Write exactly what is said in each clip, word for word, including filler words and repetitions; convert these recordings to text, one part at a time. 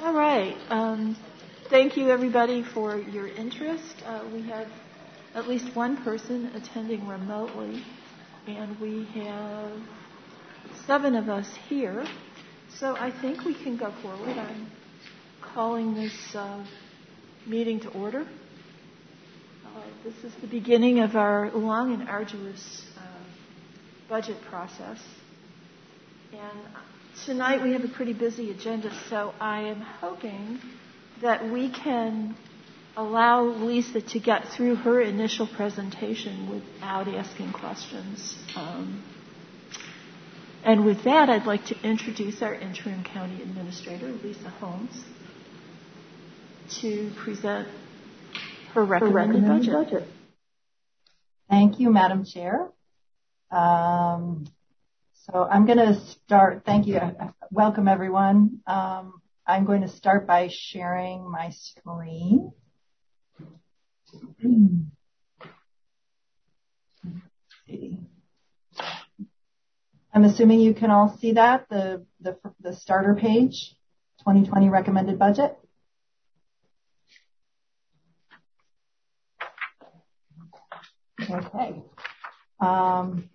All right. Um, thank you, everybody, for your interest. Uh, we have at least one person attending remotely, and we have seven of us here. So I think we can go forward. I'm calling this uh, meeting to order. Uh, this is the beginning of our long and arduous uh, budget process. And tonight we have a pretty busy agenda, so I am hoping that we can allow Lisa to get through her initial presentation without asking questions. Um, and with that, I'd like to introduce our interim county administrator, Lisa Holmes, to present her recommended, her recommended budget. budget. Thank you, Madam Chair. Um, so I'm going to start. Thank you. Welcome, everyone. Um, I'm going to start by sharing my screen. I'm assuming you can all see that, the, the, the starter page, twenty twenty recommended budget. Okay. Um,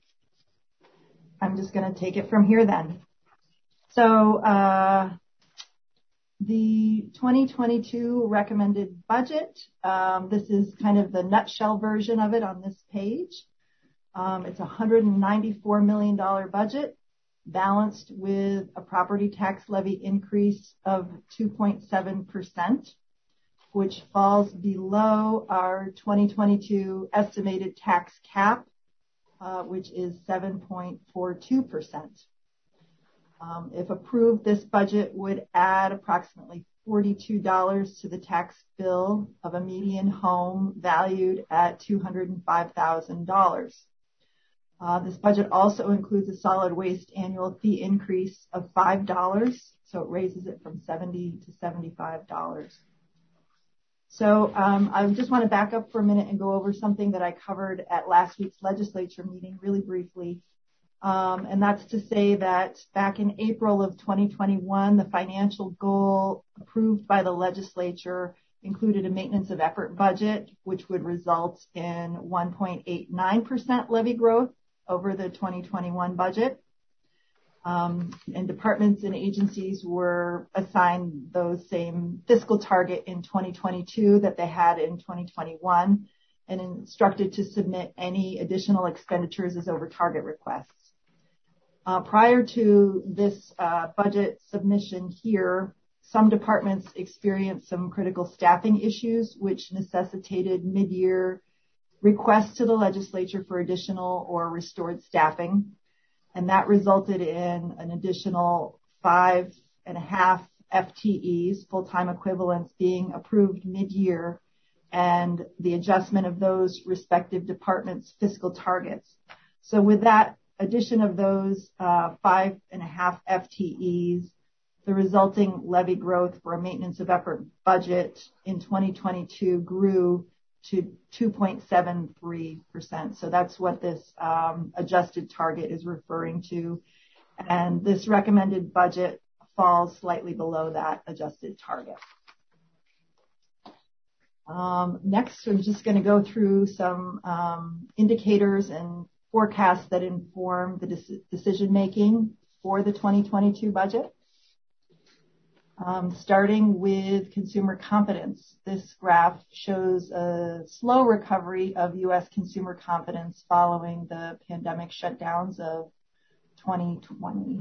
I'm just going to take it from here then. So uh, the twenty twenty-two recommended budget, um, this is kind of the nutshell version of it on this page. Um, it's a one hundred ninety-four million dollars budget balanced with a property tax levy increase of two point seven percent. Which falls below our twenty twenty-two estimated tax cap, uh, which is seven point four two percent. Um, if approved, this budget would add approximately forty-two dollars to the tax bill of a median home valued at two hundred five thousand dollars. Uh, this budget also includes a solid waste annual fee increase of five dollars, so it raises it from seventy dollars to seventy-five dollars. So um, I just want to back up for a minute and go over something that I covered at last week's legislature meeting really briefly. Um, and that's to say that back in April of twenty twenty-one, the financial goal approved by the legislature included a maintenance of effort budget, which would result in one point eight nine percent levy growth over the twenty twenty-one budget. Um, and departments and agencies were assigned those same fiscal target in twenty twenty-two that they had in twenty twenty-one and instructed to submit any additional expenditures as over target requests. Uh, prior to this uh, budget submission here, some departments experienced some critical staffing issues, which necessitated mid-year requests to the legislature for additional or restored staffing. And that resulted in an additional five and a half F T Es, full-time equivalents, being approved mid-year, and the adjustment of those respective departments' fiscal targets. So with that addition of those uh, five and a half F T Es, the resulting levy growth for a maintenance of effort budget in twenty twenty-two grew to two point seven three percent. So that's what this um, adjusted target is referring to. And this recommended budget falls slightly below that adjusted target. Um, next, I'm just going to go through some um, indicators and forecasts that inform the de- decision making for the twenty twenty-two budget. Um, starting with consumer confidence. This graph shows a slow recovery of U S consumer confidence following the pandemic shutdowns of twenty twenty.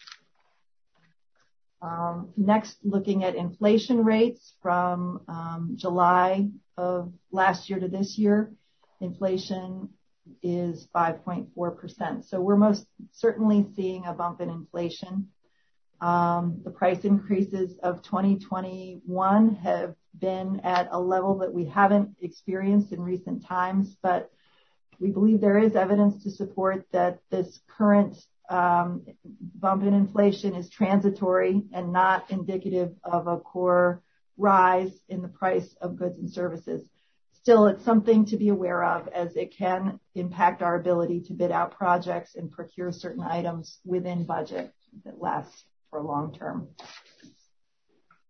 Um, next, looking at inflation rates from um, July of last year to this year, inflation is five point four percent. So we're most certainly seeing a bump in inflation. Um, the price increases of twenty twenty-one have been at a level that we haven't experienced in recent times, but we believe there is evidence to support that this current um, bump in inflation is transitory and not indicative of a core rise in the price of goods and services. Still, it's something to be aware of as it can impact our ability to bid out projects and procure certain items within budget that lasts for long term.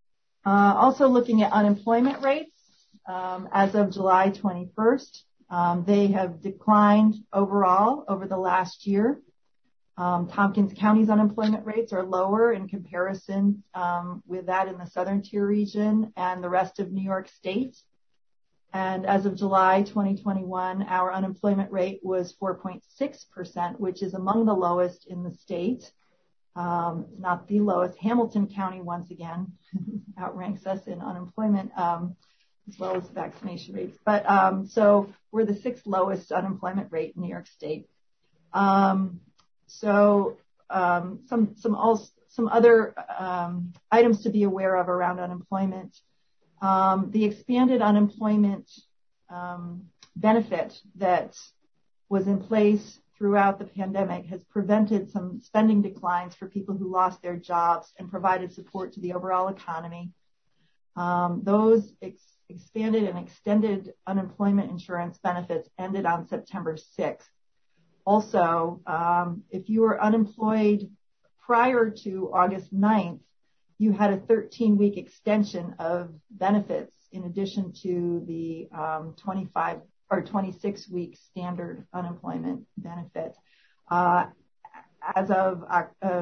Uh, also looking at unemployment rates, um, as of July twenty-first, um, they have declined overall over the last year. Um, Tompkins County's unemployment rates are lower in comparison um, with that in the Southern Tier region and the rest of New York State. And as of July twenty twenty-one, our unemployment rate was four point six percent, which is among the lowest in the state. Um, not the lowest. Hamilton County, once again, outranks us in unemployment, um, as well as vaccination rates. But um, so we're the sixth lowest unemployment rate in New York State. Um, so um, some some also, some other um, items to be aware of around unemployment. Um, the expanded unemployment um, benefit that was in place throughout the pandemic has prevented some spending declines for people who lost their jobs and provided support to the overall economy. Um, those ex- expanded and extended unemployment insurance benefits ended on September sixth. Also, um, if you were unemployed prior to August ninth, you had a thirteen-week extension of benefits in addition to the um, twenty-five or twenty-six week standard unemployment benefit. Uh, as of uh,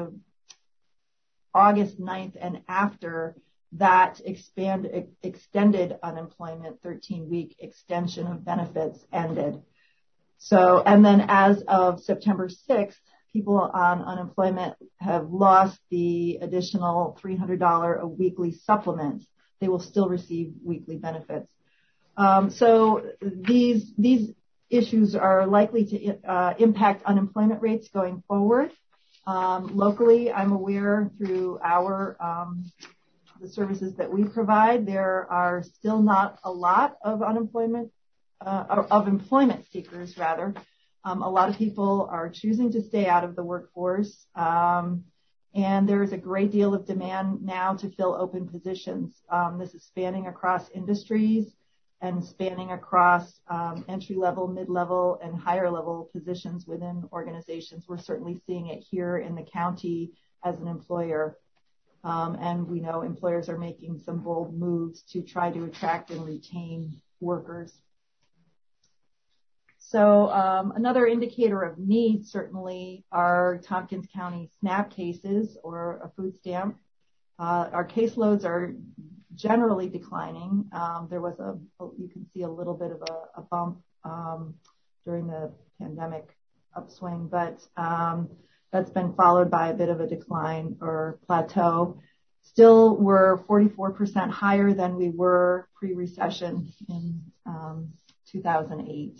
August ninth and after, that expand, extended unemployment thirteen week extension of benefits ended. So, and then as of September sixth, people on unemployment have lost the additional three hundred dollars a weekly supplement. They will still receive weekly benefits. Um, so these these issues are likely to uh, impact unemployment rates going forward. Um, locally, I'm aware through our um, the services that we provide, there are still not a lot of unemployment uh, of employment seekers rather. Um, a lot of people are choosing to stay out of the workforce, um, and there is a great deal of demand now to fill open positions. Um, this is spanning across industries and spanning across um, entry-level, mid-level, and higher-level positions within organizations. We're certainly seeing it here in the county as an employer, um, and we know employers are making some bold moves to try to attract and retain workers. So um, another indicator of need certainly are Tompkins County SNAP cases or a food stamp. Uh, our caseloads are generally declining. Um, there was a, you can see a little bit of a, a bump um, during the pandemic upswing, but um, that's been followed by a bit of a decline or plateau. Still, we're forty-four percent higher than we were pre-recession in um, two thousand eight.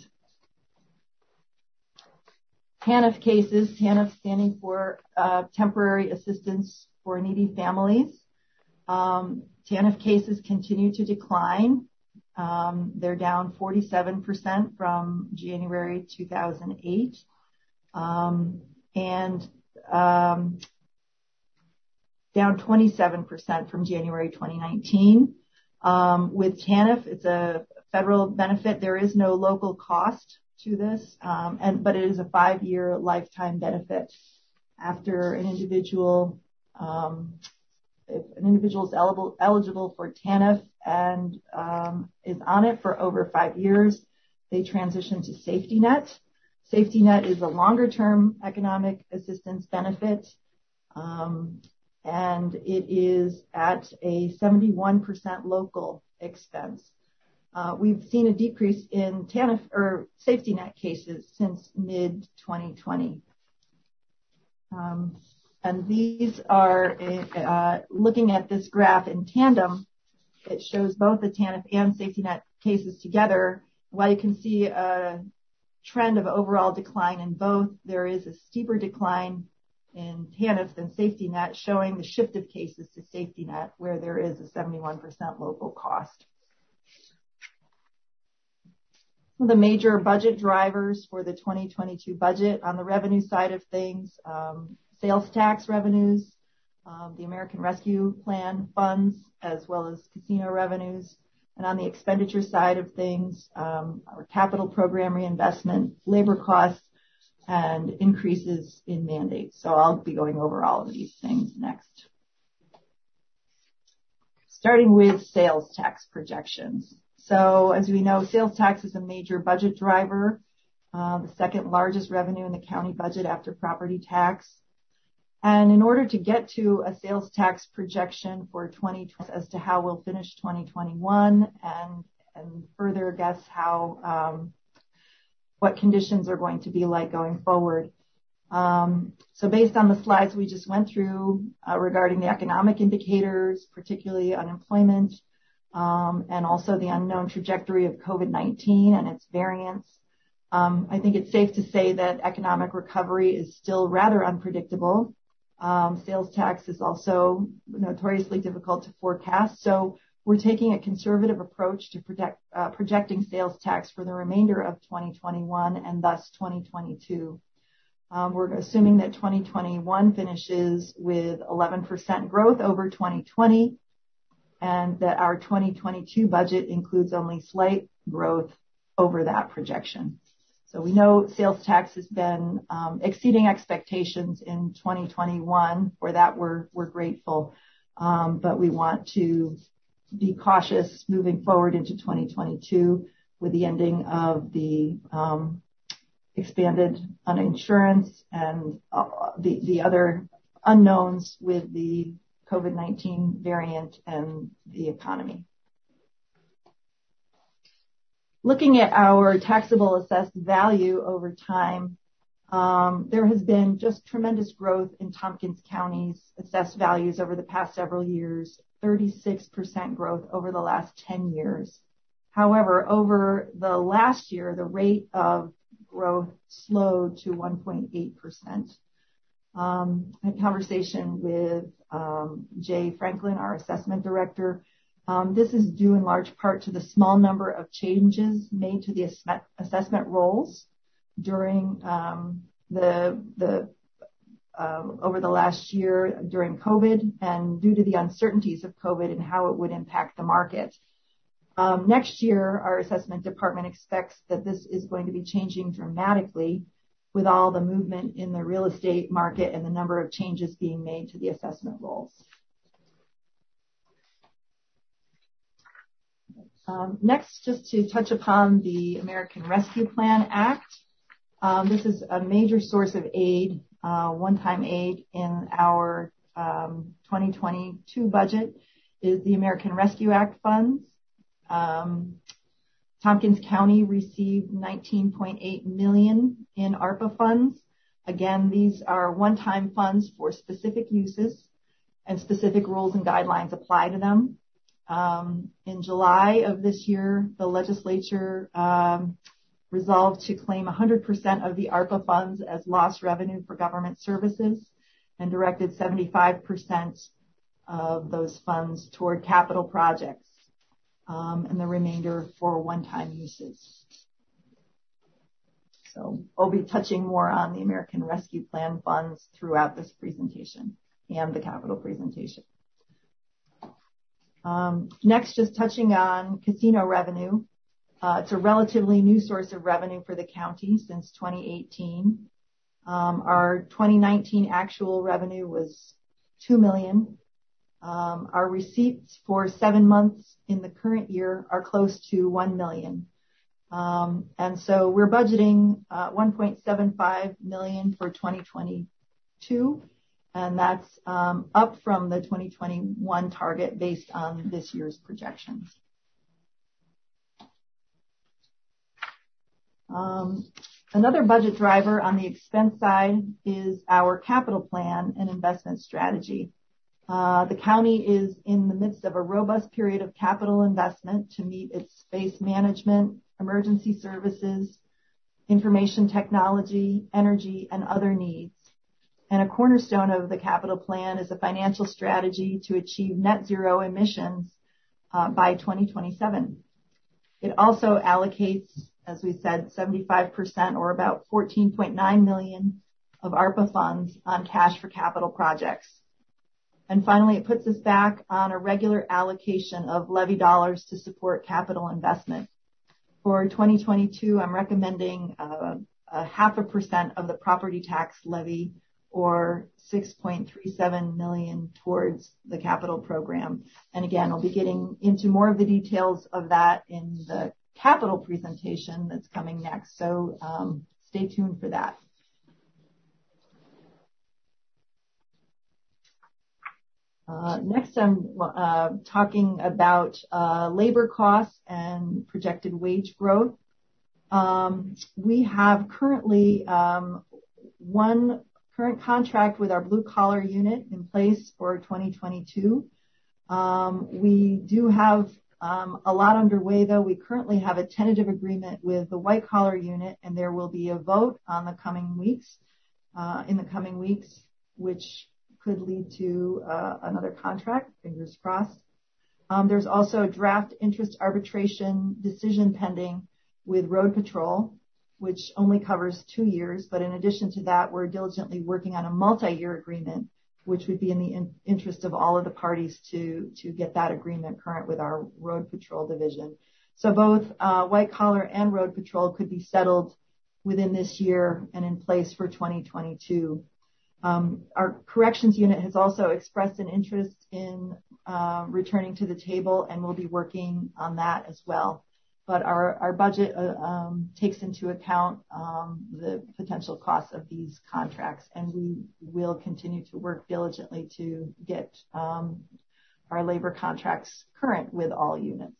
TANF cases, TANF standing for uh, Temporary Assistance for Needy Families. Um, TANF cases continue to decline. Um, they're down forty-seven percent from January two thousand eight. Um, and um, down twenty-seven percent from January twenty nineteen. Um, with TANF, it's a federal benefit. There is no local cost to this, um, and but it is a five-year lifetime benefit. After an individual, um, if an individual is eligible, eligible for TANF and um, is on it for over five years, they transition to Safety Net. Safety Net is a longer-term economic assistance benefit, um, and it is at a seventy-one percent local expense. Uh, we've seen a decrease in TANF or Safety Net cases since mid twenty twenty. Um, and these are, uh, looking at this graph in tandem, it shows both the TANF and Safety Net cases together. While you can see a trend of overall decline in both, there is a steeper decline in TANF than Safety Net, showing the shift of cases to Safety Net, where there is a seventy-one percent local cost. The major budget drivers for the twenty twenty-two budget on the revenue side of things, um, sales tax revenues, um, the American Rescue Plan funds, as well as casino revenues. And on the expenditure side of things, um, our capital program reinvestment, labor costs, and increases in mandates. So I'll be going over all of these things next. starting with sales tax projections. So as we know, sales tax is a major budget driver, uh, the second largest revenue in the county budget after property tax. And in order to get to a sales tax projection for twenty twenty as to how we'll finish twenty twenty-one and, and further guess how, um, what conditions are going to be like going forward. Um, so based on the slides we just went through uh, regarding the economic indicators, particularly unemployment, um, and also the unknown trajectory of COVID nineteen and its variants, um, I think it's safe to say that economic recovery is still rather unpredictable. Um, sales tax is also notoriously difficult to forecast, so we're taking a conservative approach to project, uh, projecting sales tax for the remainder of twenty twenty-one and thus twenty twenty-two. Um, we're assuming that twenty twenty-one finishes with eleven percent growth over twenty twenty, and that our twenty twenty-two budget includes only slight growth over that projection. So we know sales tax has been um, exceeding expectations in twenty twenty-one. For that, we're we're grateful, um, but we want to be cautious moving forward into twenty twenty-two with the ending of the um, expanded uninsurance and uh, the the other unknowns with the COVID nineteen variant and the economy. Looking at our taxable assessed value over time, um, there has been just tremendous growth in Tompkins County's assessed values over the past several years, thirty-six percent growth over the last ten years. However, over the last year, the rate of growth slowed to one point eight percent. Um, I had a conversation with um, Jay Franklin, our assessment director. Um, this is due in large part to the small number of changes made to the ass- assessment rolls during um, the the uh, over the last year during COVID, and due to the uncertainties of COVID and how it would impact the market. Um, next year, our assessment department expects that this is going to be changing dramatically with all the movement in the real estate market and the number of changes being made to the assessment rolls. Um, next, just to touch upon the American Rescue Plan Act. Um, this is a major source of aid, uh, one-time aid in our um, twenty twenty-two budget is the American Rescue Act funds. Um, Tompkins County received nineteen point eight million dollars in ARPA funds. Again, these are one-time funds for specific uses, and specific rules and guidelines apply to them. Um, in July of this year, the legislature um, resolved to claim one hundred percent of the ARPA funds as lost revenue for government services and directed seventy-five percent of those funds toward capital projects, um, and the remainder for one-time uses. So I'll be touching more on the American Rescue Plan funds throughout this presentation and the capital presentation. Um, next, just touching on casino revenue. Uh, it's a relatively new source of revenue for the county since twenty eighteen. Um, our twenty nineteen actual revenue was two million dollars. Um, our receipts for seven months in the current year are close to one million dollars. Um, and so we're budgeting uh, one point seven five million dollars for twenty twenty-two. And that's um, up from the twenty twenty-one target based on this year's projections. Um, another budget driver on the expense side is our capital plan and investment strategy. Uh, the county is in the midst of a robust period of capital investment to meet its space management, emergency services, information technology, energy, and other needs. And a cornerstone of the capital plan is a financial strategy to achieve net zero emissions uh, by twenty twenty-seven. It also allocates, as we said, seventy-five percent or about fourteen point nine million dollars of ARPA funds on cash for capital projects. And finally, it puts us back on a regular allocation of levy dollars to support capital investment. For twenty twenty-two, I'm recommending uh, a half a percent of the property tax levy or six point three seven million dollars towards the capital program. And again, I'll be getting into more of the details of that in the capital presentation that's coming next. So um, stay tuned for that. Uh, next, I'm uh, talking about uh, labor costs and projected wage growth. Um, we have currently um, one current contract with our blue collar unit in place for twenty twenty-two. Um, we do have um, a lot underway, though. We currently have a tentative agreement with the white collar unit, and there will be a vote on the coming weeks, uh, in the coming weeks, which could lead to uh, another contract, fingers crossed. Um, there's also a draft interest arbitration decision pending with Road Patrol, which only covers two years. But in addition to that, we're diligently working on a multi-year agreement, which would be in the in- interest of all of the parties to, to get that agreement current with our Road Patrol division. So both uh, White Collar and Road Patrol could be settled within this year and in place for twenty twenty-two. Um, our corrections unit has also expressed an interest in uh, returning to the table, and we'll be working on that as well. But our, our budget uh, um, takes into account um, the potential costs of these contracts, and we will continue to work diligently to get um, our labor contracts current with all units.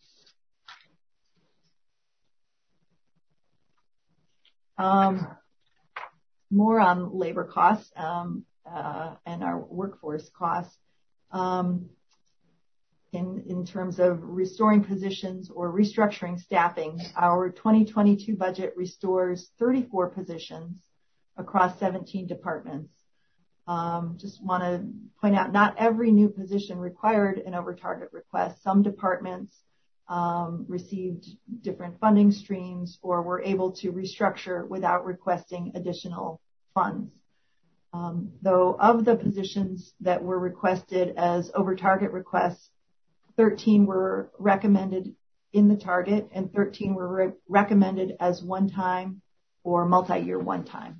Um, more on labor costs um, uh, and our workforce costs. Um, In, in terms of restoring positions or restructuring staffing, our twenty twenty-two budget restores thirty-four positions across seventeen departments. Um, just want to point out, not every new position required an over-target request. Some departments um, received different funding streams or were able to restructure without requesting additional funds. Um, though of the positions that were requested as over-target requests, thirteen were recommended in the target and thirteen were re- recommended as one-time or multi-year one-time.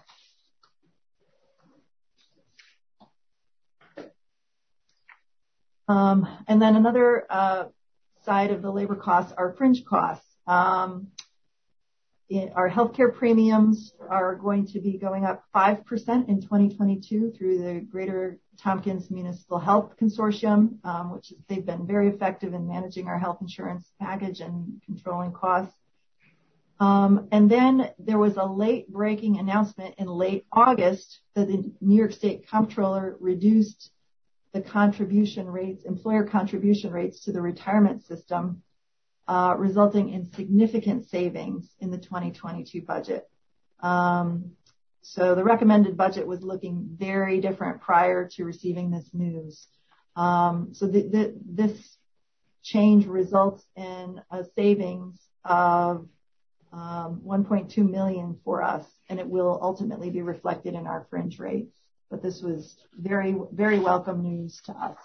Um, and then another uh, side of the labor costs are fringe costs. Um, in, our healthcare premiums are going to be going up five percent in twenty twenty-two through the Greater Tompkins Municipal Health Consortium, um, which is, they've been very effective in managing our health insurance package and controlling costs. Um, and then there was a late breaking announcement in late August that the New York State Comptroller reduced the contribution rates, employer contribution rates to the retirement system, uh, resulting in significant savings in the twenty twenty-two budget. Um, So the recommended budget was looking very different prior to receiving this news. Um, so the, the, this change results in a savings of um, one point two million dollars for us, and it will ultimately be reflected in our fringe rates. But this was very, very welcome news to us.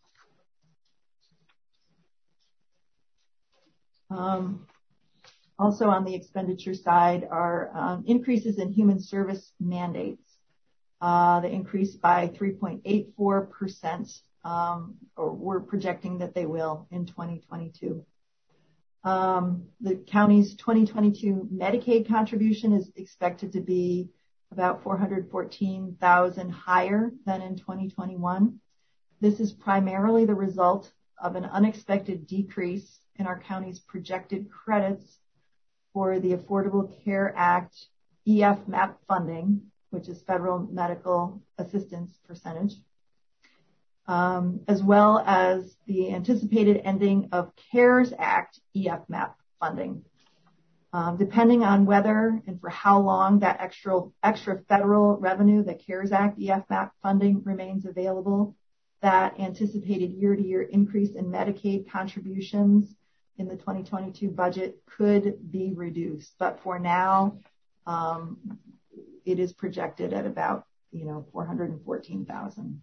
Um, Also on the expenditure side are um, increases in human service mandates. Uh, they increased by three point eight four percent, um, or we're projecting that they will in twenty twenty-two. Um, the county's twenty twenty-two Medicaid contribution is expected to be about four hundred fourteen thousand dollars higher than in twenty twenty-one. This is primarily the result of an unexpected decrease in our county's projected credits for the Affordable Care Act E F MAP funding, which is Federal Medical Assistance Percentage, um, as well as the anticipated ending of CARES Act E F MAP funding. Um, depending on whether and for how long that extra, extra federal revenue, the CARES Act E F MAP funding remains available, that anticipated year-to-year increase in Medicaid contributions in the twenty twenty-two budget could be reduced. But for now, um, it is projected at about, you know, four hundred fourteen thousand.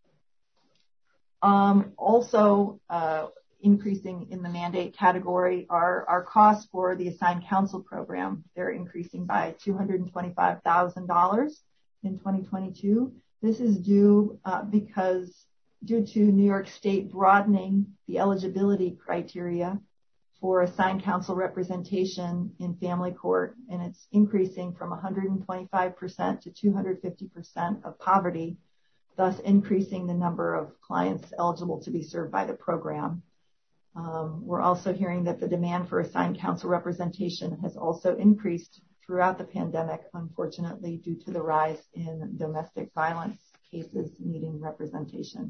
Um, also, uh, increasing in the mandate category are our costs for the assigned counsel program. They're increasing by two hundred twenty-five thousand dollars, in twenty twenty-two. This is due uh, because due to New York State broadening the eligibility criteria for assigned counsel representation in family court, and it's increasing from one hundred twenty-five percent to two hundred fifty percent of poverty, thus increasing the number of clients eligible to be served by the program. Um, we're also hearing that the demand for assigned counsel representation has also increased throughout the pandemic, unfortunately, due to the rise in domestic violence cases needing representation.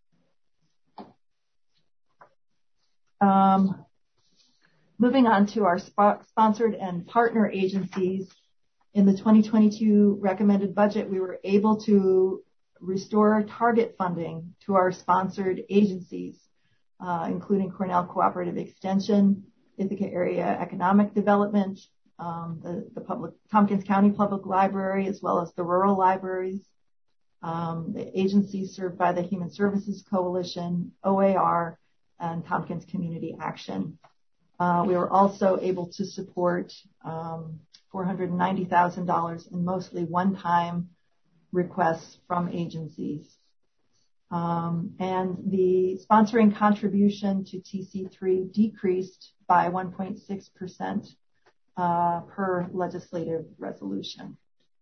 Um, moving on to our sp- sponsored and partner agencies, in the twenty twenty-two recommended budget, we were able to restore target funding to our sponsored agencies, uh, including Cornell Cooperative Extension, Ithaca Area Economic Development, um, the, the public, Tompkins County Public Library, as well as the rural libraries, um, the agencies served by the Human Services Coalition, O A R, and Tompkins Community Action. Uh, we were also able to support um, four hundred ninety thousand dollars in mostly one-time requests from agencies. Um, and the sponsoring contribution to T C three decreased by one point six percent uh, per legislative resolution.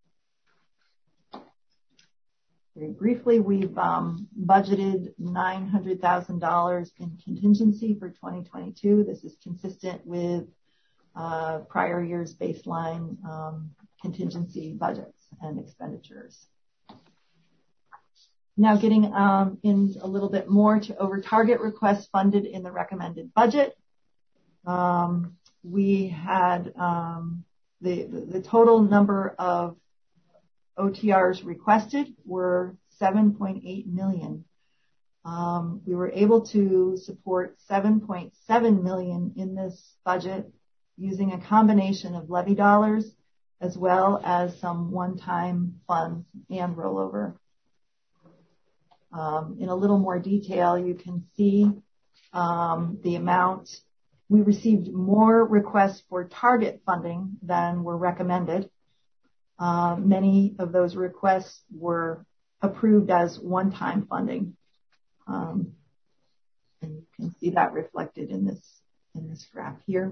Very briefly, we've um, budgeted nine hundred thousand dollars in contingency for twenty twenty-two. This is consistent with uh, prior year's baseline um, contingency budgets and expenditures. Now getting um, in a little bit more to over target requests funded in the recommended budget. Um, we had um, the, the, the total number of O T Rs requested were seven point eight million. Um, we were able to support seven point seven million in this budget using a combination of levy dollars as well as some one-time funds and rollover. Um, in a little more detail, you can see um, the amount. We received more requests for target funding than were recommended. Uh, many of those requests were approved as one-time funding. Um, and you can see that reflected in this, in this graph here.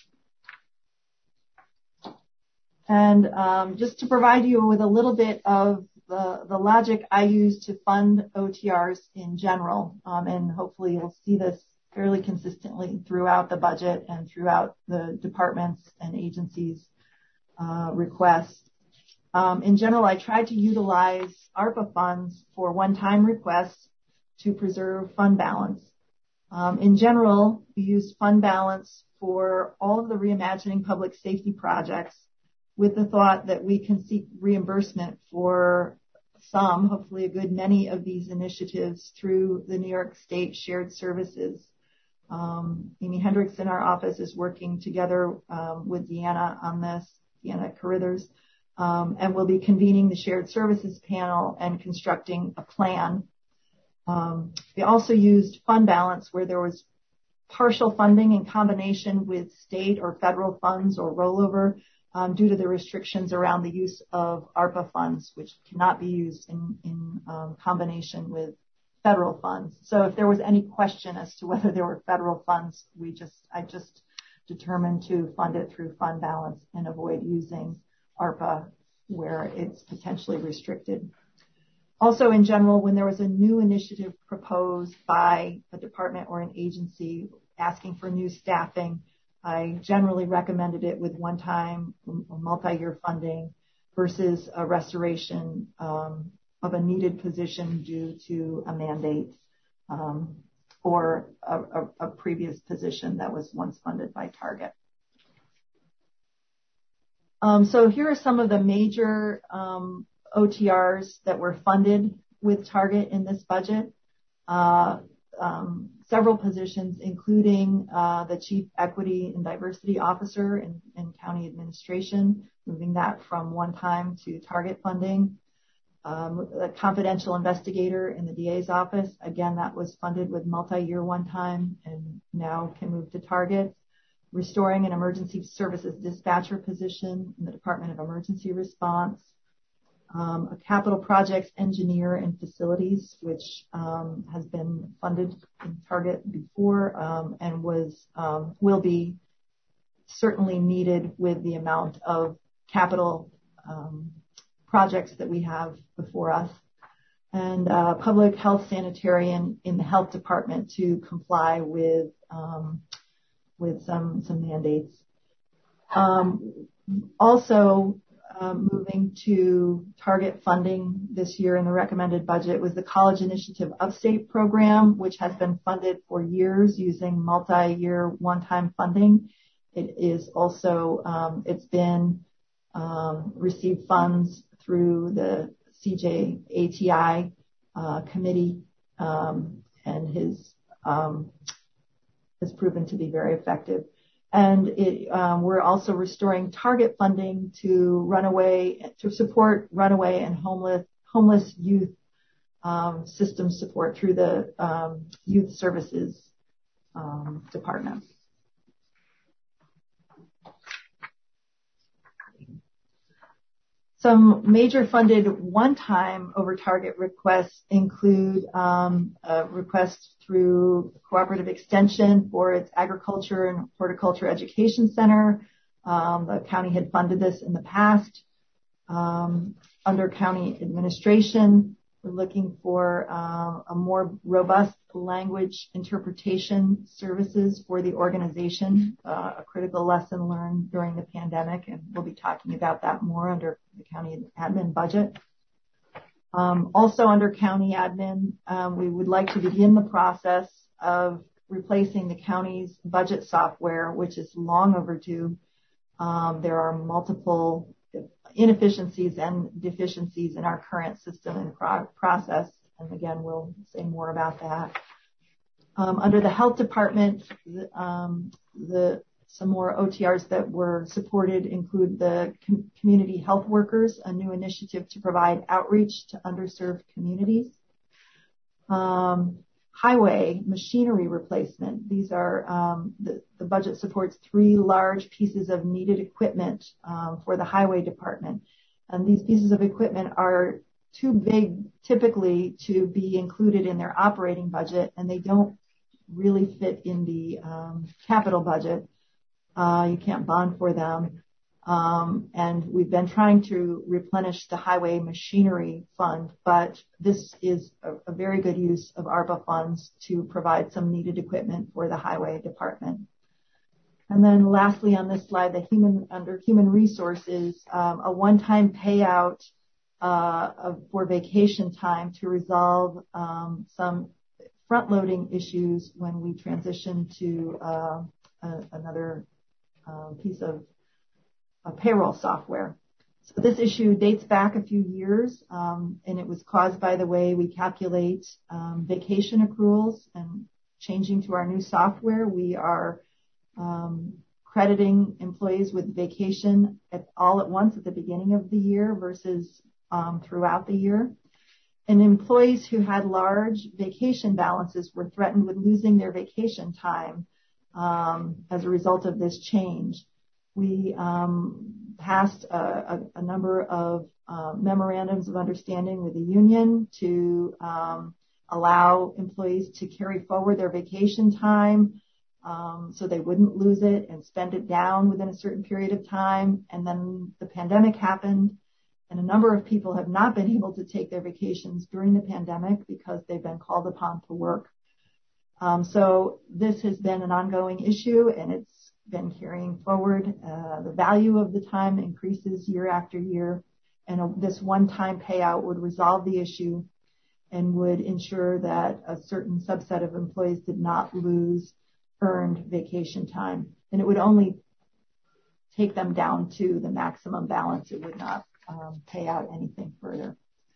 And um, just to provide you with a little bit of the, the logic I use to fund O T Rs in general, um, and hopefully you'll see this fairly consistently throughout the budget and throughout the departments and agencies' uh, requests. Um, in general, I try to utilize ARPA funds for one-time requests to preserve fund balance. Um, in general, we use fund balance for all of the reimagining public safety projects with the thought that we can seek reimbursement for some, hopefully a good many of these initiatives through the New York State Shared Services. Um, Amy Hendricks in our office is working together um, with Deanna on this, Deanna Carithers. Um, and we'll be convening the shared services panel and constructing a plan. Um, we also used fund balance where there was partial funding in combination with state or federal funds or rollover um, due to the restrictions around the use of ARPA funds, which cannot be used in, in um, combination with federal funds. So if there was any question as to whether there were federal funds, we just I just determined to fund it through fund balance and avoid using ARPA where it's potentially restricted. Also, in general, when there was a new initiative proposed by a department or an agency asking for new staffing, I generally recommended it with one-time or multi-year funding versus a restoration um, of a needed position due to a mandate um, or a, a, a previous position that was once funded by Target. Um, so here are some of the major um, O T Rs that were funded with Target in this budget. Uh, um, several positions, including uh, the Chief Equity and Diversity Officer in, in County Administration, moving that from one-time to Target funding. Um, a confidential investigator in the D A's office, again, that was funded with multi-year one-time and now can move to Target. Restoring an emergency services dispatcher position in the Department of Emergency Response. um, a capital projects engineer in facilities, which um, has been funded in Target before um, and was um, will be certainly needed with the amount of capital um, projects that we have before us. And uh, public health sanitarian in the health department to comply with um, with some some mandates. Um, also, um, moving to target funding this year in the recommended budget was the College Initiative Upstate program, which has been funded for years using multi-year one-time funding. It is also um, it's been um, received funds through the C J A T I uh, committee, um, and his um, has proven to be very effective. And it, um, we're also restoring target funding to runaway to support runaway and homeless homeless youth um, system support through the um, Youth Services um, Department. Some major funded one-time over target requests include um, a request through Cooperative Extension for its Agriculture and Horticulture Education Center. Um, the county had funded this in the past. Um, under county administration, we're looking for uh, a more robust language interpretation services for the organization, uh, a critical lesson learned during the pandemic, and we'll be talking about that more under the county admin budget. Um, also under county admin, um, we would like to begin the process of replacing the county's budget software, which is long overdue. Um, there are multiple inefficiencies and deficiencies in our current system and pro- process. And again, we'll say more about that. Um, under the health department, the, um, the some more O T Rs that were supported include the com- community health workers, a new initiative to provide outreach to underserved communities. Um, highway machinery replacement. These are um, the, the budget supports three large pieces of needed equipment um, for the highway department, and these pieces of equipment are too big typically to be included in their operating budget, and they don't really fit in the um, capital budget. Uh, you can't bond for them. Um, and we've been trying to replenish the highway machinery fund, but this is a, a very good use of ARPA funds to provide some needed equipment for the highway department. And then lastly on this slide, the human under human resources, um, a one-time payout uh, of, for vacation time to resolve um, some front-loading issues when we transition to uh, a, another uh, piece of uh, payroll software. So this issue dates back a few years, um, and it was caused by the way we calculate um, vacation accruals. And changing to our new software, we are um, crediting employees with vacation at, all at once at the beginning of the year versus um, throughout the year. And employees who had large vacation balances were threatened with losing their vacation time um, as a result of this change. We um, passed a, a, a number of uh, memorandums of understanding with the union to um, allow employees to carry forward their vacation time um, so they wouldn't lose it and spend it down within a certain period of time. And then the pandemic happened, and a number of people have not been able to take their vacations during the pandemic because they've been called upon to work. Um, so this has been an ongoing issue, and it's been carrying forward. Uh, the value of the time increases year after year, and a, this one-time payout would resolve the issue and would ensure that a certain subset of employees did not lose earned vacation time. And it would only take them down to the maximum balance. It would not um, pay out anything further.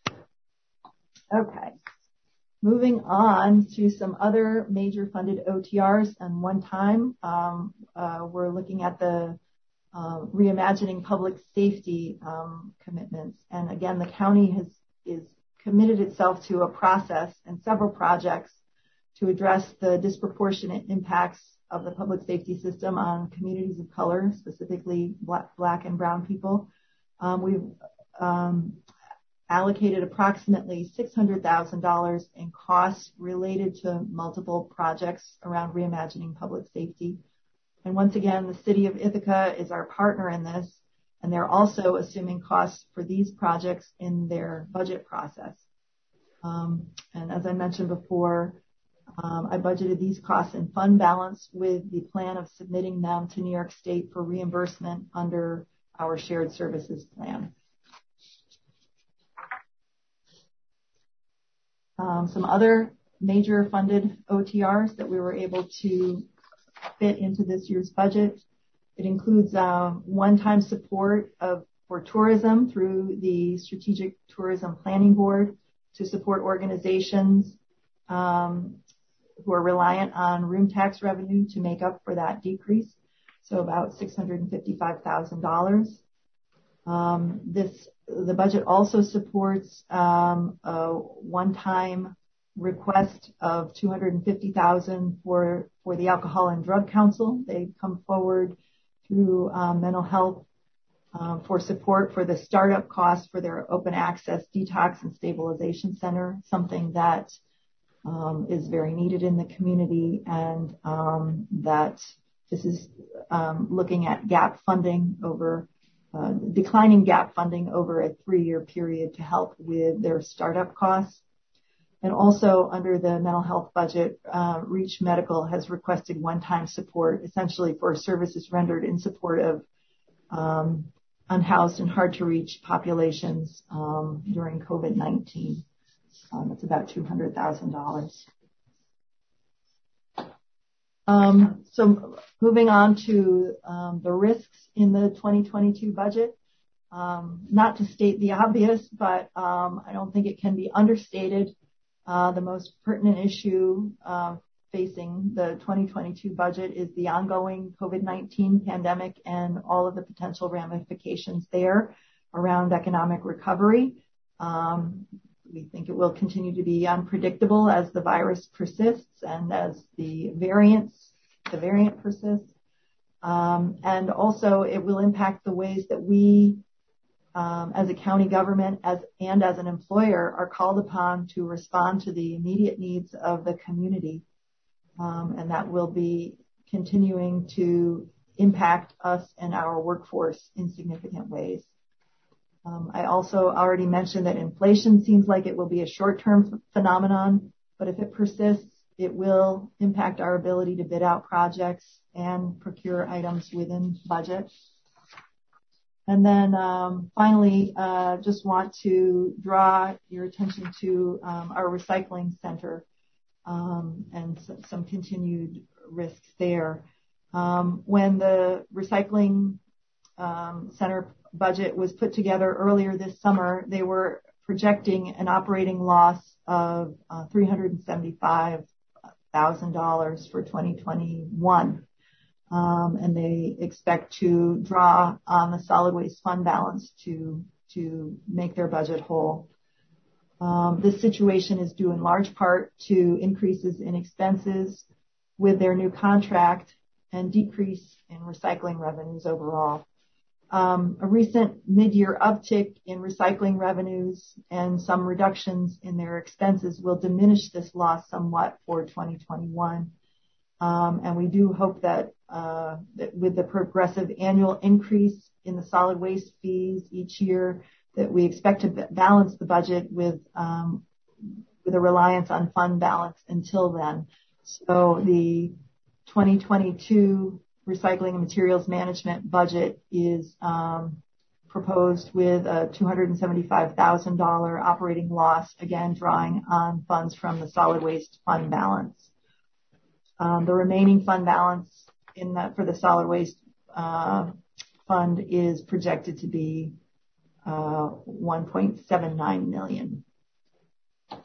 Okay. Moving on to some other major funded O T Rs and one time, um, uh, we're looking at the uh, reimagining public safety um, commitments. And again, the county has is committed itself to a process and several projects to address the disproportionate impacts of the public safety system on communities of color, specifically black, black and brown people. Um, we've um, allocated approximately six hundred thousand dollars in costs related to multiple projects around reimagining public safety. And once again, the City of Ithaca is our partner in this, and they're also assuming costs for these projects in their budget process. Um, and as I mentioned before, um, I budgeted these costs in fund balance with the plan of submitting them to New York State for reimbursement under our shared services plan. Um, some other major funded O T Rs that we were able to fit into this year's budget. It includes uh, one-time support of for tourism through the Strategic Tourism Planning Board to support organizations um, who are reliant on room tax revenue to make up for that decrease, so about six hundred fifty-five thousand dollars. Um, this the budget also supports um, a one-time request of two hundred fifty thousand dollars for for the Alcohol and Drug Council. They come forward through um, mental health um, for support for the startup costs for their open access detox and stabilization center, something that um, is very needed in the community, and um, that this is um, looking at gap funding over uh, declining gap funding over a three-year period to help with their startup costs. And also under the mental health budget, uh, Reach Medical has requested one-time support essentially for services rendered in support of um, unhoused and hard-to-reach populations um, during COVID nineteen. Um, it's about two hundred thousand dollars. Um, so moving on to um, the risks in the twenty twenty-two budget. Um, not to state the obvious, but um, I don't think it can be understated. Uh, the most pertinent issue uh, facing the twenty twenty-two budget is the ongoing COVID nineteen pandemic and all of the potential ramifications there around economic recovery. Um, we think it will continue to be unpredictable as the virus persists and as the variants, the variant persists. Um, and also it will impact the ways that we Um, as a county government as and as an employer are called upon to respond to the immediate needs of the community. Um, and that will be continuing to impact us and our workforce in significant ways. Um, I also already mentioned that inflation seems like it will be a short-term ph- phenomenon, but if it persists, it will impact our ability to bid out projects and procure items within budget. And then um, finally, uh, just want to draw your attention to um, our recycling center um, and s- some continued risks there. Um, when the recycling um, center budget was put together earlier this summer, they were projecting an operating loss of uh, three hundred seventy-five thousand dollars for twenty twenty-one. Um, and they expect to draw on the solid waste fund balance to to make their budget whole. Um, this situation is due in large part to increases in expenses with their new contract and decrease in recycling revenues overall. Um, a recent mid-year uptick in recycling revenues and some reductions in their expenses will diminish this loss somewhat for twenty twenty-one. Um, and we do hope that, uh, that with the progressive annual increase in the solid waste fees each year, that we expect to b- balance the budget with um, with a reliance on fund balance until then. So the twenty twenty-two recycling and materials management budget is um, proposed with a two hundred seventy-five thousand dollars operating loss, again drawing on funds from the solid waste fund balance. Um, the remaining fund balance in that for the solid waste uh, fund is projected to be uh, one point seven nine million dollars.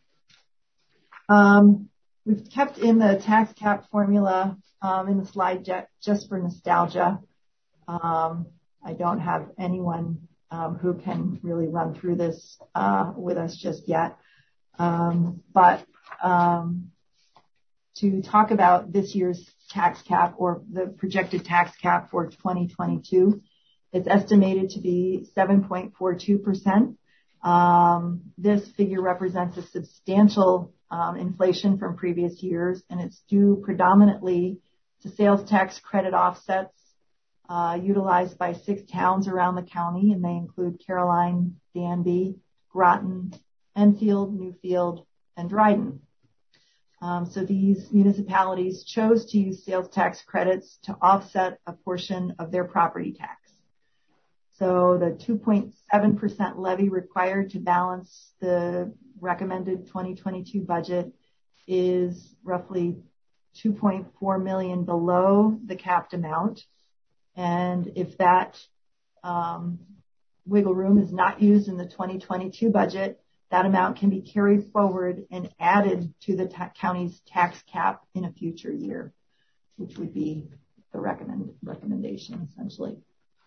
Um, we've kept in the tax cap formula um, in the slide j- just for nostalgia. Um, I don't have anyone um, who can really run through this uh, with us just yet, um, but um, to talk about this year's tax cap or the projected tax cap for twenty twenty-two. It's estimated to be seven point four two percent. Um, this figure represents a substantial um, inflation from previous years, and it's due predominantly to sales tax credit offsets uh, utilized by six towns around the county, and they include Caroline, Danby, Groton, Enfield, Newfield, and Dryden. Um, so these municipalities chose to use sales tax credits to offset a portion of their property tax. So the two point seven percent levy required to balance the recommended twenty twenty-two budget is roughly two point four million dollars below the capped amount. And if that um, wiggle room is not used in the twenty twenty-two budget, that amount can be carried forward and added to the ta- county's tax cap in a future year, which would be the recommend, recommendation essentially.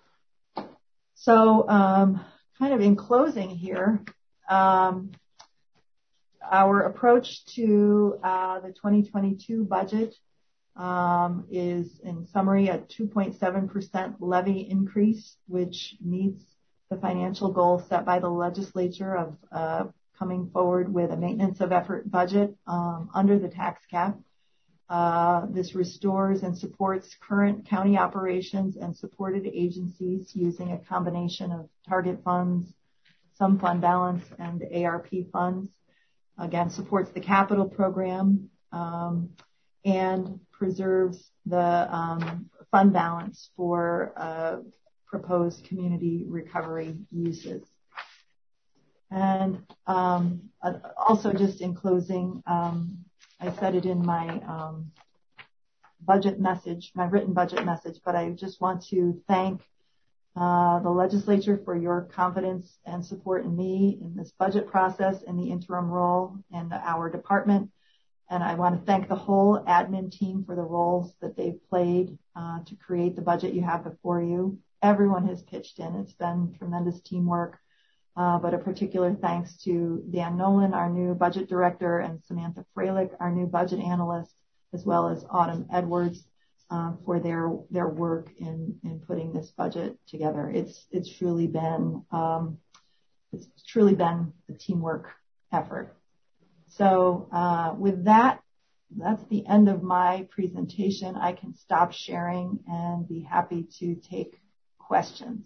So um, kind of in closing here, um, our approach to uh, the twenty twenty-two budget um, is, in summary, a two point seven percent levy increase, which meets the financial goal set by the legislature of uh, coming forward with a maintenance of effort budget um, under the tax cap. Uh, this restores and supports current county operations and supported agencies using a combination of target funds, some fund balance, and A R P funds. Again, supports the capital program um, and preserves the um, fund balance for uh, proposed community recovery uses. And um, also, just in closing, um, I said it in my um, budget message, my written budget message, but I just want to thank uh, the legislature for your confidence and support in me in this budget process in the interim role and our department. And I want to thank the whole admin team for the roles that they've played uh, to create the budget you have before you. Everyone has pitched in. It's been tremendous teamwork. Uh, but a particular thanks to Dan Nolan, our new budget director, and Samantha Freilich, our new budget analyst, as well as Autumn Edwards uh, for their their work in, in putting this budget together. It's it's truly been um, it's truly been a teamwork effort. So uh, with that, that's the end of my presentation. I can stop sharing and be happy to take questions.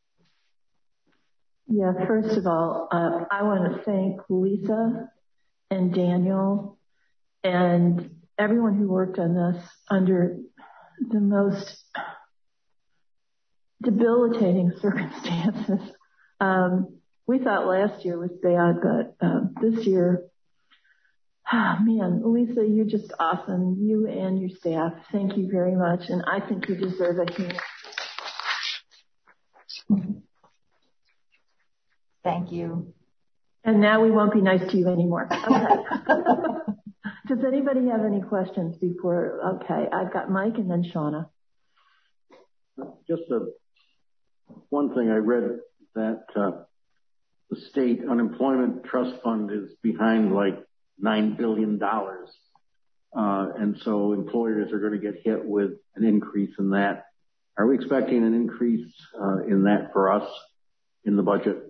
Yeah, first of all, uh, I want to thank Lisa and Daniel and everyone who worked on this under the most debilitating circumstances. Um, we thought last year was bad, but uh, this year, oh, man, Lisa, you're just awesome. You and your staff, thank you very much, and I think you deserve a hand. Thank you. And now we won't be nice to you anymore. Okay. Does anybody have any questions before? Okay, I've got Mike and then Shauna. Just a, one thing I read that uh, the state unemployment trust fund is behind like nine billion dollars. Uh, and so employers are going to get hit with an increase in that. Are we expecting an increase uh, in that for us in the budget?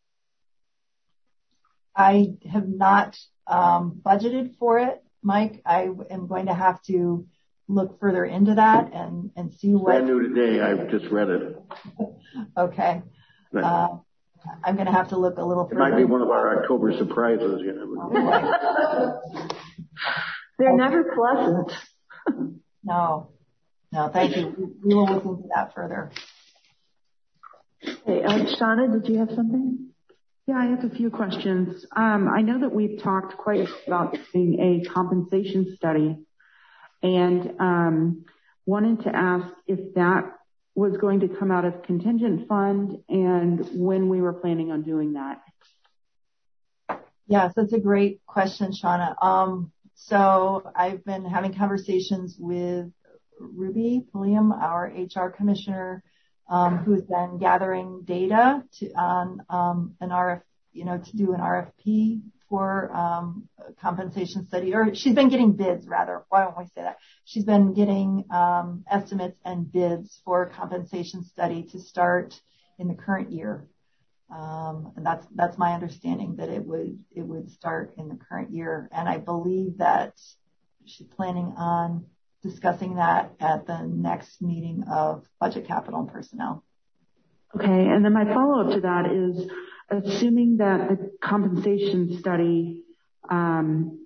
I have not um, budgeted for it, Mike. I am going to have to look further into that and, and see what. Brand new today. I just read it. Okay. Uh, I'm going to have to look a little it further. It might be one of our October surprises, you know. They're never pleasant. No. No, thank you. We will look into that further. Hey, uh, Shauna, did you have something? Yeah, I have a few questions. Um, I know that we've talked quite a bit about doing a compensation study, and um, wanted to ask if that was going to come out of contingent fund and when we were planning on doing that. Yes, that's a great question, Shauna. Um, so I've been having conversations with Ruby Pulliam, our H R commissioner, Um, who's been gathering data to, on um, an R F, you know, to do an R F P for um, a compensation study, or she's been getting bids rather. Why don't we say that? She's been getting um, estimates and bids for a compensation study to start in the current year. Um, and that's that's my understanding, that it would it would start in the current year. And I believe that she's planning on discussing that at the next meeting of Budget, Capital, and Personnel. Okay, and then my follow-up to that is, assuming that the compensation study um,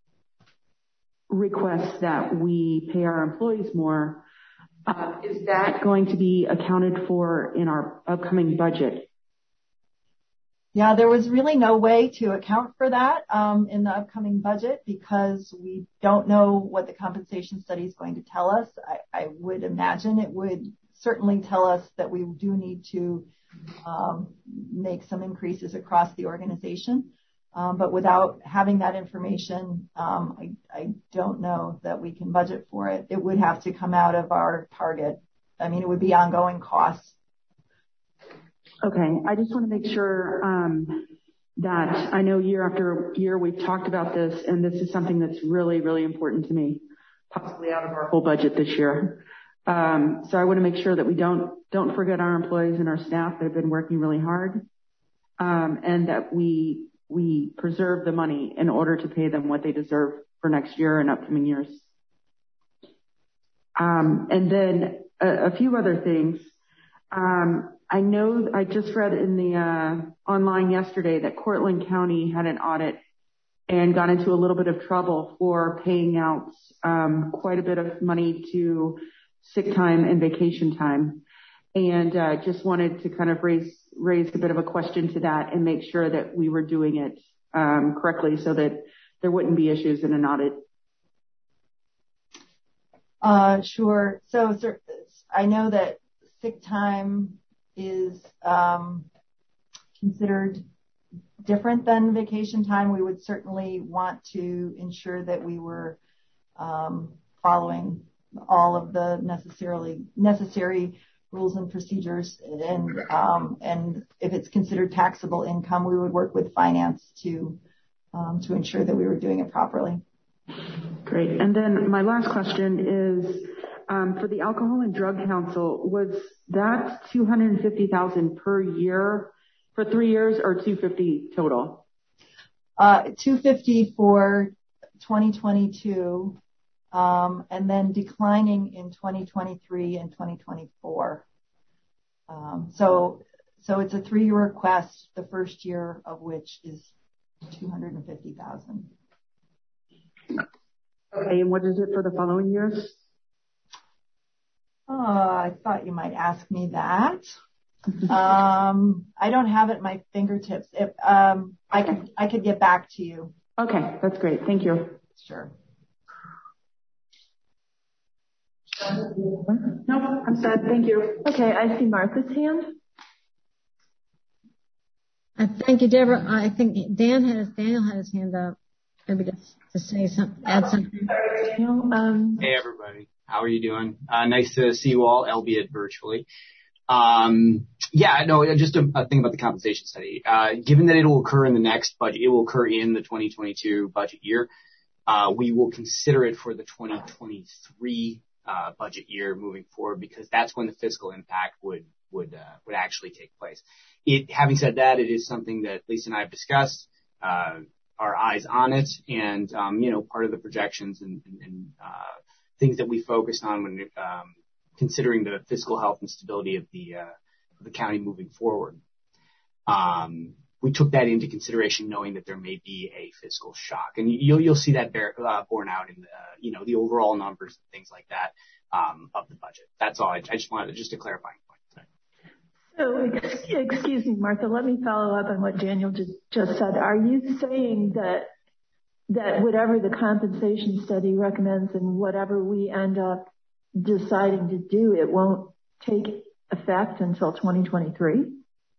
requests that we pay our employees more, uh, is that going to be accounted for in our upcoming budget? Yeah, there was really no way to account for that um, in the upcoming budget, because we don't know what the compensation study is going to tell us. I, I would imagine it would certainly tell us that we do need to um, make some increases across the organization. Um, but without having that information, um, I, I don't know that we can budget for it. It would have to come out of our target. I mean, it would be ongoing costs. Okay, I just want to make sure um, that I know year after year we've talked about this, and this is something that's really, really important to me, possibly out of our whole budget this year. Um, so I want to make sure that we don't don't forget our employees and our staff that have been working really hard, um, and that we we preserve the money in order to pay them what they deserve for next year and upcoming years. Um, and then a, a few other things. Um, I know I just read in the uh, online yesterday that Cortland County had an audit and got into a little bit of trouble for paying out um, quite a bit of money to sick time and vacation time, and uh, just wanted to kind of raise raise a bit of a question to that and make sure that we were doing it um, correctly, so that there wouldn't be issues in an audit. Uh, sure. So, so I know that sick time is um, considered different than vacation time. We would certainly want to ensure that we were um, following all of the necessarily necessary rules and procedures, and um, and if it's considered taxable income, we would work with finance to um, to ensure that we were doing it properly. Great. And then my last question is, um, for the Alcohol and Drug Council, was that two hundred fifty thousand dollars per year for three years, or two hundred fifty total? Uh, two hundred fifty for twenty twenty-two, um, and then declining in twenty twenty-three and twenty twenty-four. Um, so, so it's a three-year request, the first year of which is two hundred fifty thousand dollars. Okay, and what is it for the following years? Oh, I thought you might ask me that. um, I don't have it at my fingertips. If, um, I could, I could get back to you. Okay, that's great. Thank you. Sure. No, I'm sad. Thank you. Okay, I see Martha's hand. Uh, thank you, Deborah. I think Dan has Daniel had his hand up. Maybe to, to say something, add something. Daniel, um, hey everybody, how are you doing? Uh, nice to see you all, albeit virtually. Um, yeah, no, just a, a thing about the compensation study. Uh, given that it will occur in the next budget, it will occur in the twenty twenty-two budget year. Uh, we will consider it for the twenty twenty-three uh, budget year moving forward, because that's when the fiscal impact would would uh, would actually take place. It, having said that, it is something that Lisa and I have discussed. Uh, our eyes on it, and um, you know, part of the projections and, and, and uh, things that we focused on when um, considering the fiscal health and stability of the uh, of the county moving forward. Um, we took that into consideration, knowing that there may be a fiscal shock, and you'll you'll see that bear, uh, borne out in the uh, you know the overall numbers and things like that um, of the budget. That's all. I, I just wanted just a clarifying point. So, excuse me, Martha, let me follow up on what Daniel just, just said. Are you saying that that whatever the compensation study recommends and whatever we end up deciding to do, it won't take effect until twenty twenty-three?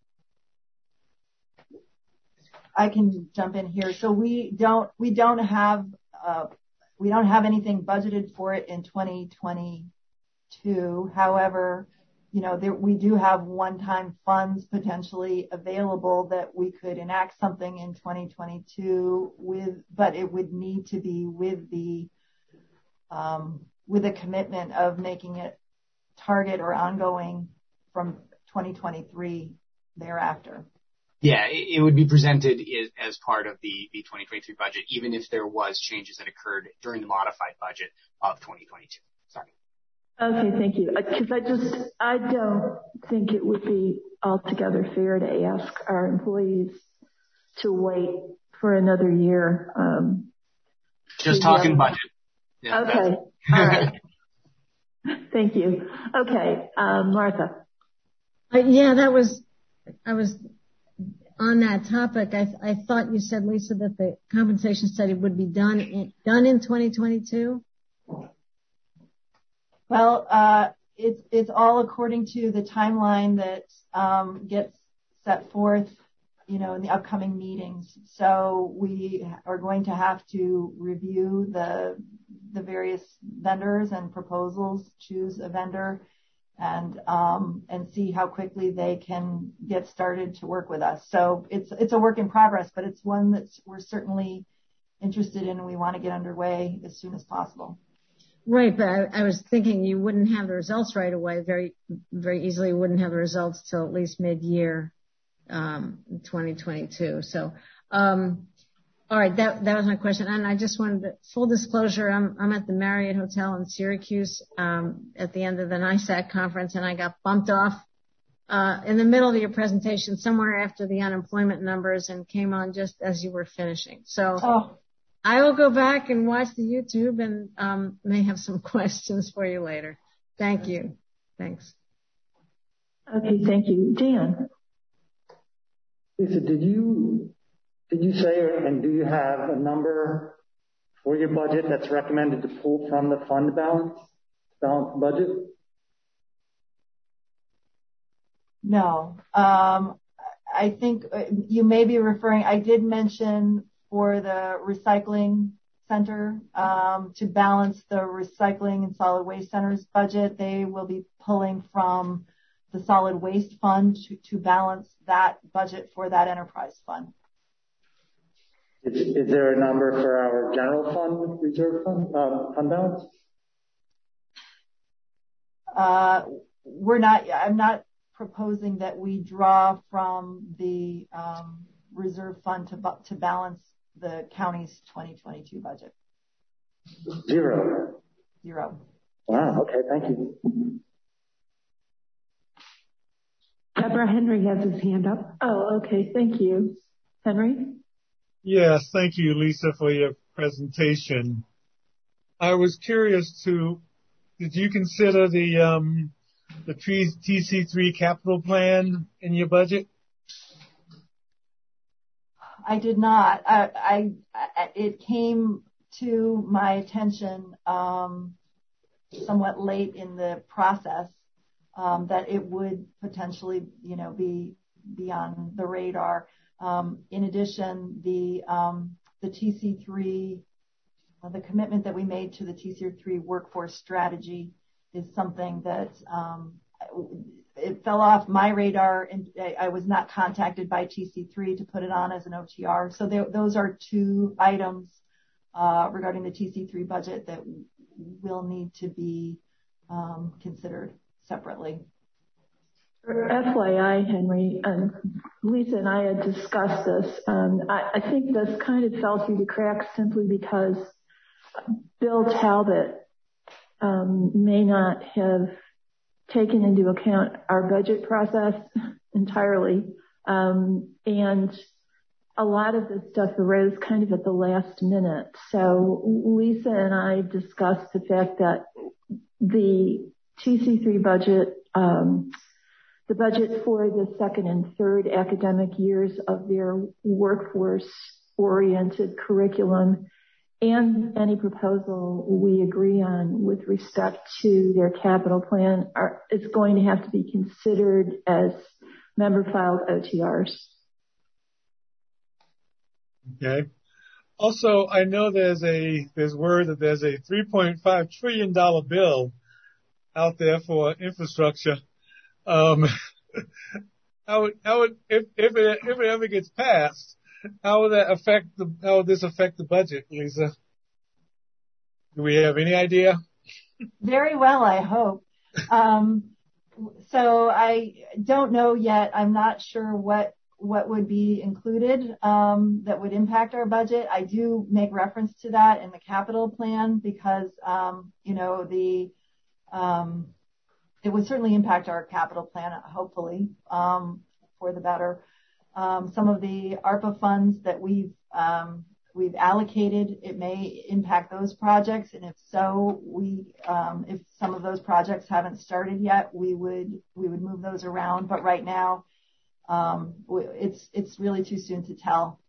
I can jump in here. So we don't we don't have uh, we don't have anything budgeted for it in twenty twenty-two. However, you know, there, we do have one-time funds potentially available that we could enact something in twenty twenty-two with, but it would need to be with the, um, with a commitment of making it target or ongoing from twenty twenty-three thereafter. Yeah, it, it would be presented is, as part of the, the twenty twenty-three budget, even if there was changes that occurred during the modified budget of twenty twenty-two. Sorry. Okay, thank you. Because I just, I don't think it would be altogether fair to ask our employees to wait for another year. Um, just talking budget. Yeah, okay. All right. Thank you. Okay, um, Martha. Uh, yeah, that was, I was on that topic. I, I thought you said, Lisa, that the compensation study would be done in, done in twenty twenty-two. Well, uh, it's, it's all according to the timeline that, um, gets set forth, you know, in the upcoming meetings. So we are going to have to review the, the various vendors and proposals, choose a vendor, and, um, and see how quickly they can get started to work with us. So it's, it's a work in progress, but it's one that we're certainly interested in and we want to get underway as soon as possible. Right, but I, I was thinking you wouldn't have the results right away. Very, very easily wouldn't have the results till at least mid-year, um, twenty twenty-two. So, um, all right, that that was my question. And I just wanted to, full disclosure, I'm I'm at the Marriott Hotel in Syracuse um, at the end of the NISAC conference, and I got bumped off uh, in the middle of your presentation, somewhere after the unemployment numbers, and came on just as you were finishing. So. Oh. I will go back and watch the YouTube and um, may have some questions for you later. Thank you. Thanks. Okay, thank you. Dan. Lisa, did you did you say, and do you have a number for your budget that's recommended to pull from the fund balance, balance budget? No. Um, I think you may be referring, I did mention for the recycling center, um, to balance the recycling and solid waste center's budget. They will be pulling from the solid waste fund to, to balance that budget for that enterprise fund. Is, is there a number for our general fund, reserve fund, um, fund balance? Uh, we're not, I'm not proposing that we draw from the, um, reserve fund to, to balance the county's twenty twenty-two budget. Zero. Zero. Wow. Okay. Thank you. Deborah, Henry has his hand up. Oh, okay. Thank you. Henry? Yes. Thank you, Lisa, for your presentation. I was curious to, did you consider the, um, the T C three capital plan in your budget? I did not. I, I, I it came to my attention um, somewhat late in the process um, that it would potentially, you know, be be on the radar. Um, in addition, the um, the T C three, uh, the commitment that we made to the T C three workforce strategy is something that um, it fell off my radar, and I was not contacted by T C three to put it on as an O T R. So there, those are two items uh, regarding the T C three budget that will need to be um, considered separately. F Y I, Henry, and Lisa and I had discussed this. Um, I, I think this kind of fell through the cracks simply because Bill Talbot um, may not have taken into account our budget process entirely. Um, and a lot of this stuff arose kind of at the last minute. So Lisa and I discussed the fact that the T C three budget, um, the budget for the second and third academic years of their workforce-oriented curriculum and any proposal we agree on with respect to their capital plan are, is going to have to be considered as member-filed O T Rs. Okay. Also, I know there's a there's word that there's a three point five trillion dollars bill out there for infrastructure. Um, how would, how would if if it if it ever gets passed, how would that affect the how would this affect the budget, Lisa? Do we have any idea? Very well, I hope. Um, so I don't know yet. I'm not sure what what would be included um, that would impact our budget, I do make reference to that in the capital plan because, um, you know, the um, it would certainly impact our capital plan, hopefully, um, for the better. Um, some of the ARPA funds that we've um, we've allocated, it may impact those projects, and if so, we um, if some of those projects haven't started yet, we would we would move those around. But right now, um, it's it's really too soon to tell.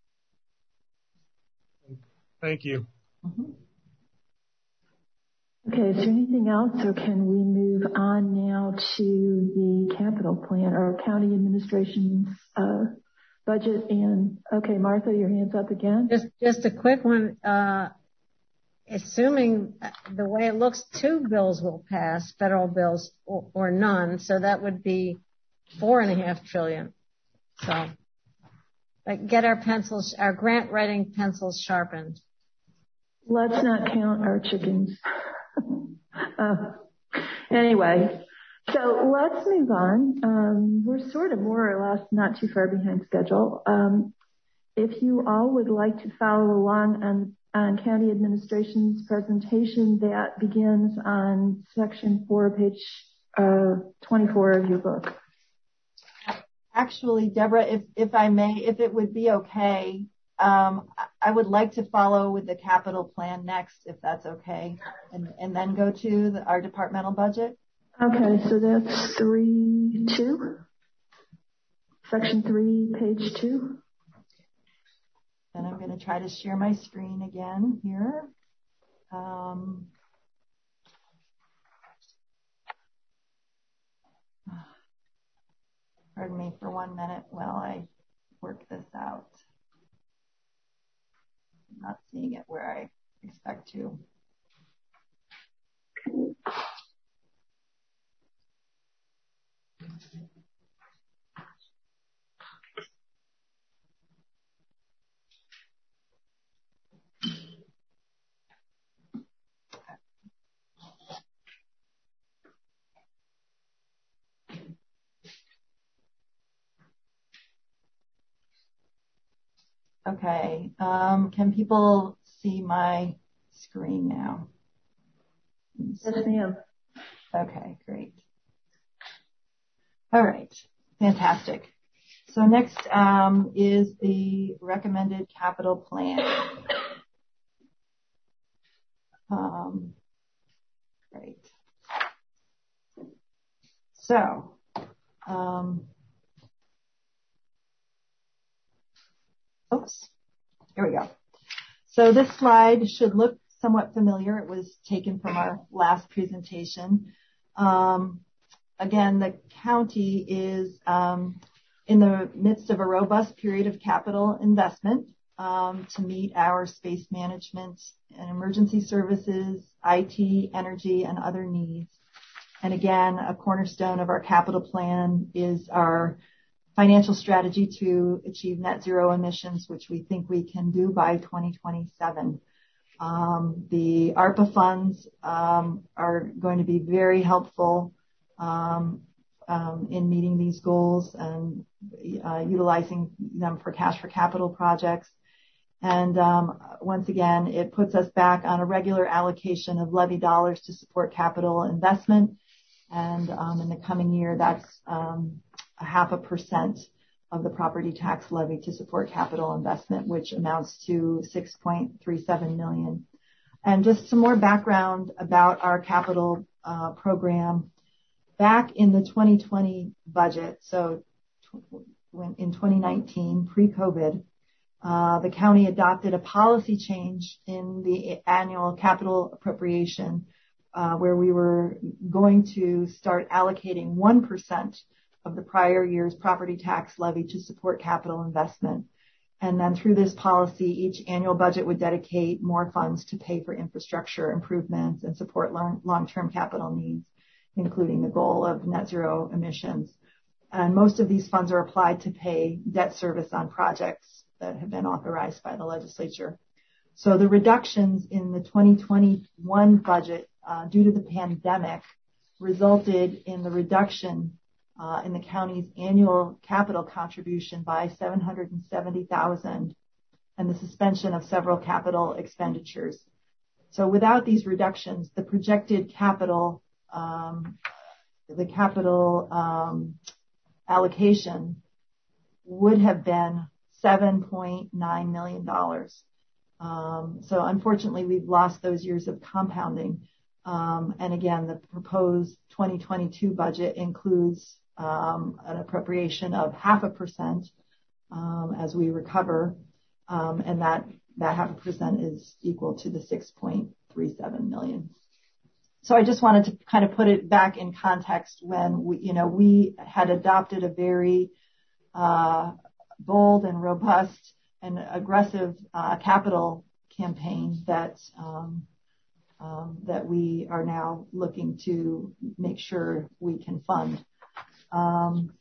Thank you. Mm-hmm. Okay, is there anything else, or can we move on now to the capital plan or county administration's uh, budget? And okay, Martha, your hand's up again. Just, just a quick one. Uh, assuming the way it looks, two bills will pass, federal bills or, or none, so that would be four and a half trillion. So, like, get our pencils, our grant writing pencils sharpened. Let's not count our chickens. uh, anyway, so let's move on. Um, we're sort of more or less not too far behind schedule. Um, if you all would like to follow along on, on county administration's presentation, that begins on section four, page uh, twenty-four of your book. Actually, Deborah, if, if I may, if it would be okay, um, I would like to follow with the capital plan next, if that's okay, and, and then go to the, our departmental budget. Okay, so that's three, two, section three, page two. Then I'm going to try to share my screen again here. Um, pardon me for one minute while I work this out. I'm not seeing it where I expect to. Okay, um, can people see my screen now? Yes, ma'am. Okay, great. All right, fantastic. So next um, is the recommended capital plan. Um, great. So, um, oops, here we go. So this slide should look somewhat familiar. It was taken from our last presentation. Um, again, the county is um, in the midst of a robust period of capital investment um, to meet our space management and emergency services, I T, energy, and other needs. And again, a cornerstone of our capital plan is our financial strategy to achieve net zero emissions, which we think we can do by twenty twenty-seven. Um, the ARPA funds um, are going to be very helpful um, um, in meeting these goals and uh, utilizing them for cash for capital projects. And um, once again, it puts us back on a regular allocation of levy dollars to support capital investment. And um, in the coming year, that's um, a half a percent of the property tax levy to support capital investment, which amounts to six point three seven million dollars. And just some more background about our capital uh, program. Back in the twenty twenty budget, so when in twenty nineteen, pre-COVID, uh, the county adopted a policy change in the annual capital appropriation uh, where we were going to start allocating one percent of the prior year's property tax levy to support capital investment. And then through this policy, each annual budget would dedicate more funds to pay for infrastructure improvements and support long, long-term capital needs, including the goal of net zero emissions. And most of these funds are applied to pay debt service on projects that have been authorized by the legislature. So the reductions in the twenty twenty-one budget uh, due to the pandemic resulted in the reduction uh, in the county's annual capital contribution by seven hundred seventy thousand dollars and the suspension of several capital expenditures. So without these reductions, the projected capital, um, the capital um, allocation would have been seven point nine million dollars. Um, so unfortunately, we've lost those years of compounding. Um, and again, the proposed twenty twenty-two budget includes um, an appropriation of half a percent um, as we recover, um, and that that half a percent is equal to the six point three seven million. So I just wanted to kind of put it back in context when we, you know, we had adopted a very uh, bold and robust and aggressive uh, capital campaign that um, um, that we are now looking to make sure we can fund. Um,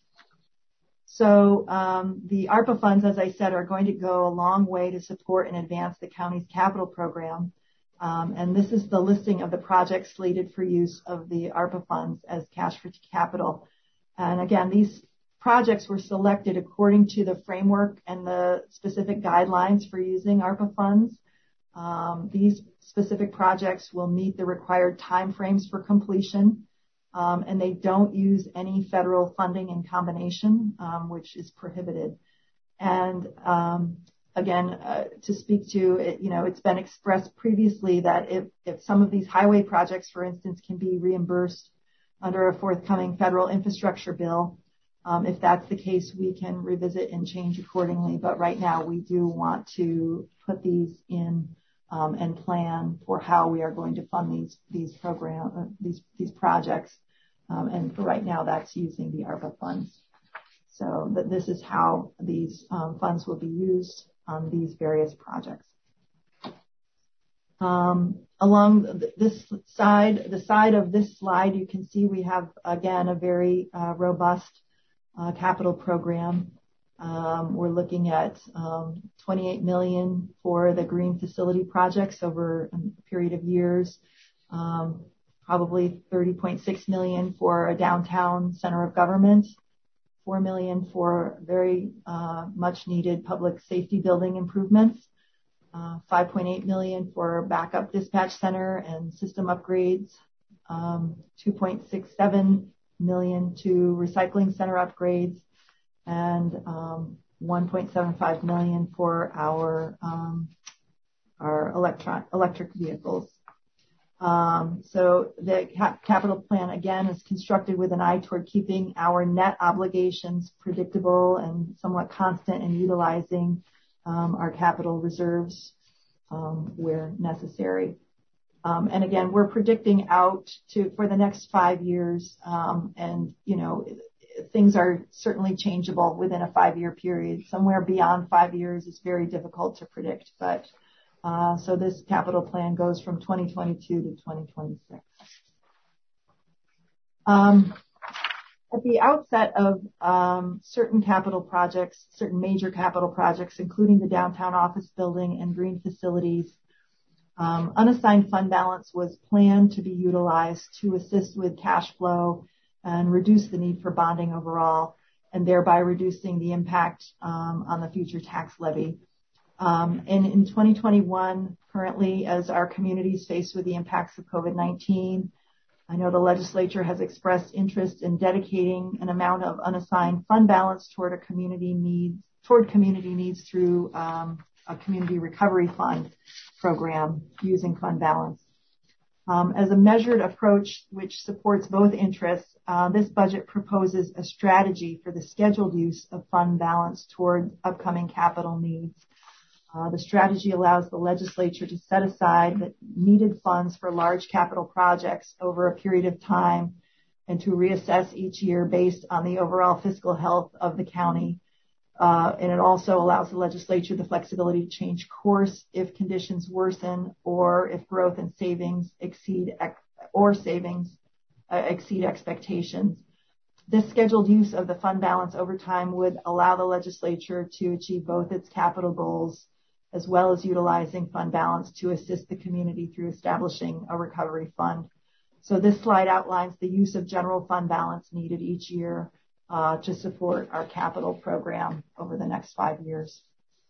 so um, the ARPA funds, as I said, are going to go a long way to support and advance the county's capital program. Um, and this is the listing of the projects slated for use of the ARPA funds as cash for capital. And again, these projects were selected according to the framework and the specific guidelines for using ARPA funds. Um, these specific projects will meet the required timeframes for completion, um, and they don't use any federal funding in combination, um, which is prohibited. And um, again, uh, to speak to it, you know, it's been expressed previously that if, if some of these highway projects, for instance, can be reimbursed under a forthcoming federal infrastructure bill, Um, if that's the case, we can revisit and change accordingly. But right now, we do want to put these in um, and plan for how we are going to fund these these program uh, these these projects. Um, and for right now, that's using the ARPA funds. So that this is how these um, funds will be used on these various projects. Um, along this side, the side of this slide, you can see we have again a very uh, robust Uh, capital program. Um, we're looking at um, twenty-eight million dollars for the green facility projects over a period of years, um, probably thirty point six million dollars for a downtown center of government, four million dollars for very uh, much needed public safety building improvements, uh, five point eight million dollars for backup dispatch center and system upgrades, um, two point six seven million to recycling center upgrades, and um, one point seven five million for our um, our electron electric vehicles. Um, so the cap- capital plan again is constructed with an eye toward keeping our net obligations predictable and somewhat constant, and utilizing um, our capital reserves um, where necessary. Um, and again, we're predicting out to for the next five years, um, and you know things are certainly changeable within a five-year period. Somewhere beyond five years is very difficult to predict. But uh, so this capital plan goes from twenty twenty-two to twenty twenty-six. Um, at the outset of um, certain capital projects, certain major capital projects, including the downtown office building and green facilities, Um, unassigned fund balance was planned to be utilized to assist with cash flow and reduce the need for bonding overall, and thereby reducing the impact um, on the future tax levy. Um, and in twenty twenty-one, currently, as our community is faced with the impacts of COVID nineteen, I know the legislature has expressed interest in dedicating an amount of unassigned fund balance toward a community needs toward community needs through um, a community recovery fund program using fund balance. Um, as a measured approach which supports both interests, uh, this budget proposes a strategy for the scheduled use of fund balance toward upcoming capital needs. Uh, the strategy allows the legislature to set aside the needed funds for large capital projects over a period of time and to reassess each year based on the overall fiscal health of the county. Uh, and it also allows the legislature the flexibility to change course if conditions worsen or if growth and savings exceed ex- or savings uh, exceed expectations. This scheduled use of the fund balance over time would allow the legislature to achieve both its capital goals as well as utilizing fund balance to assist the community through establishing a recovery fund. So this slide outlines the use of general fund balance needed each year uh, to support our capital program over the next five years.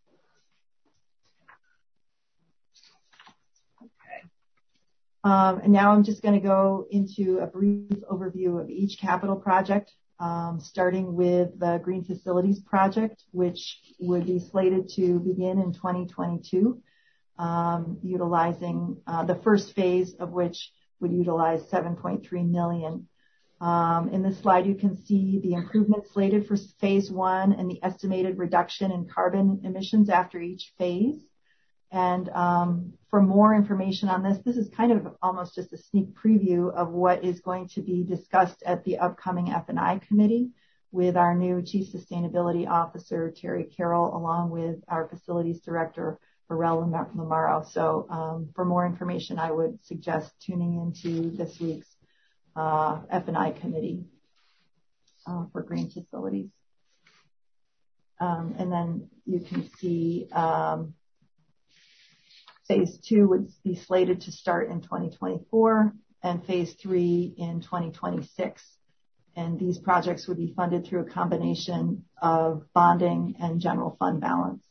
Um, and now I'm just going to go into a brief overview of each capital project, um, starting with the Green Facilities Project, which would be slated to begin in twenty twenty-two, um, utilizing uh, the first phase of which would utilize seven point three million dollars. Um, in this slide, you can see the improvements slated for phase one and the estimated reduction in carbon emissions after each phase. And um, for more information on this, this is kind of almost just a sneak preview of what is going to be discussed at the upcoming F and I committee with our new Chief Sustainability Officer, Terry Carroll, along with our Facilities Director, Burrell Lamaro. So um, for more information, I would suggest tuning into this week's uh, F and I committee uh, for green facilities. Um, and then you can see um, Phase two would be slated to start in twenty twenty-four and phase three in twenty twenty-six. And these projects would be funded through a combination of bonding and general fund balance.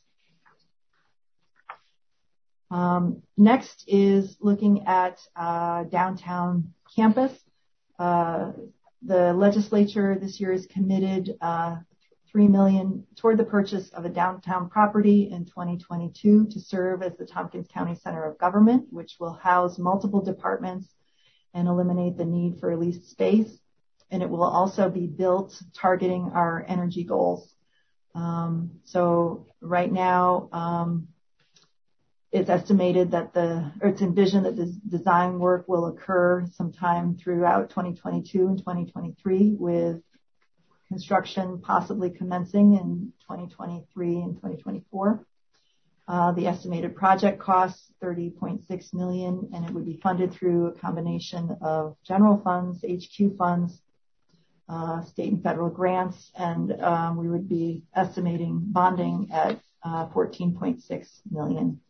Um, next is looking at uh, downtown campus. Uh, the legislature this year is committed uh, three million dollars toward the purchase of a downtown property in twenty twenty-two to serve as the Tompkins County Center of Government, which will house multiple departments and eliminate the need for leased space. And it will also be built targeting our energy goals. Um, so right now, um, it's estimated that the, or it's envisioned that this design work will occur sometime throughout twenty twenty-two and twenty twenty-three, with construction possibly commencing in twenty twenty-three and twenty twenty-four. Uh, the estimated project costs thirty point six million dollars, and it would be funded through a combination of general funds, H Q funds, uh, state and federal grants, and um, we would be estimating bonding at uh, fourteen point six million dollars.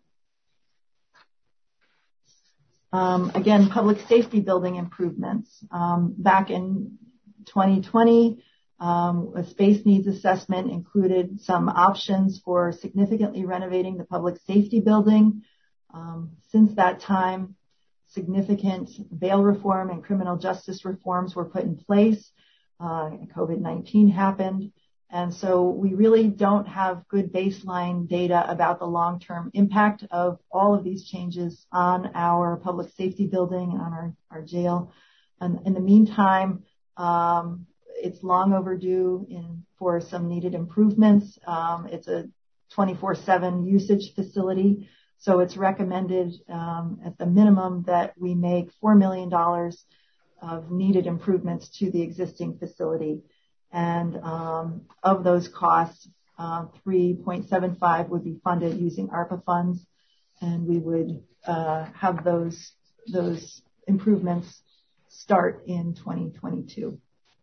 Um, again, public safety building improvements. Um, back in twenty twenty, Um, a space needs assessment included some options for significantly renovating the public safety building. Um, since that time, significant bail reform and criminal justice reforms were put in place. Uh, COVID nineteen happened. And so we really don't have good baseline data about the long-term impact of all of these changes on our public safety building, on our, our jail. And in the meantime, um, it's long overdue in, for some needed improvements. Um, it's a twenty-four seven usage facility, so it's recommended um, at the minimum that we make four million dollars of needed improvements to the existing facility. And um, of those costs, uh, three point seven five would be funded using ARPA funds, and we would uh, have those those improvements start in twenty twenty-two.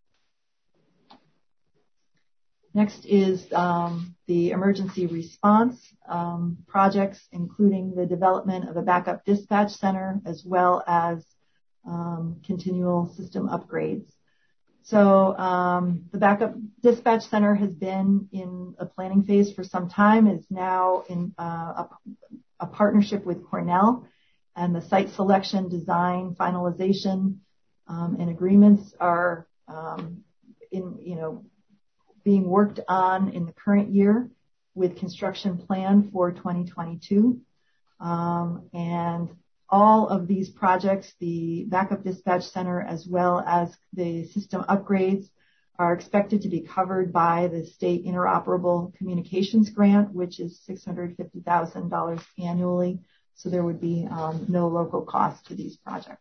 Next is um, the emergency response um, projects, including the development of a backup dispatch center as well as um, continual system upgrades. So um, the backup dispatch center has been in a planning phase for some time. It's now in uh, a, a partnership with Cornell, and the site selection, design, finalization, um, and agreements are um, in, you know, being worked on in the current year with construction plan for twenty twenty-two. Um, and all of these projects, the backup dispatch center as well as the system upgrades, are expected to be covered by the state interoperable communications grant, which is six hundred fifty thousand dollars annually. So there would be um, no local cost to these projects.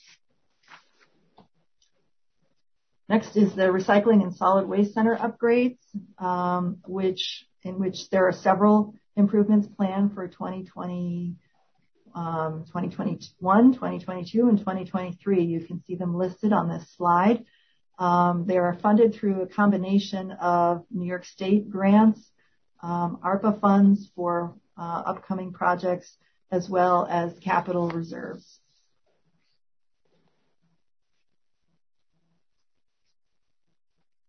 Next is the recycling and solid waste center upgrades, um, which in which there are several improvements planned for twenty twenty, um, twenty twenty-one, twenty twenty-two, and twenty twenty-three. You can see them listed on this slide. Um, they are funded through a combination of New York State grants, um, ARPA funds for uh, upcoming projects, as well as capital reserves.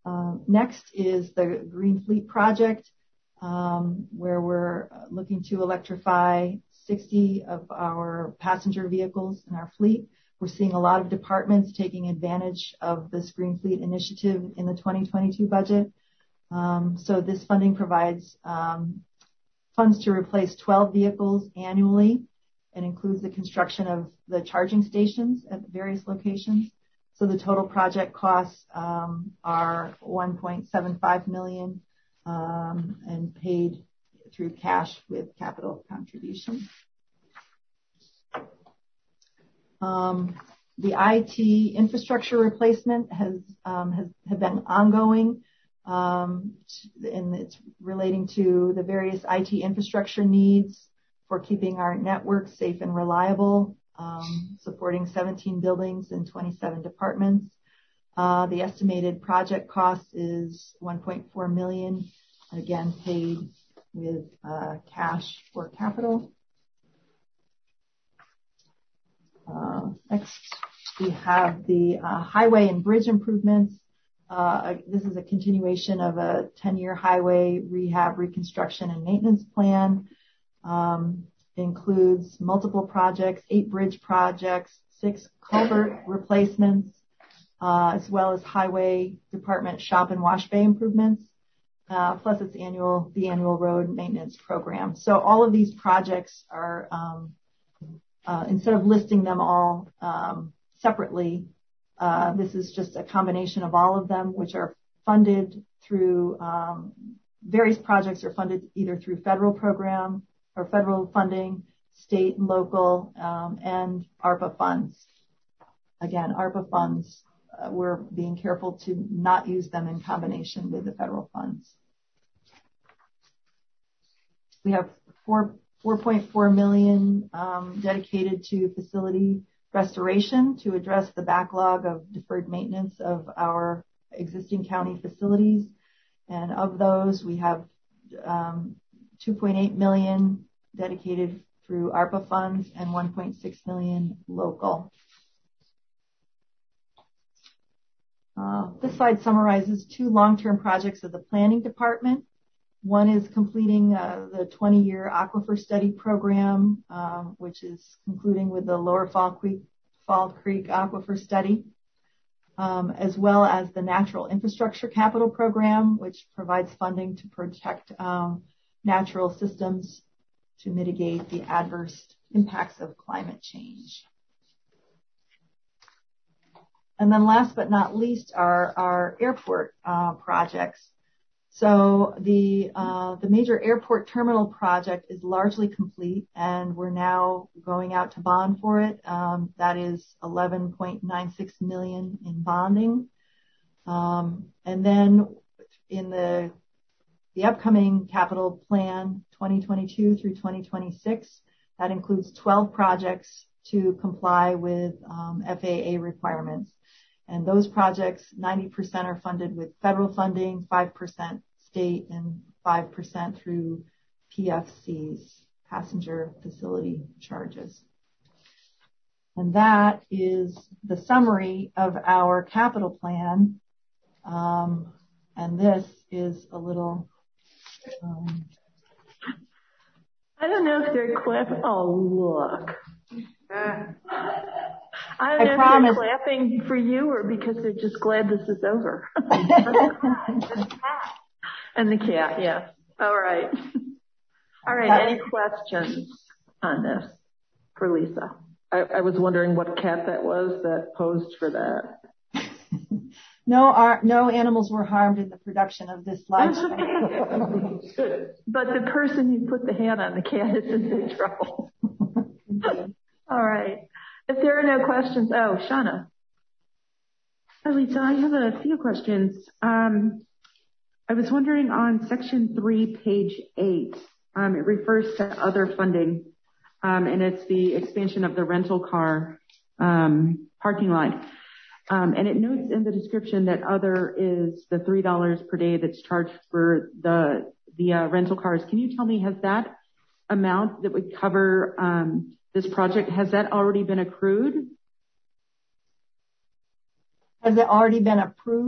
Uh, next is the Green Fleet project, um, where we're looking to electrify sixty of our passenger vehicles in our fleet. We're seeing a lot of departments taking advantage of this Green Fleet initiative in the twenty twenty-two budget. Um, so this funding provides um, funds to replace twelve vehicles annually and includes the construction of the charging stations at various locations. So the total project costs um, are one point seven five million dollars um, and paid through cash with capital contributions. Um, the I T infrastructure replacement has um, has have been ongoing, um, and it's relating to the various I T infrastructure needs for keeping our network safe and reliable, um, supporting seventeen buildings and twenty-seven departments. Uh, the estimated project cost is one point four million dollars, again paid with uh, cash or capital. Uh, next, we have the uh, highway and bridge improvements. Uh, this is a continuation of a ten-year highway rehab, reconstruction, and maintenance plan. Um, it includes multiple projects, eight bridge projects, six culvert replacements, uh, as well as highway department shop and wash bay improvements, uh, plus its annual, the annual road maintenance program. So all of these projects are, um, uh, instead of listing them all um, separately, uh, this is just a combination of all of them, which are funded through um, various projects are funded either through federal program or federal funding, state and local, um, and ARPA funds. Again, ARPA funds, uh, we're being careful to not use them in combination with the federal funds. We have four, four point four million um, dedicated to facility restoration to address the backlog of deferred maintenance of our existing county facilities. And of those, we have um, two point eight million dedicated through ARPA funds and one point six million local. Uh, this slide summarizes two long-term projects of the planning department. One is completing uh, the twenty-year aquifer study program, um, which is concluding with the Lower Fall Creek, Fall Creek aquifer study, um, as well as the Natural Infrastructure Capital Program, which provides funding to protect um, natural systems to mitigate the adverse impacts of climate change. And then last but not least are our airport uh, projects. So the uh, the major airport terminal project is largely complete, and we're now going out to bond for it. Um, that is eleven point nine six million dollars in bonding. Um, and then in the the upcoming capital plan twenty twenty-two through twenty twenty-six, that includes twelve projects to comply with um, F A A requirements. And those projects, ninety percent are funded with federal funding, five percent state, and five percent through P F Cs, passenger facility charges. And that is the summary of our capital plan. Um, and this is a little... Um, I don't know if they're clapping. Oh, look. I don't know I if promise. they're clapping for you or because they're just glad this is over. And the cat, yeah. All right. All right. Any questions on this for Lisa? I, I was wondering what cat that was that posed for that. No, our, no animals were harmed in the production of this live stream. But the person who put the hat on the cat is in big trouble. All right. If there are no questions, oh, Shauna. Hi, Lisa. I have a few questions. Um, I was wondering on section three, page eight, um, it refers to other funding, um, and it's the expansion of the rental car um, parking lot. Um, and it notes in the description that other is the three dollars per day that's charged for the the uh, rental cars. Can you tell me, has that amount that would cover um, this project, has that already been accrued? Has it already been approved?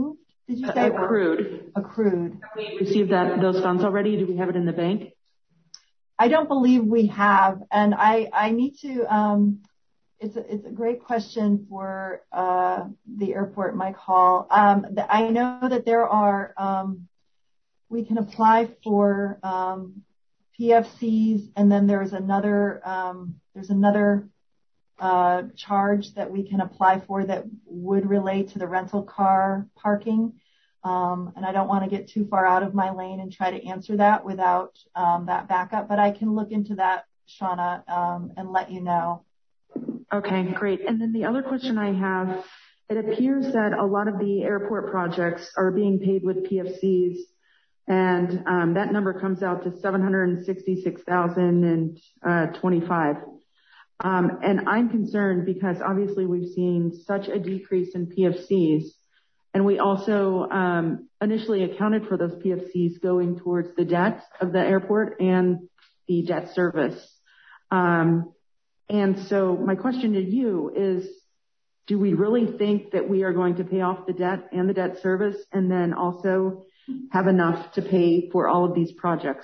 Did you say accrued? Accrued. Have we received that those funds already? Do we have it in the bank? I don't believe we have, and I I need to. Um, it's a, it's a great question for uh, the airport, Mike Hall. Um, the, I know that there are. Um, we can apply for um, P F Cs, and then there's another um, there's another uh, charge that we can apply for that would relate to the rental car parking. Um, and I don't want to get too far out of my lane and try to answer that without um, that backup, but I can look into that, Shauna, um, and let you know. Okay, great. And then the other question I have, it appears that a lot of the airport projects are being paid with P F Cs, and um, that number comes out to seven hundred sixty-six thousand twenty-five. Um, and I'm concerned because obviously we've seen such a decrease in P F Cs. And we also um, initially accounted for those P F Cs going towards the debt of the airport and the debt service. Um, and so my question to you is, do we really think that we are going to pay off the debt and the debt service and then also have enough to pay for all of these projects?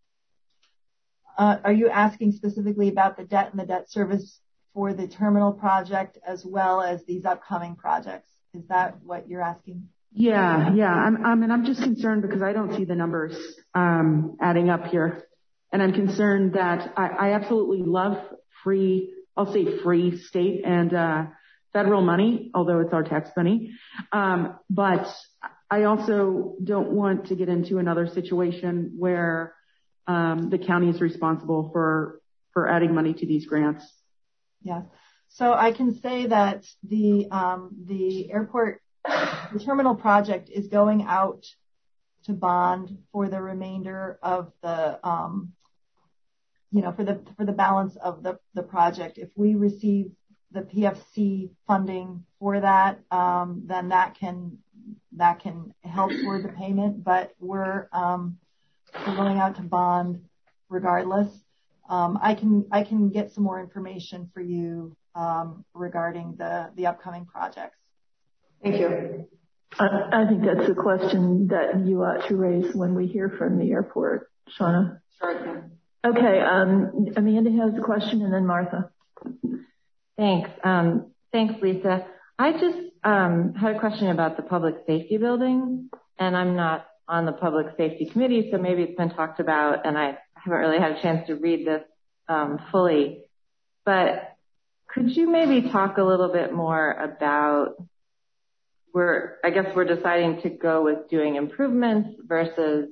Uh, are you asking specifically about the debt and the debt service for the terminal project as well as these upcoming projects? Is that what you're asking? Yeah, yeah. I'm, I mean, I'm just concerned because I don't see the numbers um, adding up here. And I'm concerned that I, I absolutely love free, I'll say free state and uh, federal money, although it's our tax money. Um, but I also don't want to get into another situation where um, the county is responsible for, for adding money to these grants. Yeah. So I can say that the um, the airport, the terminal project is going out to bond for the remainder of the, um, you know, for the for the balance of the, the project. If we receive the P F C funding for that, um, then that can that can help toward the payment. But we're um, we're going out to bond regardless. Um, I can I can get some more information for you um, regarding the, the upcoming projects. Thank you. I, I think that's a question that you ought to raise when we hear from the airport, Shauna. Sure. Okay, um, Amanda has a question, and then Martha. Thanks. Um, thanks, Lisa. I just um, had a question about the public safety building, and I'm not on the public safety committee, so maybe it's been talked about, and I haven't really had a chance to read this um, fully. But could you maybe talk a little bit more about, we're, I guess we're deciding to go with doing improvements versus,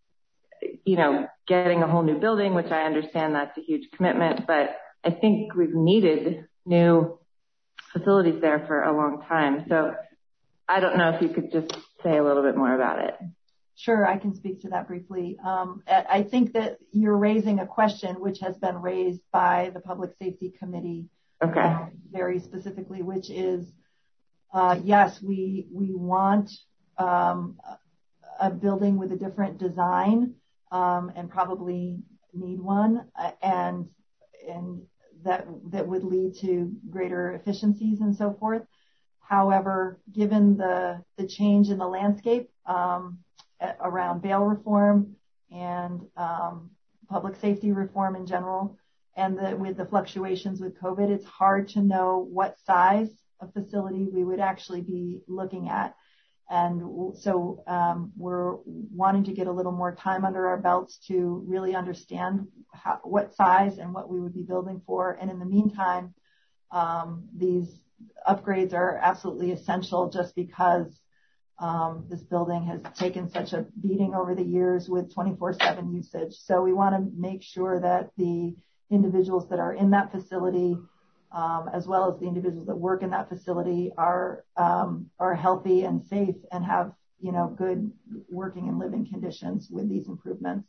you know, getting a whole new building, which I understand that's a huge commitment, but I think we've needed new facilities there for a long time. So I don't know if you could just say a little bit more about it. Sure, I can speak to that briefly. Um, I think that you're raising a question which has been raised by the Public Safety Committee, okay, um, very specifically, which is, uh, yes, we we want um, a building with a different design, um, and probably need one, uh, and and that that would lead to greater efficiencies and so forth. However, given the the change in the landscape, um, around bail reform and um, public safety reform in general, and the, with the fluctuations with COVID, it's hard to know what size of facility we would actually be looking at. And so um, we're wanting to get a little more time under our belts to really understand how, what size and what we would be building for. And in the meantime, um, these upgrades are absolutely essential just because Um, this building has taken such a beating over the years with twenty-four seven usage. So we want to make sure that the individuals that are in that facility, um, as well as the individuals that work in that facility, are um, are healthy and safe and have, you know, good working and living conditions with these improvements.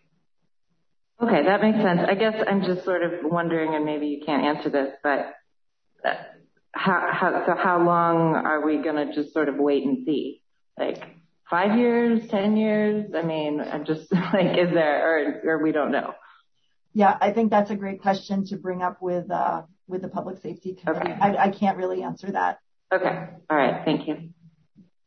Okay, that makes sense. I guess I'm just sort of wondering, and maybe you can't answer this, but how, how so how long are we going to just sort of wait and see? Like five years, ten years? I mean, I'm just like, is there, or, or we don't know? Yeah, I think that's a great question to bring up with uh, with the Public Safety Committee. Okay. I, I can't really answer that. Okay. All right. Thank you.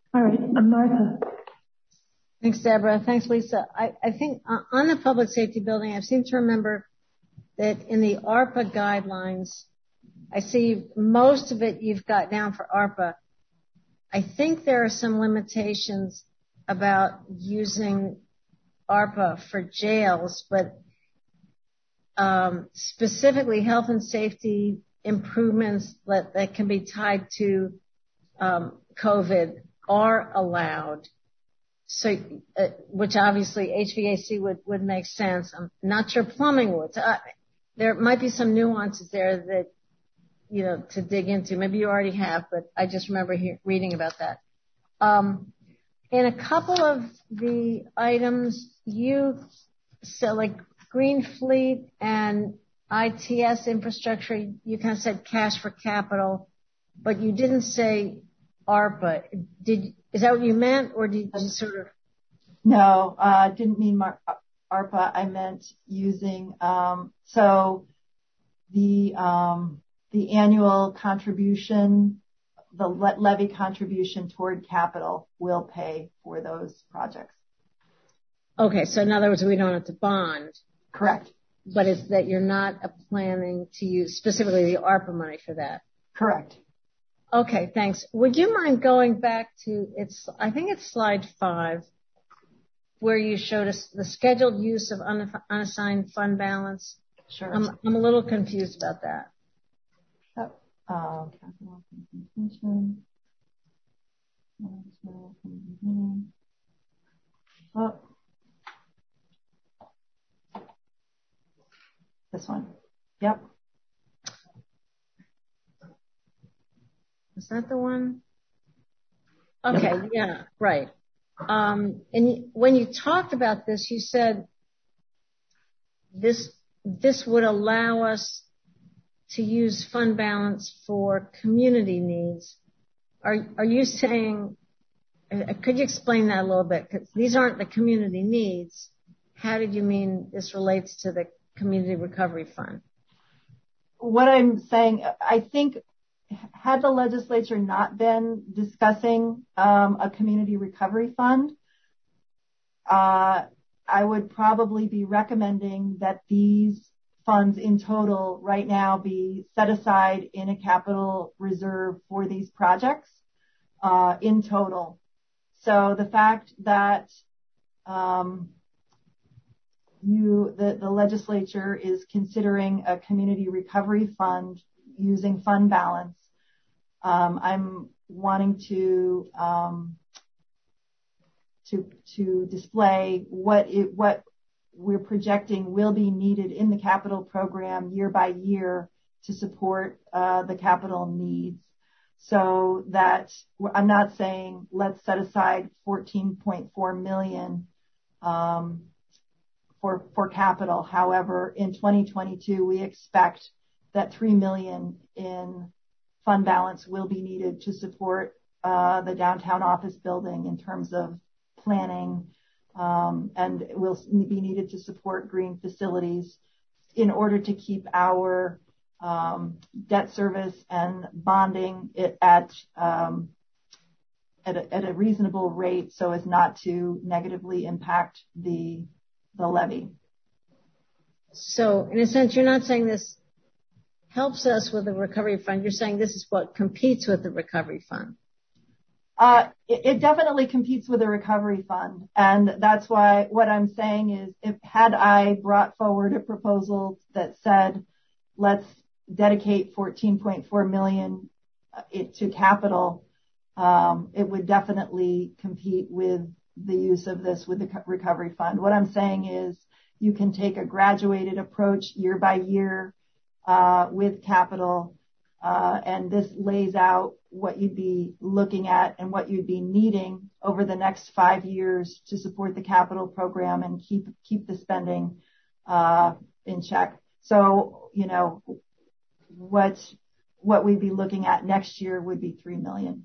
All right, I'm Martha. Thanks, Deborah. Thanks, Lisa. I, I think uh, on the public safety building, I seem to remember that in the ARPA guidelines, I see most of it you've got down for ARPA. I think there are some limitations about using ARPA for jails, but um, specifically health and safety improvements that, that can be tied to um, COVID are allowed. So, uh, which obviously H V A C would, would make sense. I'm not sure plumbing would. Uh, there might be some nuances there that, you know, to dig into. Maybe you already have, but I just remember hear, reading about that. Um, in a couple of the items, you said like Green Fleet and I T S infrastructure, you kind of said cash for capital, but you didn't say ARPA. Did, is that what you meant, or did you sort of? No, I uh, didn't mean Mar- ARPA. I meant using, um, so the, um, the annual contribution, the le- levy contribution toward capital will pay for those projects. Okay, so in other words, we don't have to bond. Correct. But it's that you're not planning to use specifically the ARPA money for that. Correct. Okay, thanks. Would you mind going back to, it's, I think it's slide five, where you showed us the scheduled use of un- unassigned fund balance? Sure. I'm, I'm a little confused about that. Oh, uh, capital compensation. Oh. This one. Yep. Is that the one? Okay, yep. Yeah, right. Um, and when you talked about this, you said this this would allow us to use fund balance for community needs. Are are you saying? Uh, could you explain that a little bit? Because these aren't the community needs. How did you mean this relates to the Community Recovery Fund? What I'm saying, I think, had the legislature not been discussing um, a community recovery fund, uh, I would probably be recommending that these funds in total right now be set aside in a capital reserve for these projects uh, in total. So the fact that um, you, the, the legislature is considering a community recovery fund using fund balance, um, I'm wanting to um, to to display what it, what we're projecting will be needed in the capital program year by year to support uh, the capital needs. So that I'm not saying let's set aside fourteen point four million um, for for capital. However, in twenty twenty-two, we expect that three million in fund balance will be needed to support uh, the downtown office building in terms of planning, um, and it will be needed to support green facilities in order to keep our um, debt service and bonding it at um, at a, at a reasonable rate, so as not to negatively impact the the levy. So, in a sense, you're not saying this helps us with the recovery fund. You're saying this is what competes with the recovery fund. Uh, it, it definitely competes with the recovery fund. And that's why what I'm saying is, if had I brought forward a proposal that said, let's dedicate fourteen point four million it, to capital, um, it would definitely compete with the use of this with the recovery fund. What I'm saying is you can take a graduated approach year by year uh, with capital, uh, and this lays out what you'd be looking at and what you'd be needing over the next five years to support the capital program and keep keep the spending uh, in check. So, you know, what what we'd be looking at next year would be three million.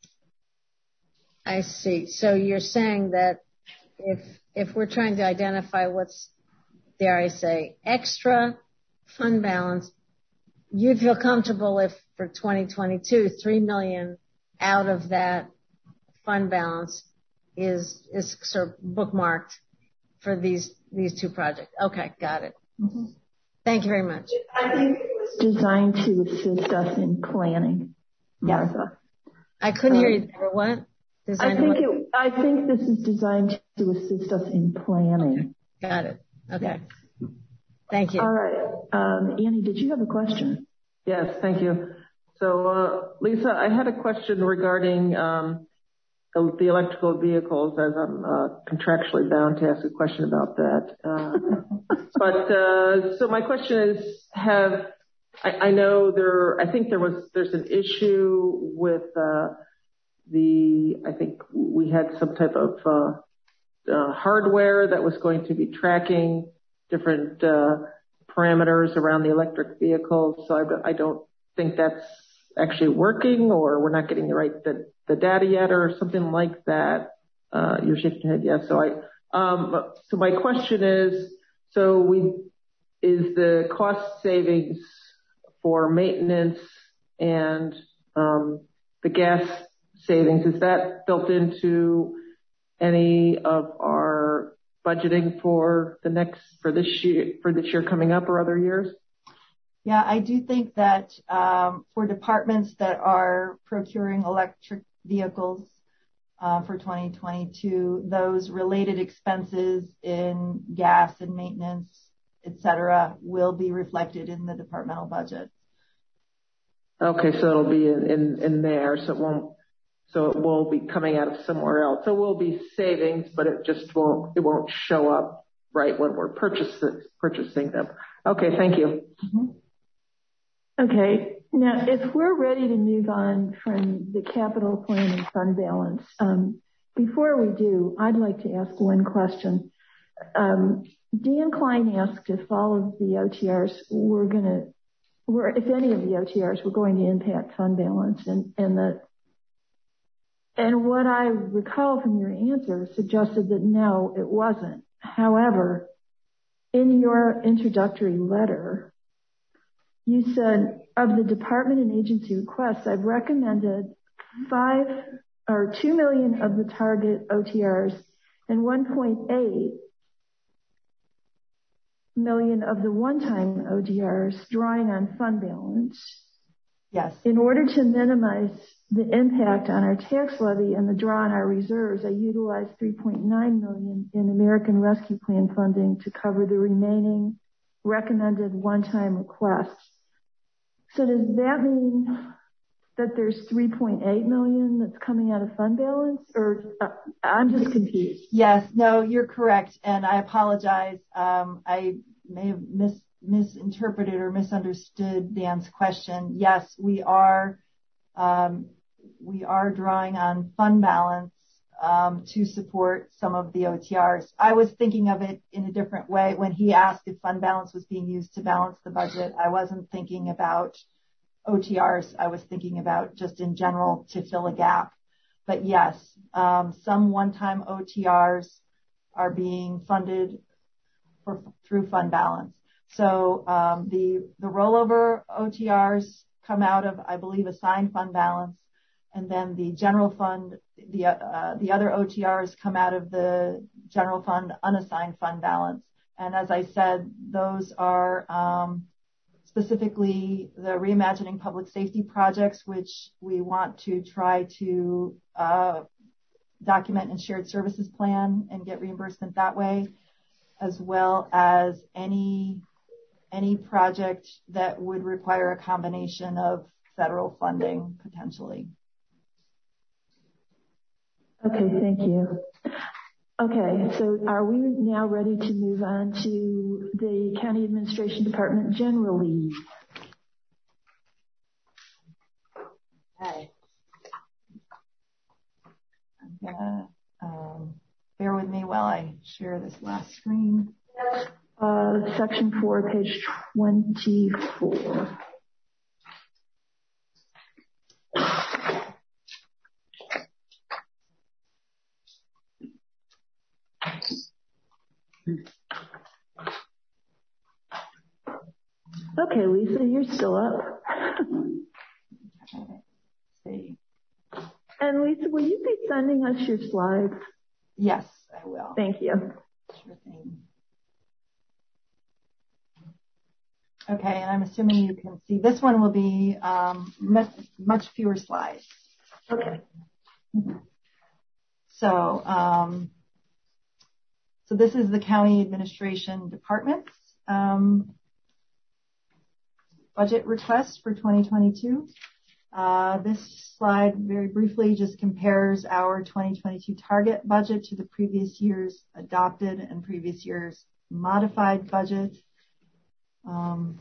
I see. So you're saying that if if we're trying to identify what's, dare I say, extra fund balance, you'd feel comfortable if for twenty twenty-two, three million out of that fund balance is is sort of bookmarked for these these two projects. Okay, got it. Mm-hmm. Thank you very much. I think it was designed to assist us in planning, Martha. I couldn't um, hear you, Deborah. What? Designed I think it, I think this is designed to assist us in planning. Okay. Got it. Okay. Thank you. All right. Um, Annie, did you have a question? Yes, thank you. So, uh, Lisa, I had a question regarding um, the, the electrical vehicles, as I'm uh, contractually bound to ask a question about that. Uh, but uh, so my question is, have I, I know there? I think there was there's an issue with uh, the. I think we had some type of uh, uh, hardware that was going to be tracking different uh, parameters around the electric vehicles. So I, I don't think that's actually working, or we're not getting the right the, the data yet, or something like that. Uh, you're shaking your head, yes. So I, um, so my question is, so we, is the cost savings for maintenance and um, the gas savings, is that built into any of our budgeting for the next, for this year, for this year coming up or other years? Yeah, I do think that um, for departments that are procuring electric vehicles uh, for twenty twenty-two, those related expenses in gas and maintenance, et cetera, will be reflected in the departmental budget. Okay, so it'll be in, in, in there, so it won't, so it will be coming out of somewhere else. So it will be savings, but it just won't, it won't show up right when we're purchasing, purchasing them. Okay, thank you. Mm-hmm. Okay. Now, if we're ready to move on from the capital plan and fund balance, um, before we do, I'd like to ask one question. Um, Dan Klein asked if all of the O T Rs were going to, were, if any of the O T Rs were going to impact fund balance, and, and the, and what I recall from your answer suggested that no, it wasn't. However, in your introductory letter, you said, of the department and agency requests, I've recommended five or two million of the target O T Rs and one point eight million of the one-time O T Rs drawing on fund balance. Yes. In order to minimize the impact on our tax levy and the draw on our reserves, I utilized three point nine million in American Rescue Plan funding to cover the remaining recommended one-time requests. So does that mean that there's three point eight million that's coming out of fund balance, or uh, I'm just confused? Yes, no, you're correct. And I apologize. Um, I may have mis- misinterpreted or misunderstood Dan's question. Yes, we are, um, we are drawing on fund balance, um, to support some of the O T Rs. I was thinking of it in a different way. When he asked if fund balance was being used to balance the budget, I wasn't thinking about O T Rs. I was thinking about just in general to fill a gap. But yes, um, some one-time O T Rs are being funded for, through fund balance. So um, the the rollover O T Rs come out of, I believe, assigned fund balance, and then the general fund, the uh, the other O T Rs come out of the general fund unassigned fund balance. And as I said, those are um, specifically the Reimagining Public Safety projects, which we want to try to uh, document in shared services plan and get reimbursement that way, as well as any any project that would require a combination of federal funding potentially. Okay, thank you. Okay, so are we now ready to move on to the County Administration Department generally? Okay. I'm gonna um, bear with me while I share this last screen. Uh, section four, page twenty-four. Okay, Lisa, you're still up. Let's see. And Lisa, will you be sending us your slides? Yes, I will. Thank you. Sure thing. Okay, and I'm assuming you can see this one will be um, much, much fewer slides. Okay. So, um, so this is the county administration department's um, budget request for twenty twenty-two. Uh, this slide very briefly just compares our twenty twenty-two target budget to the previous year's adopted and previous year's modified budget. Um,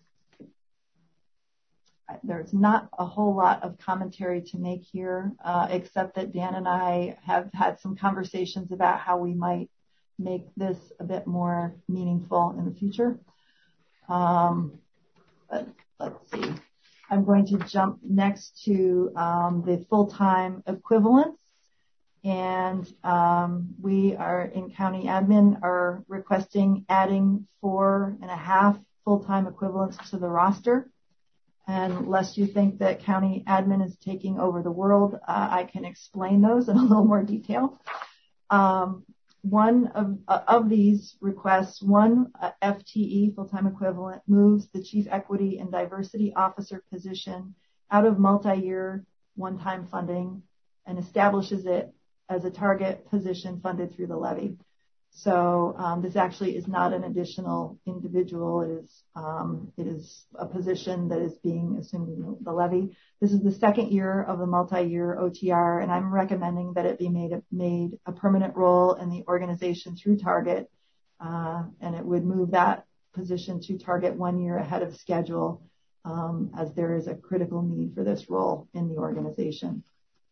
there's not a whole lot of commentary to make here, uh, except that Dan and I have had some conversations about how we might make this a bit more meaningful in the future. Um, but let's see. I'm going to jump next to um, the full-time equivalents. And um, we are in county admin are requesting adding four and a half full-time equivalents to the roster. And lest you think that county admin is taking over the world, uh, I can explain those in a little more detail. Um, one of, uh, of these requests, one uh, F T E, full-time equivalent, moves the Chief Equity and Diversity Officer position out of multi-year one-time funding and establishes it as a target position funded through the levy. So um, this actually is not an additional individual. It is um, it is a position that is being assumed in the levy. This is the second year of the multi-year O T R, and I'm recommending that it be made a, made a permanent role in the organization through Target, uh, and it would move that position to Target one year ahead of schedule, um, as there is a critical need for this role in the organization.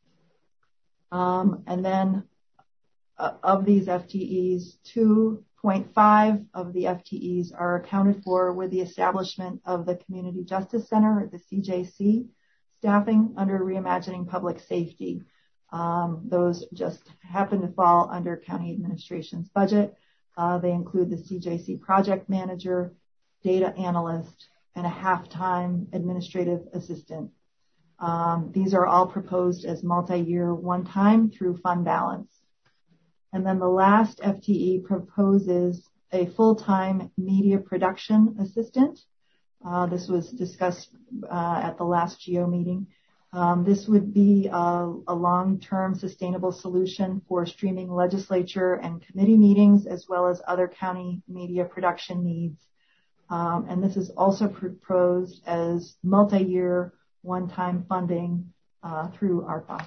Um, and then uh, of these F T Es, two point five of the F T Es are accounted for with the establishment of the Community Justice Center, or the C J C, staffing under Reimagining Public Safety. Um, those just happen to fall under county administration's budget. Uh, they include the C J C project manager, data analyst, and a half-time administrative assistant. Um, these are all proposed as multi-year one-time through fund balance. And then the last F T E proposes a full-time media production assistant. Uh, this was discussed uh, at the last G O meeting. Um, this would be a, a long-term sustainable solution for streaming legislature and committee meetings, as well as other county media production needs. Um, and this is also proposed as multi-year one-time funding uh, through ARPA.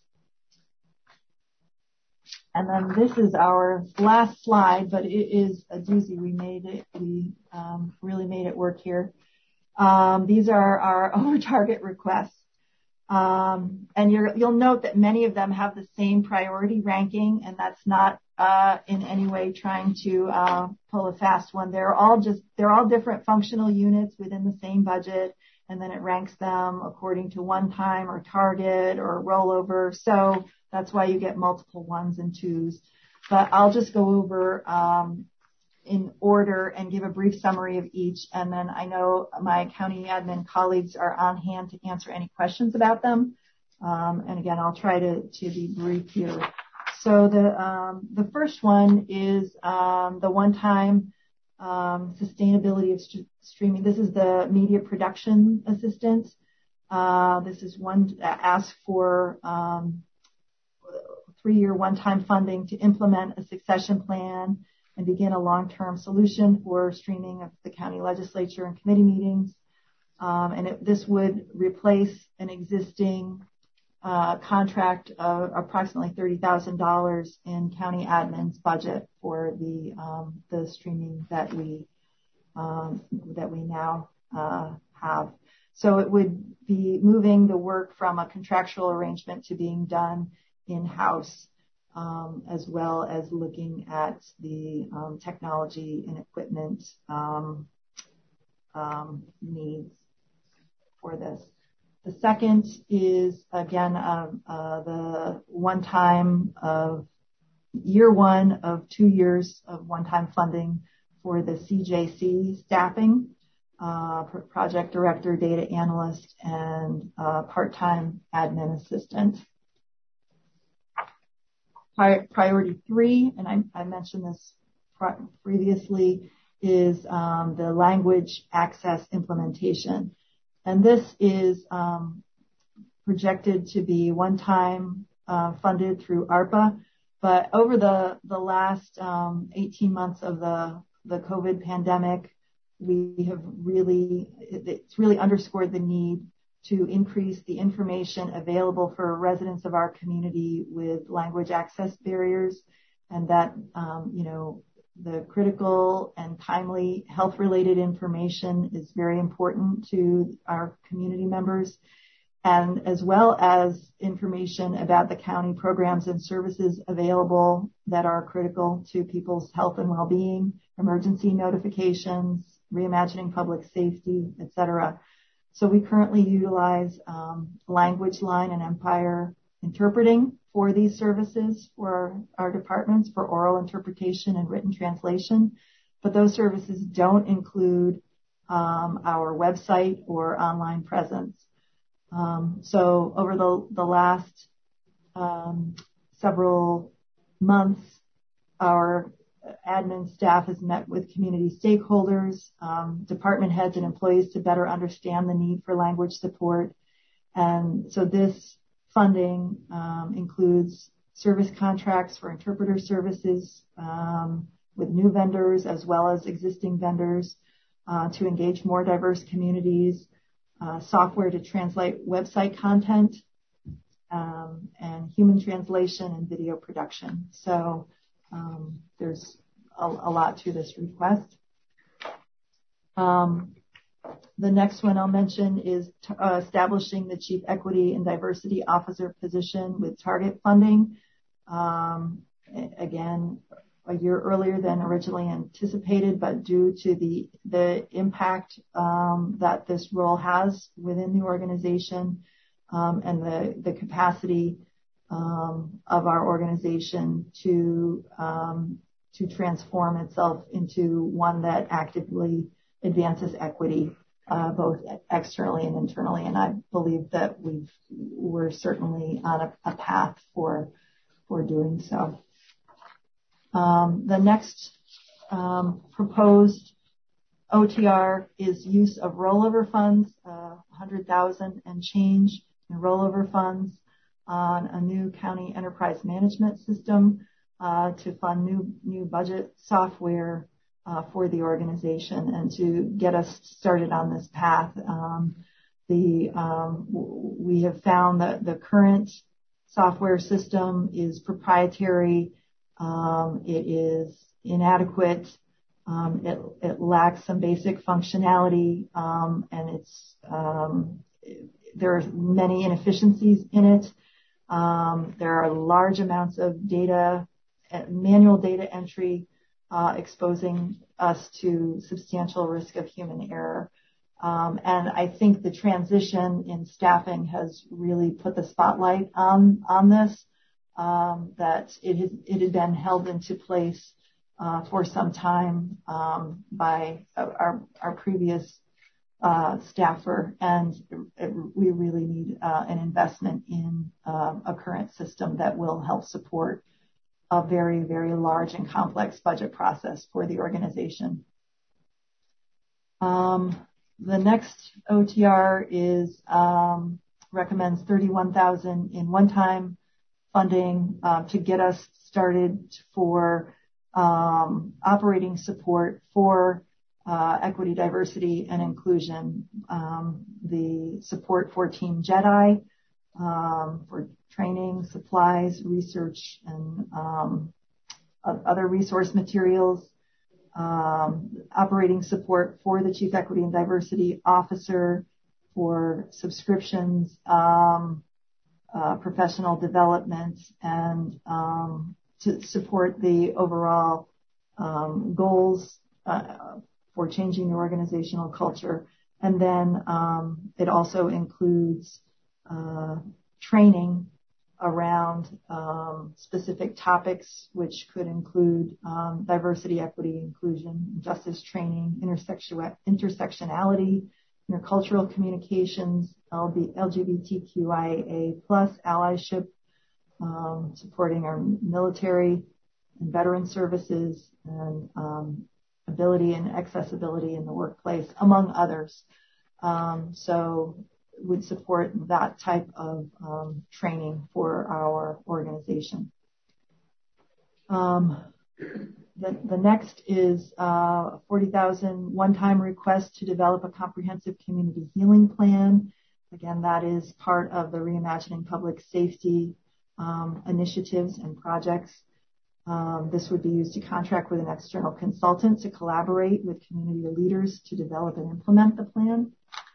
And then this is our last slide, but it is a doozy. We made it. We um, really made it work here. Um, these are our over-target requests. Um, and you're, you'll note that many of them have the same priority ranking, and that's not uh, in any way trying to uh, pull a fast one. They're all just, they're all different functional units within the same budget, and then it ranks them according to one-time or target or rollover. So that's why you get multiple ones and twos. But I'll just go over um, in order and give a brief summary of each. And then I know my county admin colleagues are on hand to answer any questions about them. Um, and again, I'll try to, to be brief here. So the, um, the first one is um, the one-time um, sustainability of st- streaming. This is the media production assistance. Uh, this is one uh, ask for um, three-year one-time funding to implement a succession plan and begin a long-term solution for streaming of the county legislature and committee meetings. Um, and it, this would replace an existing uh, contract of approximately thirty thousand dollars in county admin's budget for the um, the streaming that we um, that we now uh, have. So it would be moving the work from a contractual arrangement to being done in-house, um, as well as looking at the um, technology and equipment um, um, needs for this. The second is, again, uh, uh, the one-time of year one of two years of one-time funding for the C J C staffing, uh, project director, data analyst, and uh, part-time admin assistant. priority three, and I, I mentioned this previously, is um, the language access implementation. And this is um, projected to be one-time uh, funded through ARPA. But over the, the last um, eighteen months of the, the COVID pandemic, we have really, it's really underscored the need to increase the information available for residents of our community with language access barriers, and that, um, you know, the critical and timely health-related information is very important to our community members, and as well as information about the county programs and services available that are critical to people's health and well-being, emergency notifications, reimagining public safety, et cetera. So we currently utilize um, Language Line and Empire interpreting for these services for our, our departments for oral interpretation and written translation, but those services don't include um, our website or online presence. Um, so over the, the last um, several months, our admin staff has met with community stakeholders, um, department heads, and employees to better understand the need for language support. And so this funding um, includes service contracts for interpreter services um, with new vendors as well as existing vendors uh, to engage more diverse communities, uh, software to translate website content, um, and human translation and video production. So um, there's a, a lot to this request. Um, The next one I'll mention is t- uh, establishing the Chief Equity and Diversity Officer position with target funding. Um, again, a year earlier than originally anticipated, but due to the the impact um, that this role has within the organization um, and the the capacity um, of our organization to um, to transform itself into one that actively advances equity, uh, both externally and internally. And I believe that we've, we're certainly on a, a path for, for doing so. Um, the next, um, proposed O T R is use of rollover funds, uh, one hundred thousand and change in rollover funds on a new county enterprise management system, uh, to fund new, new budget software Uh, for the organization and to get us started on this path. Um, the um, w- we have found that the current software system is proprietary. Um, it is inadequate. Um, it, it lacks some basic functionality, um, and it's um, there are many inefficiencies in it. Um, there are large amounts of data, manual data entry. Uh, exposing us to substantial risk of human error. Um, and I think the transition in staffing has really put the spotlight on, on this, um, that it had, it had been held into place uh, for some time um, by our, our previous uh, staffer, and it, we really need uh, an investment in uh, a current system that will help support a very, very large and complex budget process for the organization. Um, the next O T R is um, recommends thirty-one thousand dollars in one-time funding uh, to get us started for um, operating support for uh, equity, diversity, and inclusion. Um, the support for Team Jedi, um, for training, supplies, research, and um, other resource materials, um, operating support for the Chief Equity and Diversity Officer, for subscriptions, um, uh, professional development, and um, to support the overall um, goals uh, for changing the organizational culture. And then um, it also includes uh, training around um, specific topics, which could include um, diversity, equity, inclusion, justice training, intersection- intersectionality, intercultural communications, L G B T Q I A plus, allyship, um, supporting our military and veteran services, and um, ability and accessibility in the workplace, among others. Um, so would support that type of um, training for our organization. Um, the, the next is uh, forty thousand one-time request to develop a comprehensive community healing plan. Again, that is part of the Reimagining Public Safety um, initiatives and projects. Um, this would be used to contract with an external consultant to collaborate with community leaders to develop and implement the plan.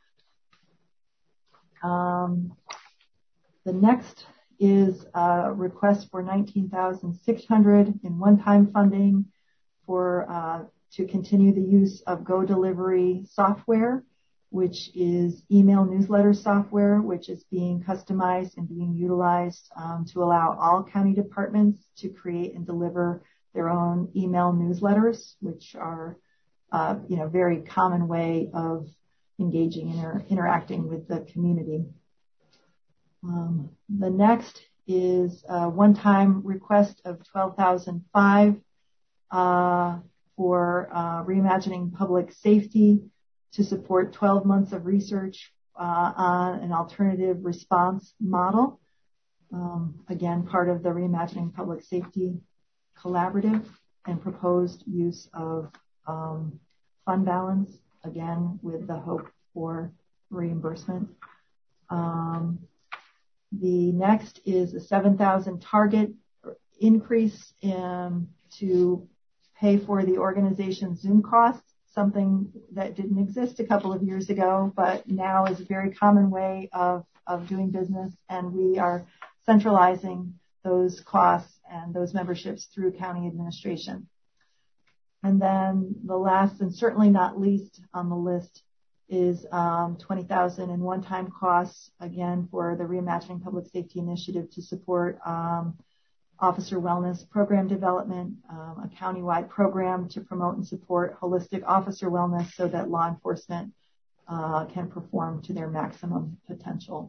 Um, the next is a request for nineteen thousand six hundred dollars in one-time funding for uh, to continue the use of GoDelivery software, which is email newsletter software, which is being customized and being utilized um, to allow all county departments to create and deliver their own email newsletters, which are, uh, you know, very common way of engaging and inter- interacting with the community. Um, the next is a one-time request of twelve thousand five dollars uh, for uh, Reimagining Public Safety to support twelve months of research uh, on an alternative response model. Um, again, part of the Reimagining Public Safety Collaborative, and proposed use of um, fund balance, again, with the hope for reimbursement. Um, the next is a seven thousand target increase in, to pay for the organization's Zoom costs, something that didn't exist a couple of years ago, but now is a very common way of, of doing business, and we are centralizing those costs and those memberships through county administration. And then the last, and certainly not least on the list, is um, twenty thousand dollars in one-time costs, again, for the Reimagining Public Safety Initiative to support um, officer wellness program development, um, a countywide program to promote and support holistic officer wellness so that law enforcement uh, can perform to their maximum potential.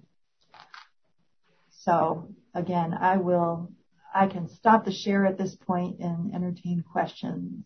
So again, I will, I can stop the share at this point and entertain questions.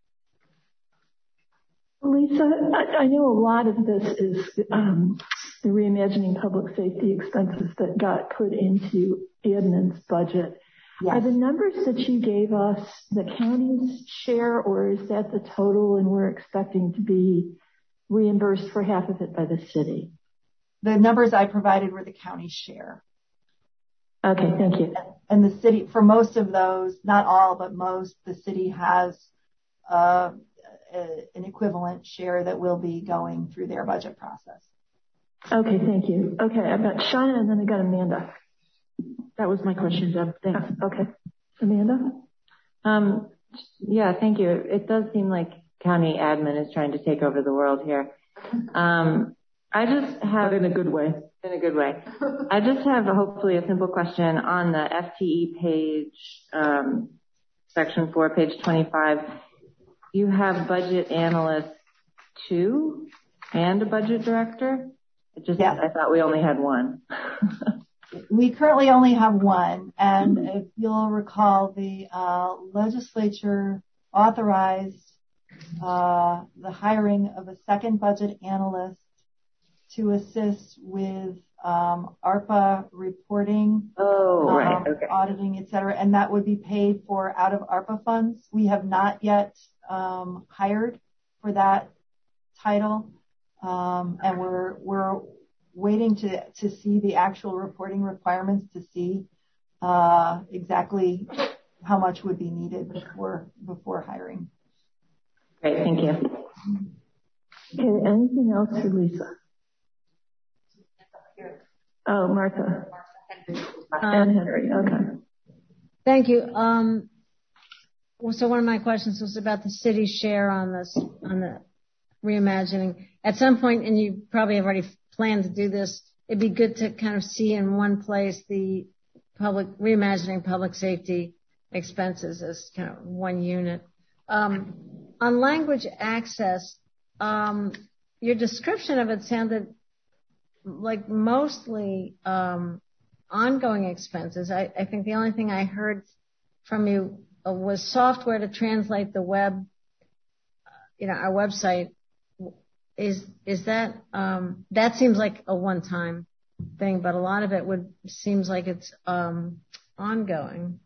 Lisa, I, I know a lot of this is um, the Reimagining Public Safety expenses that got put into admin's budget. Yes. Are the numbers that you gave us the county's share, or is that the total and we're expecting to be reimbursed for half of it by the city? The numbers I provided were the county's share. Okay, thank you. And the city, for most of those, not all, but most, the city has uh, a, an equivalent share that will be going through their budget process. Okay, thank you. Okay, I've got Shauna and then I got Amanda. That was my question, Deb. Thanks. Okay. Amanda? Um, yeah, thank you. It does seem like county admin is trying to take over the world here. Um, I just have... But in a good way. In a good way. I just have a, hopefully a simple question on the F T E page, um, section four, page twenty-five. You have budget analyst two and a budget director? It just, yeah. I thought we only had one. We currently only have one, and mm-hmm. if you'll recall, the uh, legislature authorized uh, the hiring of a second budget analyst to assist with um, ARPA reporting, oh, um, right. Okay. auditing, et cetera, and that would be paid for out of ARPA funds. We have not yet um, hired for that title, um, and we're we're waiting to, to see the actual reporting requirements to see uh, exactly how much would be needed before before hiring. Great, thank you. Okay, anything else for Lisa? Oh, Martha. Um, and Henry, okay. Thank you. Um, well, so one of my questions was about the city's share on this, on the reimagining. At some point, and you probably have already plan to do this, it'd be good to kind of see in one place the public reimagining public safety expenses as kind of one unit. Um, on language access, um, your description of it sounded like mostly um, ongoing expenses. I, I think the only thing I heard from you uh, was software to translate the web, you know, our website. Is is that um, that seems like a one-time thing, but a lot of it would seems like it's um, ongoing.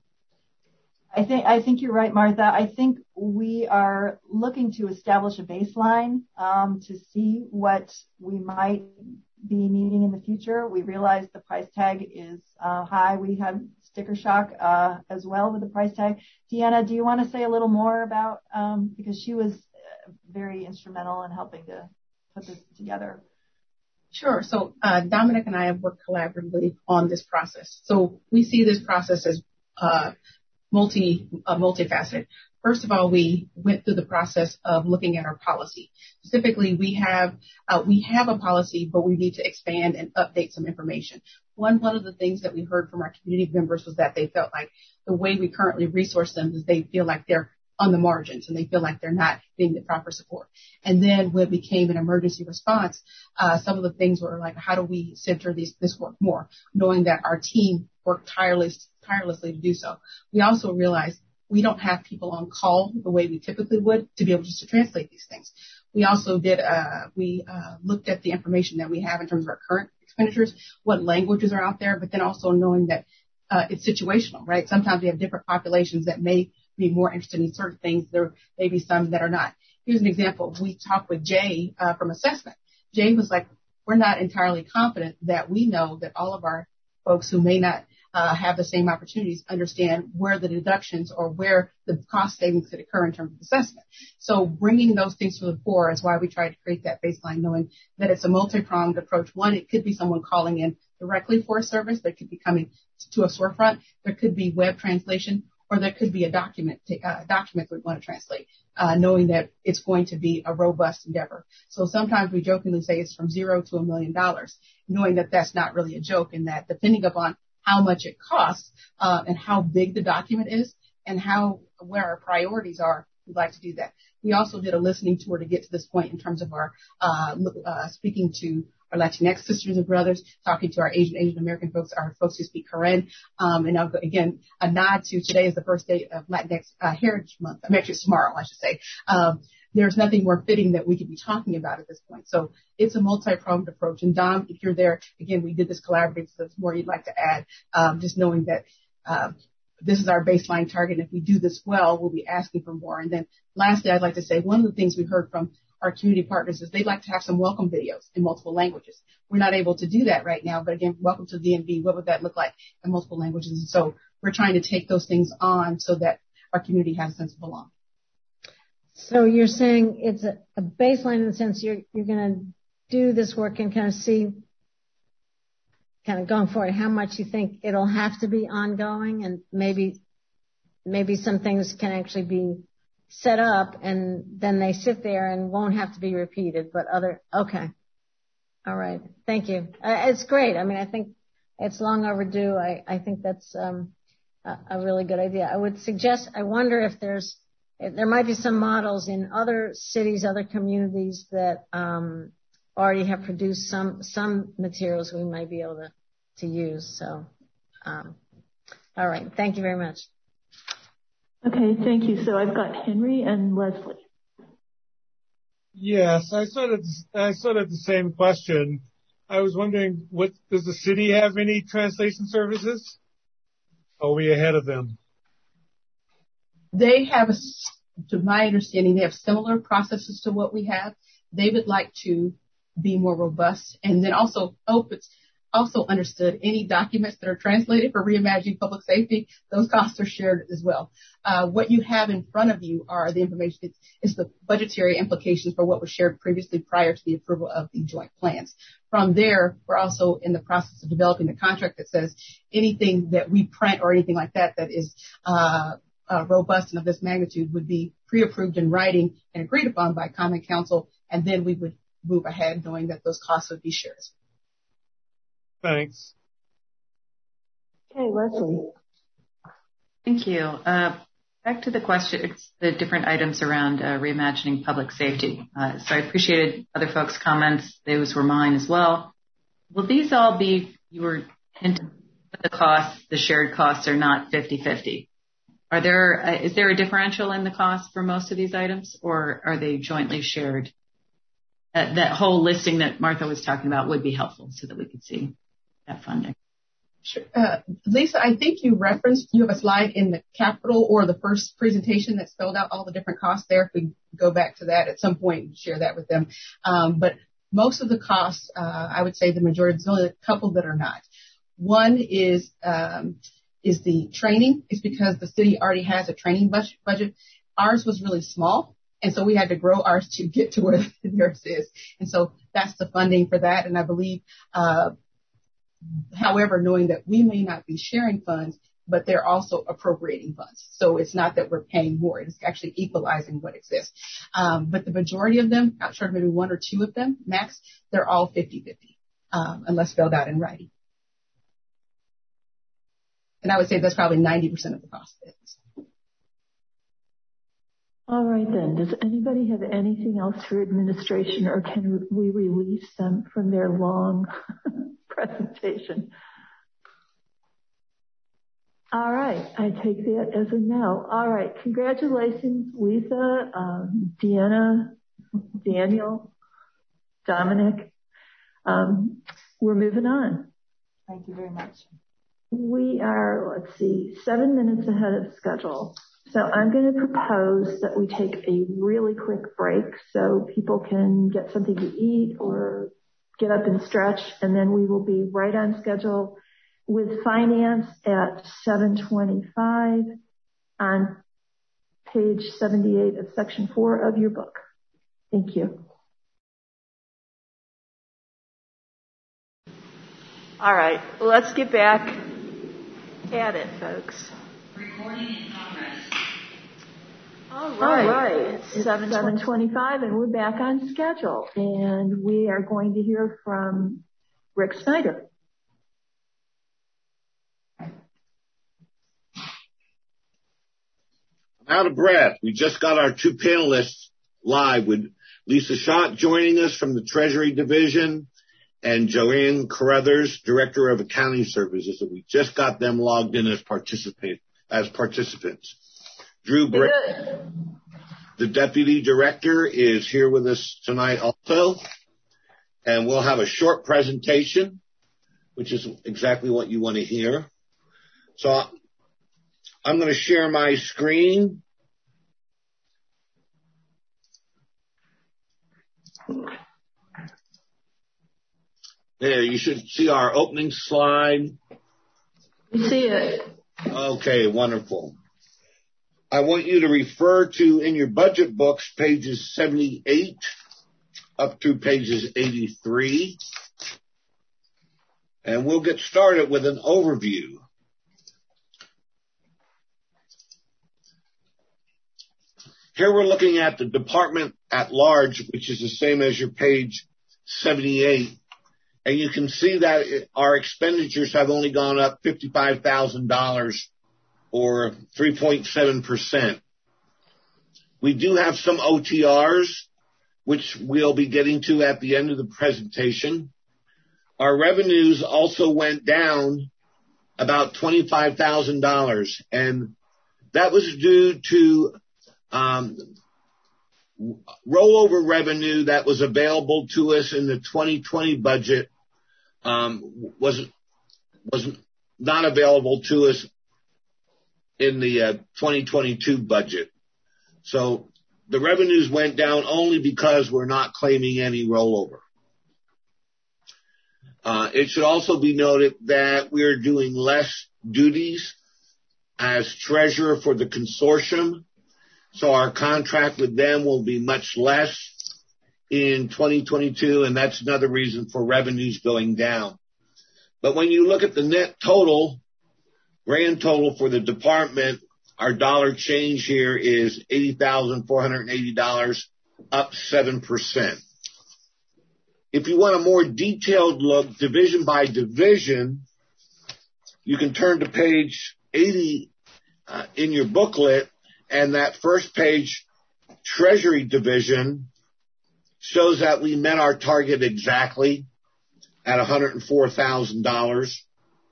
I think I think you're right, Martha. I think we are looking to establish a baseline um, to see what we might be needing in the future. We realize the price tag is uh, high. We have sticker shock uh, as well with the price tag. Deanna, do you want to say a little more about um, because she was very instrumental in helping to put this together? Sure. So uh, Dominic and I have worked collaboratively on this process. So we see this process as uh, multi uh, multifaceted. First of all, we went through the process of looking at our policy. Specifically, we have uh, we have a policy, but we need to expand and update some information. One one of the things that we heard from our community members was that they felt like the way we currently resource them is they feel like they're on the margins and they feel like they're not getting the proper support. And then when it became an emergency response, uh, some of the things were like, how do we center these, this work more, knowing that our team worked tireless, tirelessly to do so. We also realized we don't have people on call the way we typically would to be able just to translate these things. We also did, uh, we uh, looked at the information that we have in terms of our current expenditures, what languages are out there, but then also knowing that uh, it's situational, right? Sometimes we have different populations that may be more interested in certain things. There may be some that are not. Here's an example. We talked with Jay uh, from assessment. Jay was like, we're not entirely confident that we know that all of our folks who may not uh, have the same opportunities understand where the deductions or where the cost savings could occur in terms of assessment. So bringing those things to the fore is why we tried to create that baseline, knowing that it's a multi-pronged approach. One, it could be someone calling in directly for a service that could be coming to a storefront. There could be web translation, or there could be a document, uh, document we want to translate, uh, knowing that it's going to be a robust endeavor. So sometimes we jokingly say it's from zero to a million dollars, knowing that that's not really a joke, and that depending upon how much it costs uh, and how big the document is and how where our priorities are, we'd like to do that. We also did a listening tour to get to this point in terms of our uh, uh, speaking to our Latinx sisters and brothers, talking to our Asian, Asian American folks, our folks who speak Karen. Um, and I'll, again, a nod to today is the first day of Latinx uh, Heritage Month. I mean, actually, it's tomorrow, I should say. Um, there's nothing more fitting that we could be talking about at this point. So it's a multi-pronged approach. And Dom, if you're there, again, we did this collaboratively, so there's more you'd like to add. Um, just knowing that uh, this is our baseline target. And if we do this well, we'll be asking for more. And then lastly, I'd like to say one of the things we heard from our community partners is they'd like to have some welcome videos in multiple languages. We're not able to do that right now, but again, welcome to D M V. What would that look like in multiple languages? And so we're trying to take those things on so that our community has a sense of belonging. So you're saying it's a, a baseline in the sense you're, you're going to do this work and kind of see, kind of going forward, how much you think it'll have to be ongoing, and maybe, maybe some things can actually be set up and then they sit there and won't have to be repeated, but other, okay. All right. Thank you. Uh, it's great. I mean, I think it's long overdue. I, I think that's um, a, a really good idea. I would suggest, I wonder if there's, if there might be some models in other cities, other communities that um, already have produced some, some materials we might be able to, to use. So, um, all right. Thank you very much. Okay, thank you. So I've got Henry and Leslie. Yes, I sort of, I sort of the same question. I was wondering, what does the city have any translation services? Are we ahead of them? They have, a, to my understanding, they have similar processes to what we have. They would like to be more robust, and then also hope it's also understood any documents that are translated for reimagining public safety, those costs are shared as well. Uh, what you have in front of you are the information. It's, it's the budgetary implications for what was shared previously prior to the approval of the joint plans. From there, we're also in the process of developing the contract that says anything that we print or anything like that that is uh, uh, robust and of this magnitude would be pre-approved in writing and agreed upon by Common Council, and then we would move ahead knowing that those costs would be shared. Thanks. Okay, Leslie. Thank you. Uh, back to the question, it's the different items around uh, reimagining public safety. Uh, so I appreciated other folks' comments. Those were mine as well. Will these all be, you were hinting the costs, the shared costs are not fifty-fifty. Are there, uh, is there a differential in the cost for most of these items, or are they jointly shared? Uh, that whole listing that Martha was talking about would be helpful so that we could see that funding. Sure. Uh, Lisa, I think you referenced, you have a slide in the capital or the first presentation that spelled out all the different costs there. If we go back to that at some point and share that with them. Um, but most of the costs, uh, I would say the majority, there's only a couple that are not. One is, um, is the training. It's because the city already has a training budget. budget. Ours was really small. And so we had to grow ours to get to where the nurse is. And so that's the funding for that. And I believe, uh, however, knowing that we may not be sharing funds, but they're also appropriating funds. So it's not that we're paying more. It's actually equalizing what exists. Um, but the majority of them, outside of maybe one or two of them, max, they're all fifty-fifty, um, unless spelled out in writing. And I would say that's probably ninety percent of the cost of it. All right, then. Does anybody have anything else for administration, or can we release them from their long presentation? All right. I take that as a no. All right. Congratulations, Lisa, um, Deanna, Daniel, Dominic. Um, we're moving on. Thank you very much. We are, let's see, seven minutes ahead of schedule. So I'm going to propose that we take a really quick break so people can get something to eat or get up and stretch, and then we will be right on schedule with finance at seven twenty-five on page seventy-eight of section four of your book. Thank you. All right, let's get back at it, folks. Recording in progress. All right. All right. It's seven twenty-five and we're back on schedule. And we are going to hear from Rick Snyder. I'm out of breath. We just got our two panelists live with Lisa Schott joining us from the Treasury Division and Joanne Carruthers, Director of Accounting Services. We just got them logged in as participate as participants. Drew Bray, the Deputy Director, is here with us tonight also. And we'll have a short presentation, which is exactly what you want to hear. So I'm going to share my screen. There, you should see our opening slide. You see it. Okay, wonderful. I want you to refer to, in your budget books, pages seventy-eight up through pages eighty-three. And we'll get started with an overview. Here we're looking at the department at large, which is the same as your page seventy-eight. And you can see that it, our expenditures have only gone up fifty-five thousand dollars or three point seven percent. We do have some O T Rs, which we'll be getting to at the end of the presentation. Our revenues also went down about twenty-five thousand dollars, and that was due to um, rollover revenue that was available to us in the twenty twenty budget um, was was not available to us in the uh, twenty twenty-two budget. So the revenues went down only because we're not claiming any rollover. Uh, it should also be noted that we're doing less duties as treasurer for the consortium. So our contract with them will be much less in twenty twenty-two, and that's another reason for revenues going down. But when you look at the net total, grand total for the department, our dollar change here is eighty thousand four hundred eighty dollars, up seven percent. If you want a more detailed look, division by division, you can turn to page eighty uh, in your booklet, and that first page, Treasury Division, shows that we met our target exactly at one hundred four thousand dollars.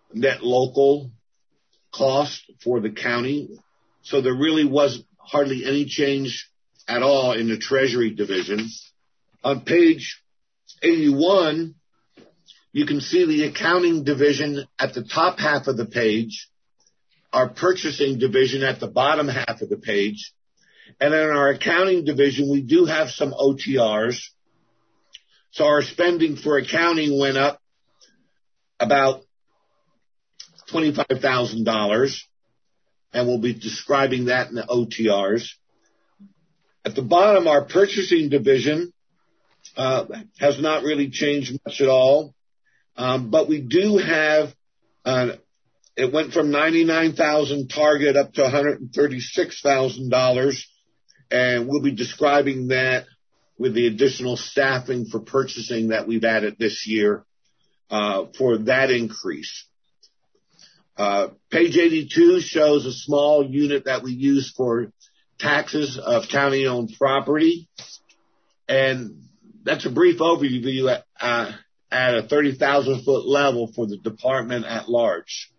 net local cost for the county. So there really was hardly any change at all in the Treasury division. On page eighty-one, you can see the accounting division at the top half of the page, our purchasing division at the bottom half of the page. And in our accounting division, we do have some O T Rs. So our spending for accounting went up about twenty-five thousand dollars, and we'll be describing that in the O T Rs. At the bottom, our purchasing division uh, has not really changed much at all, um, but we do have, uh, it went from ninety-nine thousand dollars target up to one hundred thirty-six thousand dollars, and we'll be describing that with the additional staffing for purchasing that we've added this year uh, for that increase. Uh, page eighty-two shows a small unit that we use for taxes of county-owned property, and that's a brief overview at, uh, at a thirty thousand foot level for the department at large.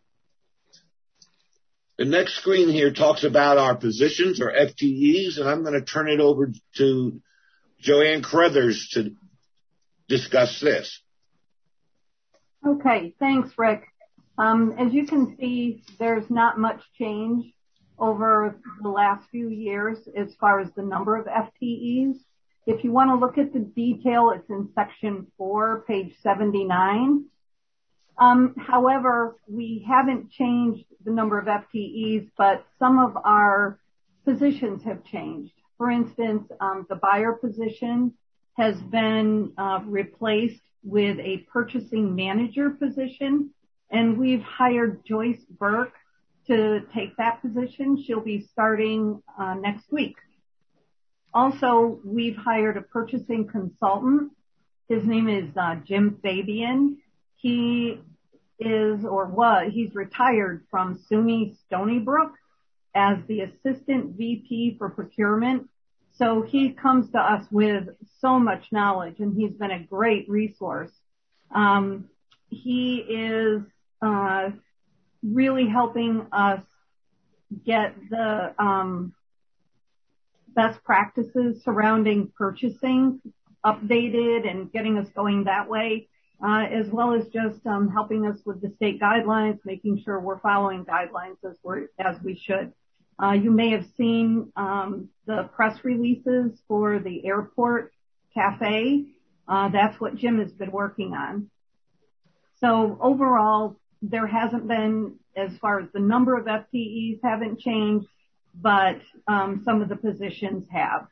The next screen here talks about our positions, or F T Es, and I'm going to turn it over to Joanne Carruthers to discuss this. Okay, thanks, Rick. Um, as you can see, there's not much change over the last few years as far as the number of F T Es. If you want to look at the detail, it's in section four, page seventy-nine. Um, however, we haven't changed the number of F T Es, but some of our positions have changed. For instance, um, the buyer position has been uh, replaced with a purchasing manager position, and we've hired Joyce Burke to take that position. She'll be starting uh, next week. Also, we've hired a purchasing consultant. His name is uh, Jim Fabian. He is, or was, he's retired from SUNY Stony Brook as the assistant V P for procurement. So he comes to us with so much knowledge, and he's been a great resource. Um, he is uh, really helping us get the um, best practices surrounding purchasing updated and getting us going that way, uh, as well as just um, helping us with the state guidelines, making sure we're following guidelines as, we're, as we should. Uh, you may have seen um, the press releases for the airport cafe. Uh, that's what Jim has been working on. So overall, there hasn't been, as far as the number of F T Es haven't changed, but um, some of the positions have.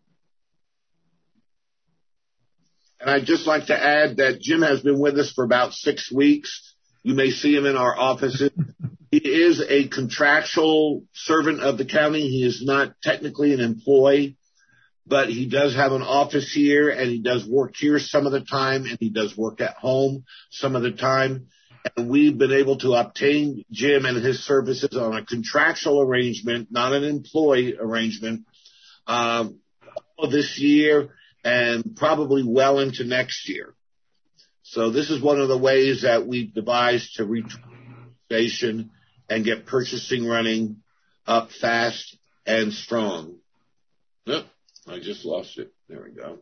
And I'd just like to add that Jim has been with us for about six weeks. You may see him in our offices. He is a contractual servant of the county. He is not technically an employee, but he does have an office here, and he does work here some of the time, and he does work at home some of the time. And we've been able to obtain Jim and his services on a contractual arrangement, not an employee arrangement, um, this year and probably well into next year. So this is one of the ways that we've devised to reach station and get purchasing running up fast and strong. Oh, I just lost it. There we go.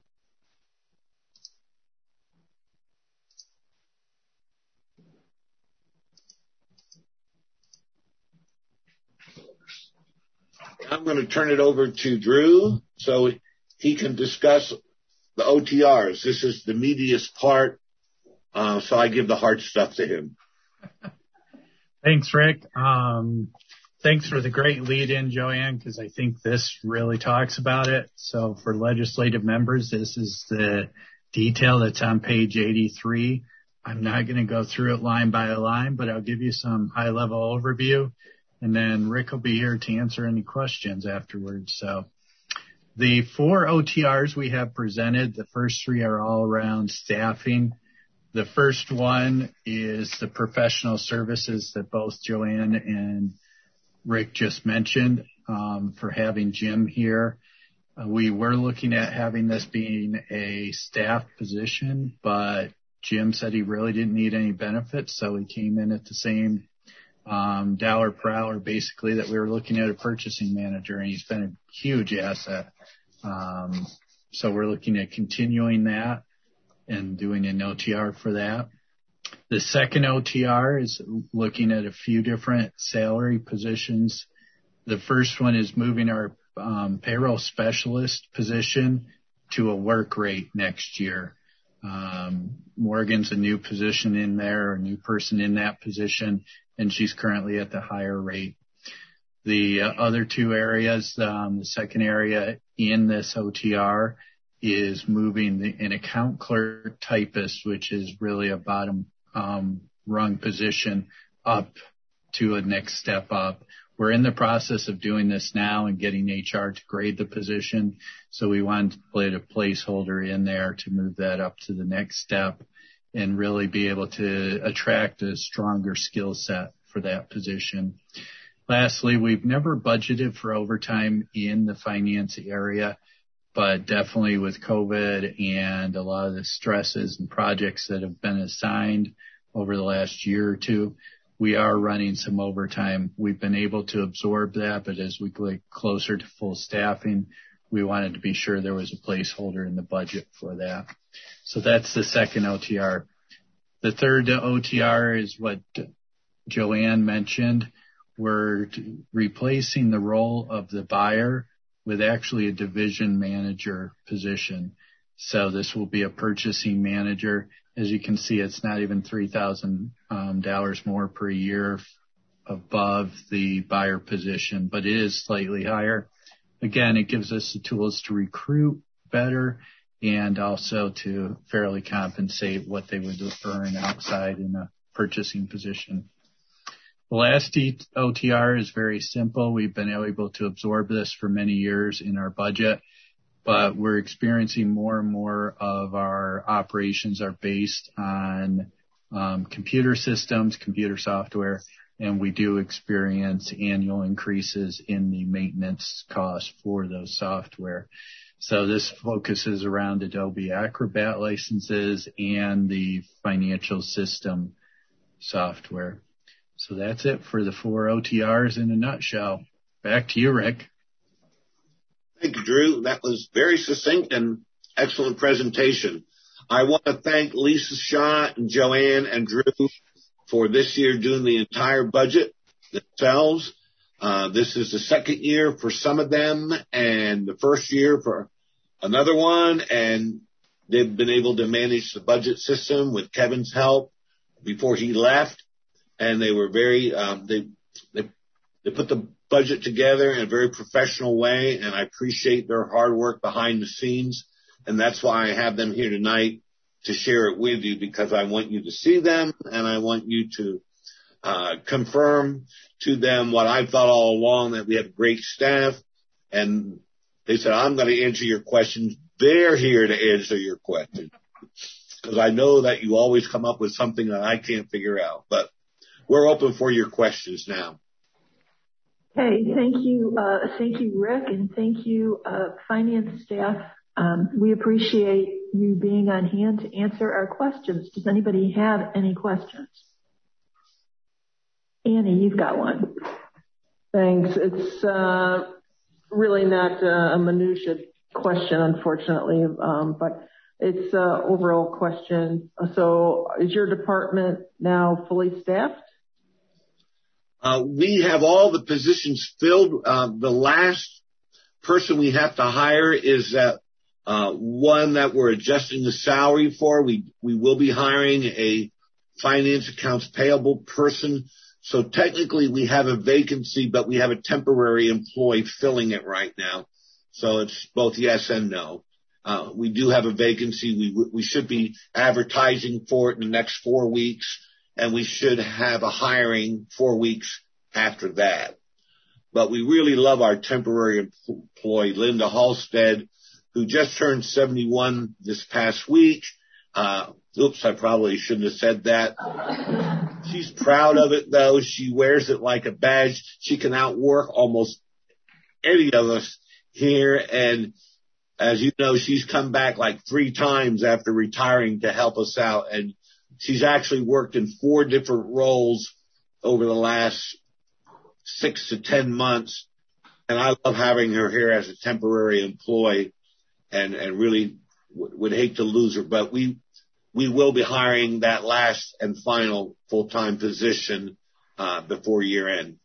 I'm going to turn it over to Drew so he can discuss the O T Rs. This is the meatiest part, uh, so I give the hard stuff to him. Thanks, Rick. Um, thanks for the great lead-in, Joanne, because I think this really talks about it. So for legislative members, this is the detail that's on page eighty-three. I'm not going to go through it line by line, but I'll give you some high-level overview, and then Rick will be here to answer any questions afterwards. So the four O T Rs we have presented, the first three are all around staffing. The first one is the professional services that both Joanne and Rick just mentioned um, for having Jim here. Uh, we were looking at having this being a staff position, but Jim said he really didn't need any benefits, so he came in at the same um, dollar per hour, basically, that we were looking at a purchasing manager, and he's been a huge asset. Um, so we're looking at continuing that and doing an O T R for that. The second O T R is looking at a few different salary positions. The first one is moving our um, payroll specialist position to a work rate next year. Um, Morgan's a new position in there, a new person in that position, and she's currently at the higher rate. The uh, other two areas, um, the second area in this O T R is moving the, an account clerk typist, which is really a bottom um, rung position, up to a next step up. We're in the process of doing this now and getting H R to grade the position. So we wanted to put a placeholder in there to move that up to the next step and really be able to attract a stronger skill set for that position. Lastly, we've never budgeted for overtime in the finance area, but definitely with COVID and a lot of the stresses and projects that have been assigned over the last year or two, we are running some overtime. We've been able to absorb that, but as we get closer to full staffing, we wanted to be sure there was a placeholder in the budget for that. So that's the second O T R. The third O T R is what Joanne mentioned. We're replacing the role of the buyer with actually a division manager position. So this will be a purchasing manager. As you can see, it's not even three thousand dollars um, more per year above the buyer position, but it is slightly higher. Again, it gives us the tools to recruit better and also to fairly compensate what they would earn outside in a purchasing position. The last O T R is very simple. We've been able to absorb this for many years in our budget, but we're experiencing more and more of our operations are based on um, computer systems, computer software, and we do experience annual increases in the maintenance costs for those software. So this focuses around Adobe Acrobat licenses and the financial system software. So that's it for the four O T Rs in a nutshell. Back to you, Rick. Thank you, Drew. That was very succinct and excellent presentation. I want to thank Lisa Shaw and Joanne and Drew for this year doing the entire budget themselves. Uh, this is the second year for some of them and the first year for another one, and they've been able to manage the budget system with Kevin's help before he left. And they were very, um, they, they, they put the budget together in a very professional way, and I appreciate their hard work behind the scenes. And that's why I have them here tonight to share it with you, because I want you to see them and I want you to, uh, confirm to them what I thought all along, that we have great staff. And they said, I'm going to answer your questions. They're here to answer your questions, because I know that you always come up with something that I can't figure out, but we're open for your questions now. Hey, thank you, uh, thank you, Rick, and thank you, uh, finance staff. Um, we appreciate you being on hand to answer our questions. Does anybody have any questions? Annie, you've got one. Thanks. It's uh, really not a minutiae question, unfortunately, um, but it's an overall question. So is your department now fully staffed? Uh, we have all the positions filled. Uh, the last person we have to hire is that uh, one that we're adjusting the salary for. We we will be hiring a finance accounts payable person. So technically we have a vacancy, but we have a temporary employee filling it right now. So it's both yes and no. Uh, we do have a vacancy. We we should be advertising for it in the next four weeks. And we should have a hiring four weeks after that. But we really love our temporary employee, Linda Halstead, who just turned seventy-one this past week. Uh, oops, I probably shouldn't have said that. She's proud of it, though. She wears it like a badge. She can outwork almost any of us here. And as you know, she's come back like three times after retiring to help us out. And she's actually worked in four different roles over the last six to ten months. And I love having her here as a temporary employee, and, and really w- would hate to lose her. But we, we will be hiring that last and final full-time position uh, before year end.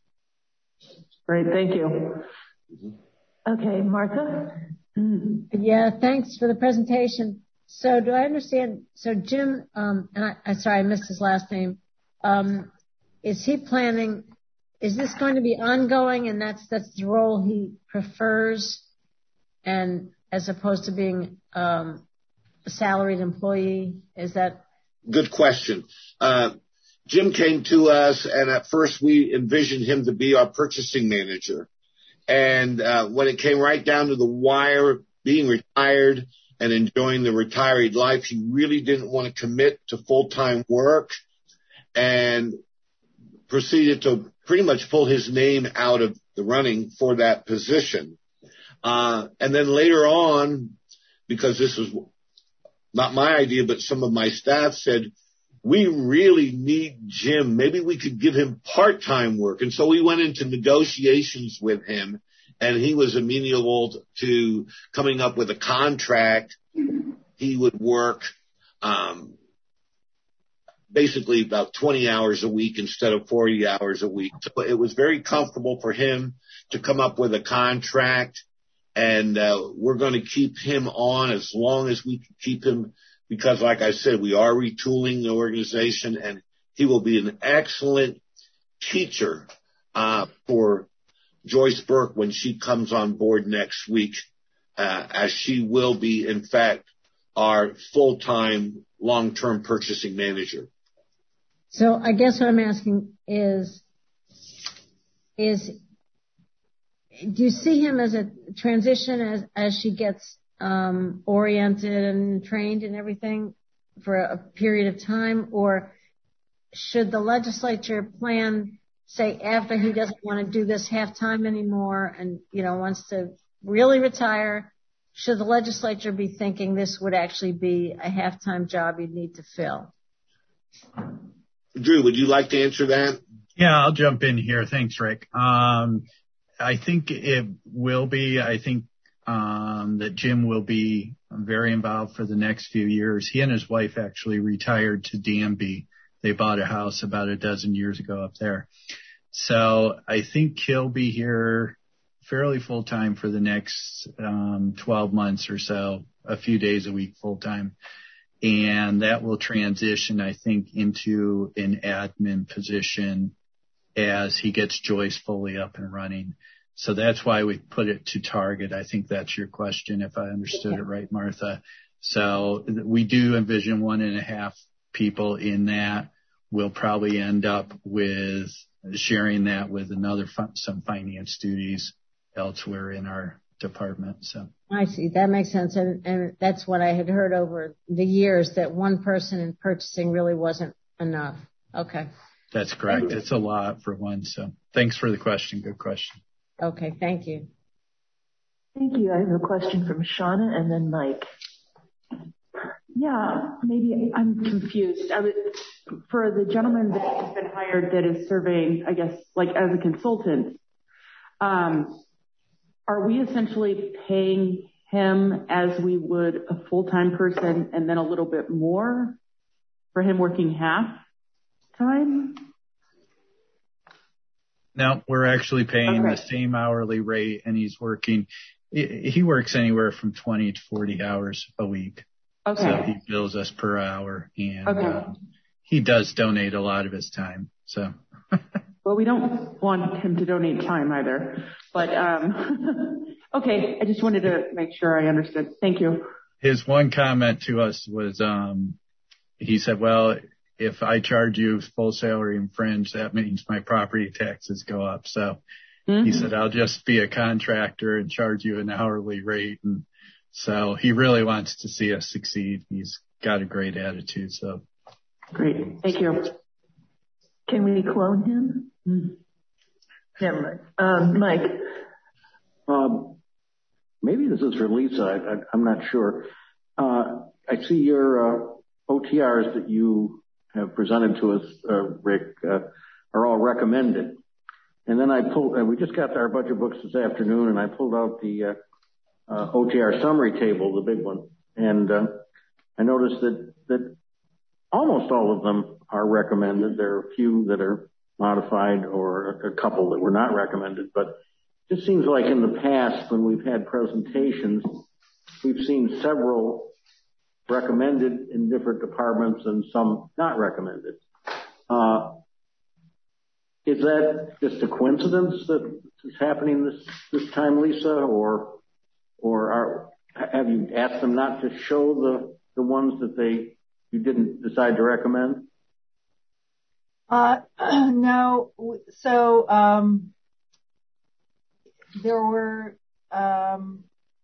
Great. Thank you. Okay, Martha? Yeah, thanks for the presentation. So do I understand, so Jim, um, and I, I'm sorry, I missed his last name. Um, is he planning, is this going to be ongoing, and that's, that's the role he prefers, and as opposed to being, um, a salaried employee? Is that? Good question. Uh, Jim came to us, and at first we envisioned him to be our purchasing manager. And uh, when it came right down to the wire, being retired and enjoying the retired life, he really didn't want to commit to full-time work, and proceeded to pretty much pull his name out of the running for that position. Uh, and then later on, because this was not my idea, but some of my staff said, we really need Jim. Maybe we could give him part-time work. And so we went into negotiations with him, and he was amenable to coming up with a contract. He would work um, basically about twenty hours a week instead of forty hours a week. So it was very comfortable for him to come up with a contract, and uh, we're going to keep him on as long as we can keep him, because, like I said, we are retooling the organization, and he will be an excellent teacher uh, for Joyce Burke when she comes on board next week, uh, as she will be, in fact, our full-time long-term purchasing manager. So I guess what I'm asking is, is do you see him as a transition as, as she gets um, oriented and trained and everything for a period of time? Or should the legislature plan, say, after he doesn't want to do this half-time anymore and, you know, wants to really retire, should the legislature be thinking this would actually be a half-time job you'd need to fill? Drew, would you like to answer that? Yeah, I'll jump in here. Thanks, Rick. Um, I think it will be. I think um, that Jim will be very involved for the next few years. He and his wife actually retired to Danby. They bought a house about a dozen years ago up there. So I think he'll be here fairly full time for the next um, twelve months or so, a few days a week full time. And that will transition, I think, into an admin position as he gets Joyce fully up and running. So that's why we put it to target. I think that's your question, if I understood it right, Martha. So we do envision one and a half people in that. We'll probably end up with sharing that with another some finance duties elsewhere in our department. So I see. That makes sense. And, and that's what I had heard over the years, that one person in purchasing really wasn't enough. Okay. That's correct. It's a lot for one. So thanks for the question. Good question. Okay. Thank you. Thank you. I have a question from Shauna and then Mike. Yeah, maybe I'm confused. I was, for the gentleman that has been hired that is surveying, I guess, like as a consultant, um, are we essentially paying him as we would a full-time person and then a little bit more for him working half time? No, we're actually paying okay. the same hourly rate, and he's working, he works anywhere from twenty to forty hours a week. Okay. So he bills us per hour, and okay. uh, he does donate a lot of his time. So. Well, we don't want him to donate time either, but um, okay. I just wanted to make sure I understood. Thank you. His one comment to us was, um, he said, "Well, if I charge you full salary and fringe, that means my property taxes go up." So mm-hmm. he said, "I'll just be a contractor and charge you an hourly rate." And so he really wants to see us succeed. He's got a great attitude. So great. Thank you. Can we clone him? Mm. Yeah, um, Mike. Um, maybe this is for Lisa. I, I, I'm not sure. Uh, I see your uh, O T Rs that you have presented to us, uh, Rick, uh, are all recommended. And then I pulled, uh, we just got our budget books this afternoon, and I pulled out the uh, uh, O T R summary table, the big one. And uh, I noticed that, that almost all of them are recommended. There are a few that are modified or a couple that were not recommended. But it just seems like in the past when we've had presentations, we've seen several recommended in different departments and some not recommended. Uh, is that just a coincidence that is happening this, this time, Lisa, or or are, have you asked them not to show the, the ones that they you didn't decide to recommend? Uh, no. So um, there were, um,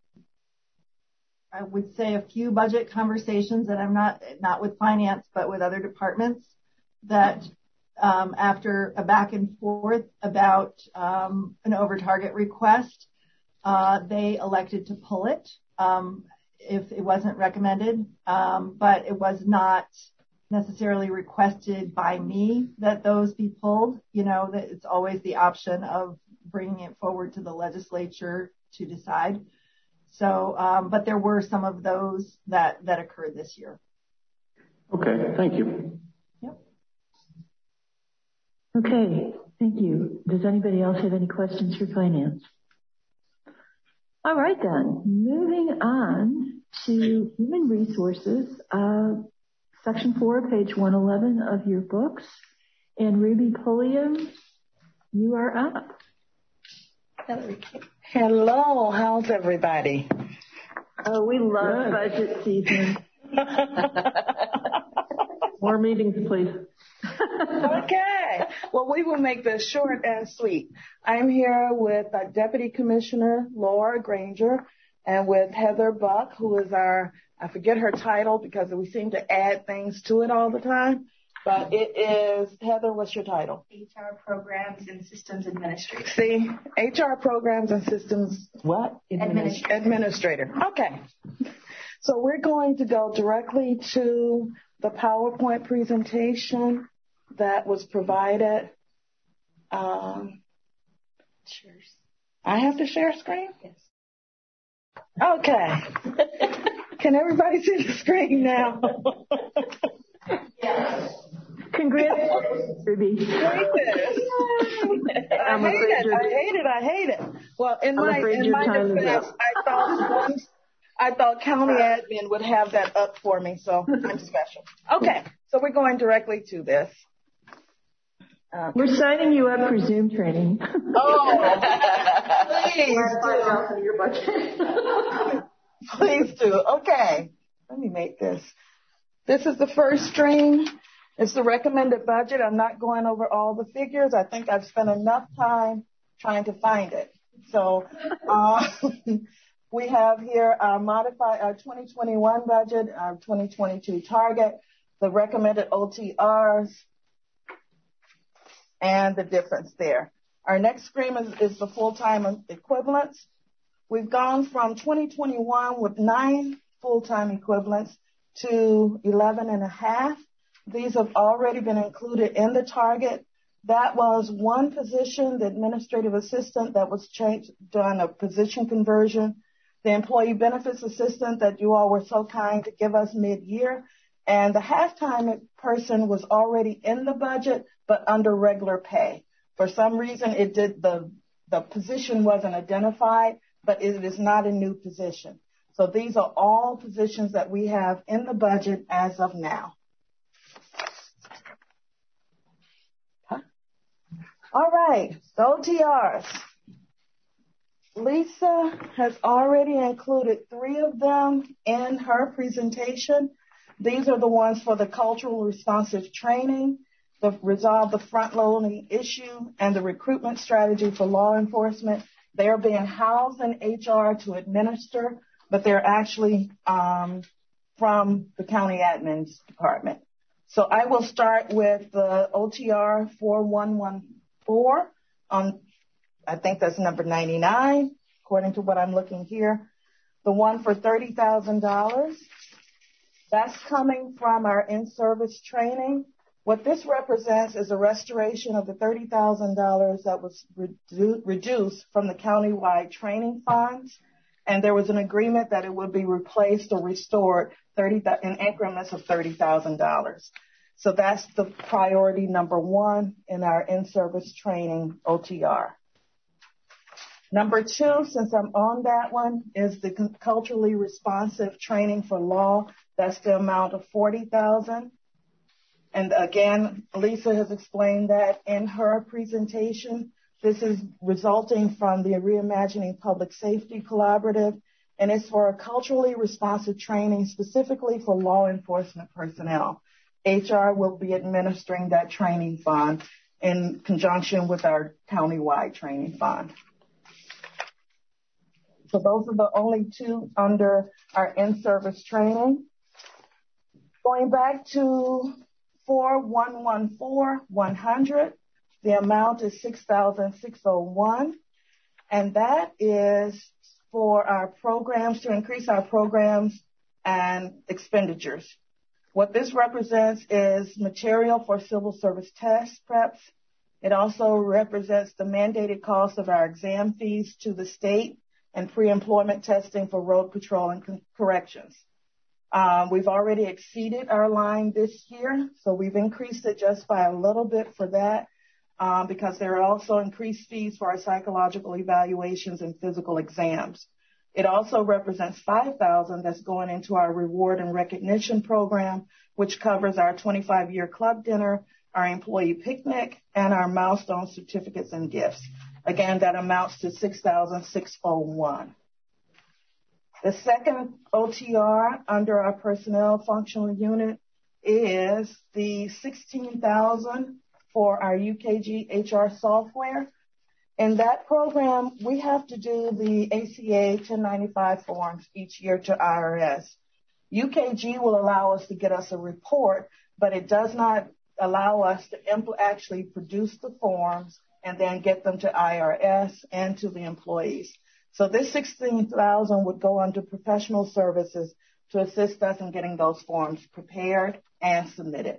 I would say, a few budget conversations that I'm not not with finance, but with other departments that um, after a back and forth about um, an over target request, uh, they elected to pull it um, if it wasn't recommended, um, but it was not necessarily requested by me that those be pulled. You know, that it's always the option of bringing it forward to the legislature to decide. So, um, but there were some of those that, that occurred this year. Okay, thank you. Yep. Okay, thank you. Does anybody else have any questions for finance? All right then, moving on to human resources, uh, section four, page one eleven of your books. And Ruby Pulliam, you are up. Hello, how's everybody? Oh, we love budget season. More meetings, please. Okay. Well, we will make this short and sweet. I'm here with uh, Deputy Commissioner Laura Granger and with Heather Buck, who is our, I forget her title because we seem to add things to it all the time. But it is, Heather, what's your title? H R Programs and Systems Administrator. See, H R Programs and Systems, what? Administrator. Administrator. Okay. So we're going to go directly to the PowerPoint presentation that was provided. Um, Cheers. I have to share screen? Yes. Okay. Can everybody see the screen now? Yes. Congratulations, Ruby. I hate it. I hate it. I hate it. Well, in my in my defense, I thought I thought county admin would have that up for me, so I'm special. Okay, so we're going directly to this. Okay. We're signing you up for Zoom training. Oh, please do. Your budget. Please do. Okay, let me make this. This is the first stream. It's the recommended budget. I'm not going over all the figures. I think I've spent enough time trying to find it. So uh, we have here our modified, our twenty twenty-one budget, our twenty twenty-two target, the recommended O T Rs, and the difference there. Our next screen is, is the full-time equivalents. We've gone from twenty twenty-one with nine full-time equivalents to eleven and a half. These have already been included in the target. That was one position, the administrative assistant, that was changed, done a position conversion. The employee benefits assistant that you all were so kind to give us mid-year. And the half-time person was already in the budget, but under regular pay. For some reason, it did the, the position wasn't identified, but it is not a new position. So these are all positions that we have in the budget as of now. Huh? All right, the O T Rs. Lisa has already included three of them in her presentation. These are the ones for the cultural responsive training, the resolve the front-loading issue, and the recruitment strategy for law enforcement. They are being housed in H R to administer, but they're actually um, from the county admin's department. So I will start with the O T R four one one four on, I think that's number ninety-nine. according to what I'm looking here. The one for thirty thousand dollars, that's coming from our in-service training. What this represents is a restoration of the thirty thousand dollars that was redu- reduced from the countywide training funds. And there was an agreement that it would be replaced or restored thirty in increments of thirty thousand dollars. So that's the priority number one in our in-service training O T R. Number two, since I'm on that one, is the culturally responsive training for law. That's the amount of forty thousand dollars. And again, Lisa has explained that in her presentation. This is resulting from the Reimagining Public Safety Collaborative, and it's for a culturally responsive training specifically for law enforcement personnel. H R will be administering that training fund in conjunction with our countywide training fund. So those are the only two under our in-service training. Going back to four one one four one hundred. The amount is six thousand six hundred one, and that is for our programs, to increase our programs and expenditures. What this represents is material for civil service test preps. It also represents the mandated cost of our exam fees to the state and pre-employment testing for road patrol and con- corrections. Um, we've already exceeded our line this year, so we've increased it just by a little bit for that. Um, because there are also increased fees for our psychological evaluations and physical exams. It also represents five thousand dollars that's going into our reward and recognition program, which covers our twenty-five year club dinner, our employee picnic, and our milestone certificates and gifts. Again, that amounts to six thousand six hundred one. The second O T R under our personnel functional unit is the sixteen thousand dollars for our U K G H R software. In that program, we have to do the A C A ten ninety-five forms each year to I R S. U K G will allow us to get us a report, but it does not allow us to impl- actually produce the forms and then get them to I R S and to the employees. So this sixteen thousand would go under professional services to assist us in getting those forms prepared and submitted.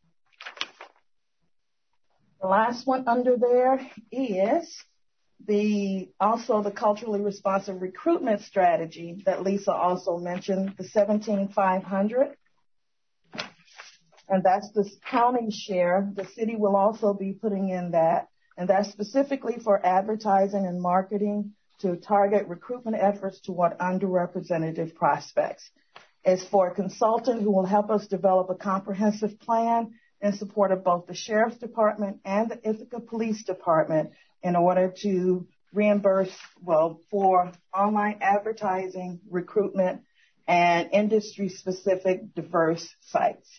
The last one under there is the also the culturally responsive recruitment strategy that Lisa also mentioned, the seventeen five hundred. And that's the county share. The city will also be putting in that. And that's specifically for advertising and marketing to target recruitment efforts toward underrepresented prospects. It's for a consultant who will help us develop a comprehensive plan in support of both the Sheriff's Department and the Ithaca Police Department in order to reimburse, well, for online advertising, recruitment, and industry-specific diverse sites.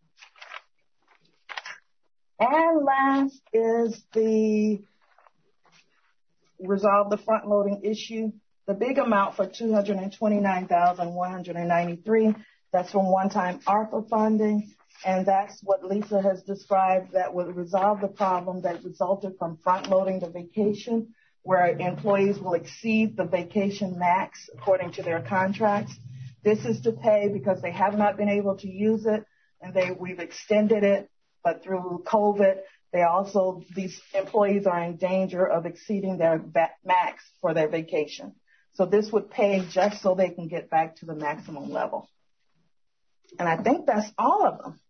And last is the resolve the front-loading issue. The big amount for two hundred twenty-nine thousand one hundred ninety-three dollars, that's from one-time ARPA funding. And that's what Lisa has described that would resolve the problem that resulted from front-loading the vacation, where employees will exceed the vacation max according to their contracts. This is to pay because they have not been able to use it, and they we've extended it, but through COVID, they also, these employees are in danger of exceeding their max for their vacation. So this would pay just so they can get back to the maximum level. And I think that's all of them.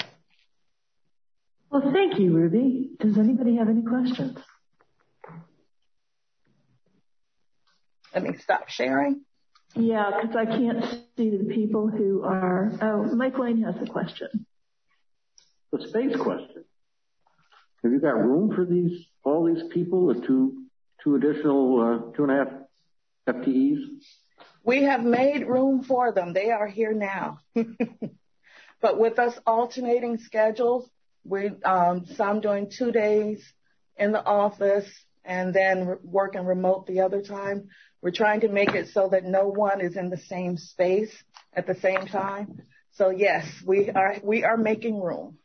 Well, thank you, Ruby. Does anybody have any questions? Let me stop sharing. Yeah, because I can't see the people who are. Oh, Mike Lane has a question. The space question. Have you got room for these, all these people, the two, two additional, uh, two and a half F T Es? We have made room for them. They are here now. But with us alternating schedules, we um, some doing two days in the office and then re- working remote the other time. We're trying to make it so that no one is in the same space at the same time. So yes, we are we are making room.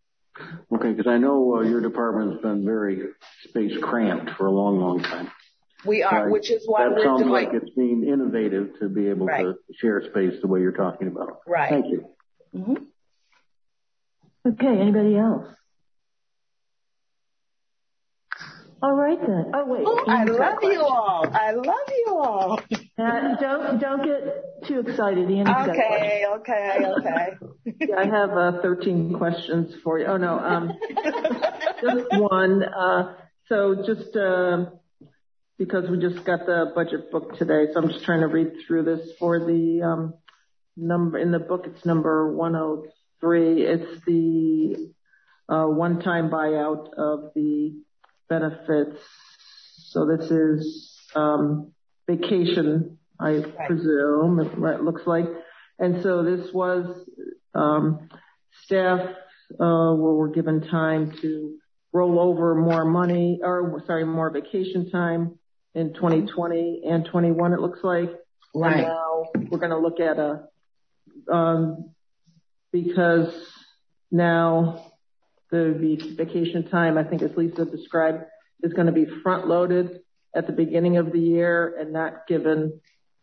Okay, because I know uh, your department's been very space cramped for a long, long time. We are, right? which is why that we're sounds doing. like it's being innovative to be able right. to share space the way you're talking about. Right. Thank you. Mm-hmm. Okay, anybody else? All right then. Oh wait. Oh, I love you all. I love you all. Uh, don't don't get too excited. Ian. Okay, okay, okay. Yeah, I have uh, thirteen questions for you. Oh no, um, just one. Uh, so just uh, because we just got the budget book today, so I'm just trying to read through this for the um, number in the book. It's number one oh three. It's the uh, one-time buyout of the benefits. So this is um, vacation, I right. presume, it looks like. And so this was um, staff uh, were given time to roll over more money, or sorry, more vacation time in twenty twenty and twenty-one, it looks like. Right. And now we're going to look at a, um, because now the vacation time, I think as Lisa described, is going to be front loaded at the beginning of the year and not given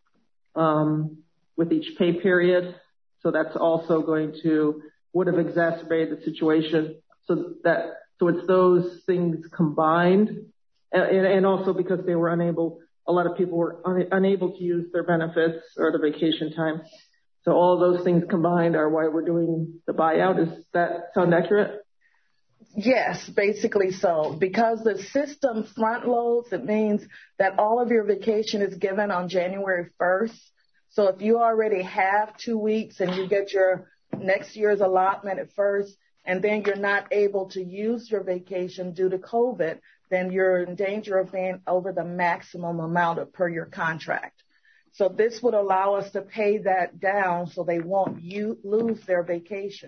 um, with each pay period. So that's also going to, would have exacerbated the situation. So that, so it's those things combined. And, and also because they were unable, a lot of people were un, unable to use their benefits or the vacation time. So all those things combined are why we're doing the buyout. Does that sound accurate? Yes, basically so. Because the system front loads, it means that all of your vacation is given on January first. So if you already have two weeks and you get your next year's allotment at first, and then you're not able to use your vacation due to COVID, then you're in danger of being over the maximum amount of per your contract. So this would allow us to pay that down so they won't you lose their vacation.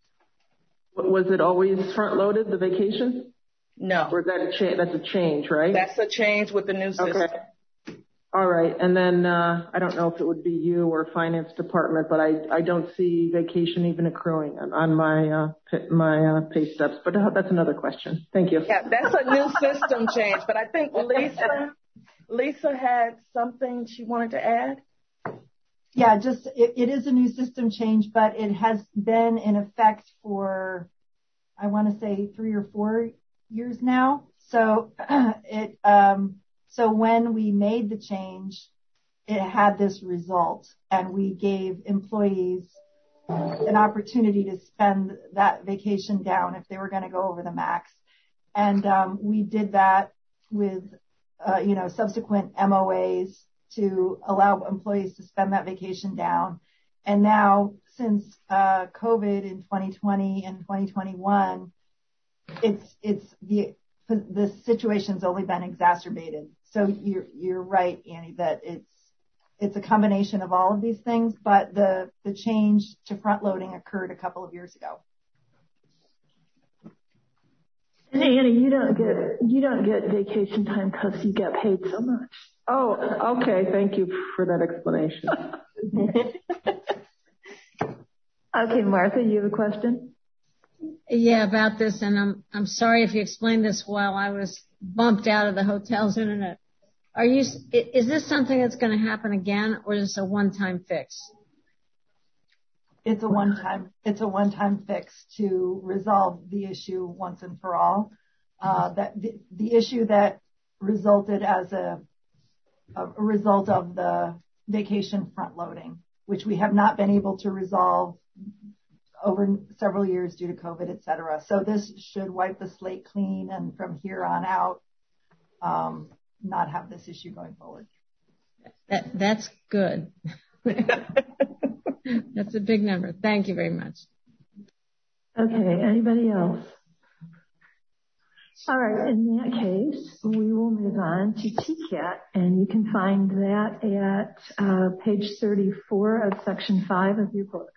Was it always front loaded, the vacation? No. Or is that a cha- that's a change, right? That's a change with the new system. Okay. All right. And then, uh, I don't know if it would be you or finance department, but I, I don't see vacation even accruing on, on my, uh, p- my, uh, pay stubs, but uh, that's another question. Thank you. Yeah, that's a new system change, but I think Lisa, Lisa had something she wanted to add. Yeah, just it, it is a new system change, but it has been in effect for, I want to say three or four years now. So it, um, so when we made the change, it had this result, and we gave employees an opportunity to spend that vacation down if they were going to go over the max. And um, we did that with, uh, you know, subsequent M O As to allow employees to spend that vacation down. And now, since uh, COVID in twenty twenty and twenty twenty-one, it's it's the the situation's only been exacerbated. So you're you're right, Annie, that it's it's a combination of all of these things. But the the change to front loading occurred a couple of years ago. And Annie, you don't get you don't get vacation time because you get paid so much. Oh, okay. Thank you for that explanation. Okay, Martha, you have a question? Yeah, about this, and I'm I'm sorry if you explained this while I was bumped out of the hotel's internet. Are you? Is this something that's going to happen again, or is this a one-time fix? It's a one-time. It's a one-time fix to resolve the issue once and for all. Uh, that the, the issue that resulted as a a result of the vacation front loading, which we have not been able to resolve over several years due to COVID, et cetera. So this should wipe the slate clean, and from here on out, um, not have this issue going forward. That, that's good. That's a big number. Thank you very much. Okay, anybody else? All right, in that case, we will move on to T CAT, and you can find that at uh, page thirty-four of section five of your book.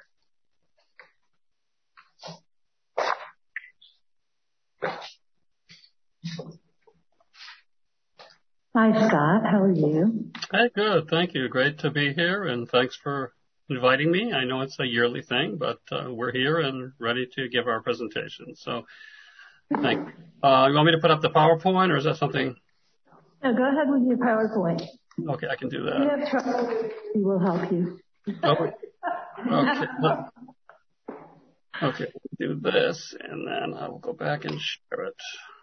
Hi, Scott. How are you? Hi, good. Thank you. Great to be here, and thanks for inviting me. I know it's a yearly thing, but uh, we're here and ready to give our presentation. So, thank you. Uh, you want me to put up the PowerPoint, or is that something? No, go ahead with your PowerPoint. Okay, I can do that. If you have trouble, we will help you. Oh, okay. Okay, do this, and then I will go back and share it.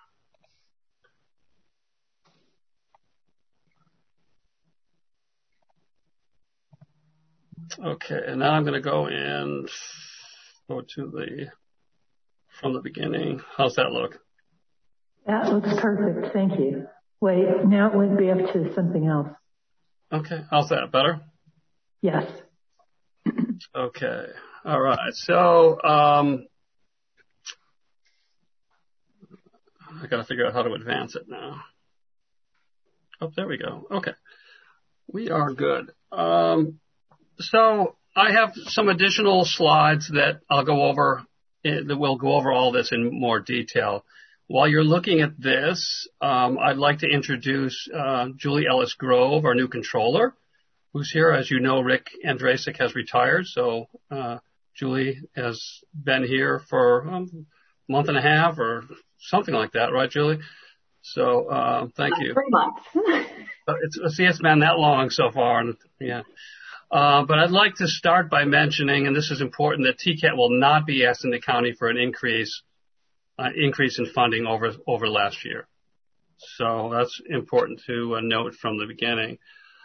Okay, and now I'm going to go and go to the, from the beginning. How's that look? That looks perfect. Thank you. Wait, now it went back to something else. Okay, how's that? Better? Yes. Okay. All right. So, um, I got to figure out how to advance it now. Oh, there we go. Okay. We are good. Um, so I have some additional slides that I'll go over, that will go over all this in more detail. While you're looking at this, um, I'd like to introduce uh, Julie Ellis Grove, our new controller, who's here. As you know, Rick Andrasik has retired, so uh, Julie has been here for um, a month and a half or something like that, right, Julie? So uh, thank you. Three months. it's, see, it's been that long so far, and yeah. Uh, but I'd like to start by mentioning, and this is important, that T CAT will not be asking the county for an increase uh, increase in funding over over last year. So that's important to uh, note from the beginning.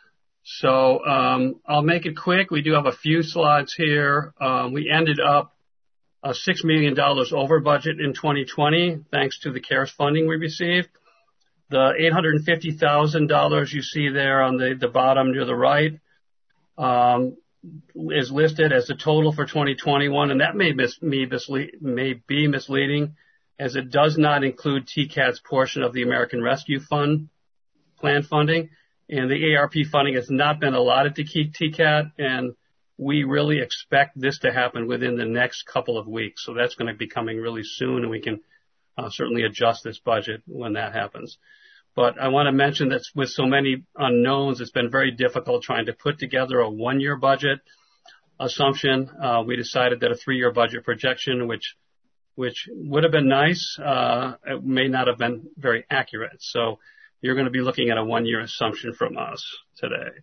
So um, I'll make it quick. We do have a few slides here. Um, we ended up uh, six million dollars over budget in twenty twenty, thanks to the CARES funding we received. The eight hundred fifty thousand dollars you see there on the, the bottom near the right um, is listed as the total for twenty twenty-one, and that may, mis- me misle- may be misleading, as it does not include T CAT's portion of the American Rescue Fund plan funding. And the A R P funding has not been allotted to T CAT, and we really expect this to happen within the next couple of weeks. So that's going to be coming really soon, and we can uh, certainly adjust this budget when that happens. But I want to mention that with so many unknowns, it's been very difficult trying to put together a one-year budget assumption. Uh, we decided that a three-year budget projection, which which would have been nice, uh, it may not have been very accurate. So you're going to be looking at a one-year assumption from us today.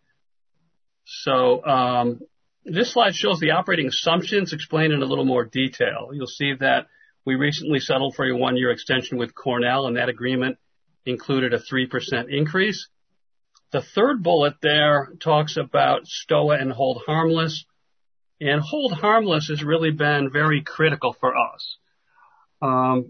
So um, this slide shows the operating assumptions explained in a little more detail. You'll see that we recently settled for a one-year extension with Cornell, and that agreement included a three percent increase. The third bullet there talks about STOA and hold harmless. And hold harmless has really been very critical for us. Um,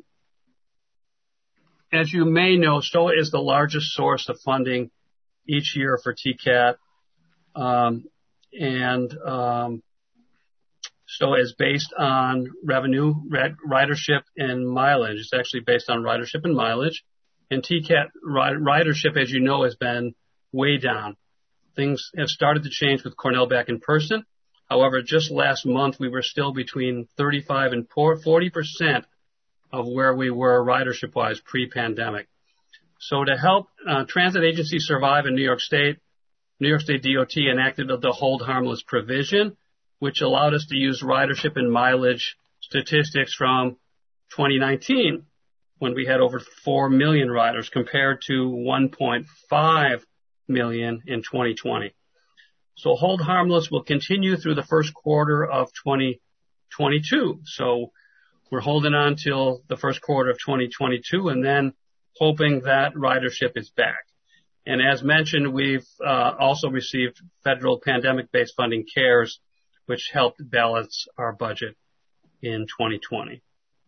As you may know, STOA is the largest source of funding each year for T CAT, um, and um, STOA is based on revenue, ridership, and mileage. It's actually based on ridership and mileage, and T CAT ridership, as you know, has been way down. Things have started to change with Cornell back in person. However, just last month, we were still between thirty-five and forty percent of where we were ridership-wise pre-pandemic. So to help uh, transit agencies survive in New York State, New York State D O T enacted the hold harmless provision, which allowed us to use ridership and mileage statistics from twenty nineteen, when we had over four million riders compared to one point five million in twenty twenty. So hold harmless will continue through the first quarter of twenty twenty-two. So we're holding on till the first quarter of twenty twenty-two and then hoping that ridership is back. And as mentioned, we've uh, also received federal pandemic-based funding CARES, which helped balance our budget in twenty twenty.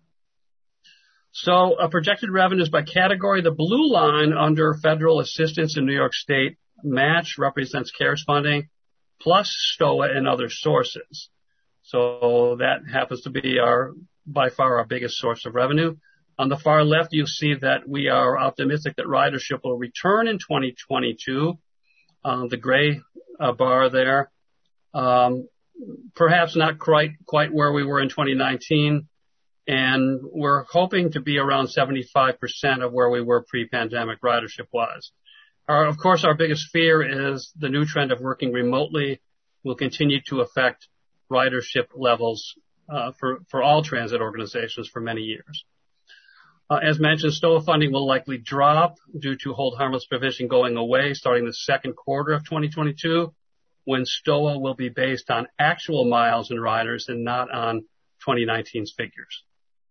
So uh, projected revenues by category, the blue line under federal assistance in New York State match represents CARES funding plus STOA and other sources. So that happens to be our by far our biggest source of revenue. On the far left, you see that we are optimistic that ridership will return in twenty twenty-two. Uh, the gray uh, bar there, um, perhaps not quite quite where we were in twenty nineteen, and we're hoping to be around seventy-five percent of where we were pre-pandemic ridership was. Our, of course, our biggest fear is the new trend of working remotely will continue to affect ridership levels uh, for, for all transit organizations for many years. Uh, as mentioned, STOA funding will likely drop due to hold harmless provision going away starting the second quarter of twenty twenty-two, when STOA will be based on actual miles and riders and not on twenty nineteen's figures.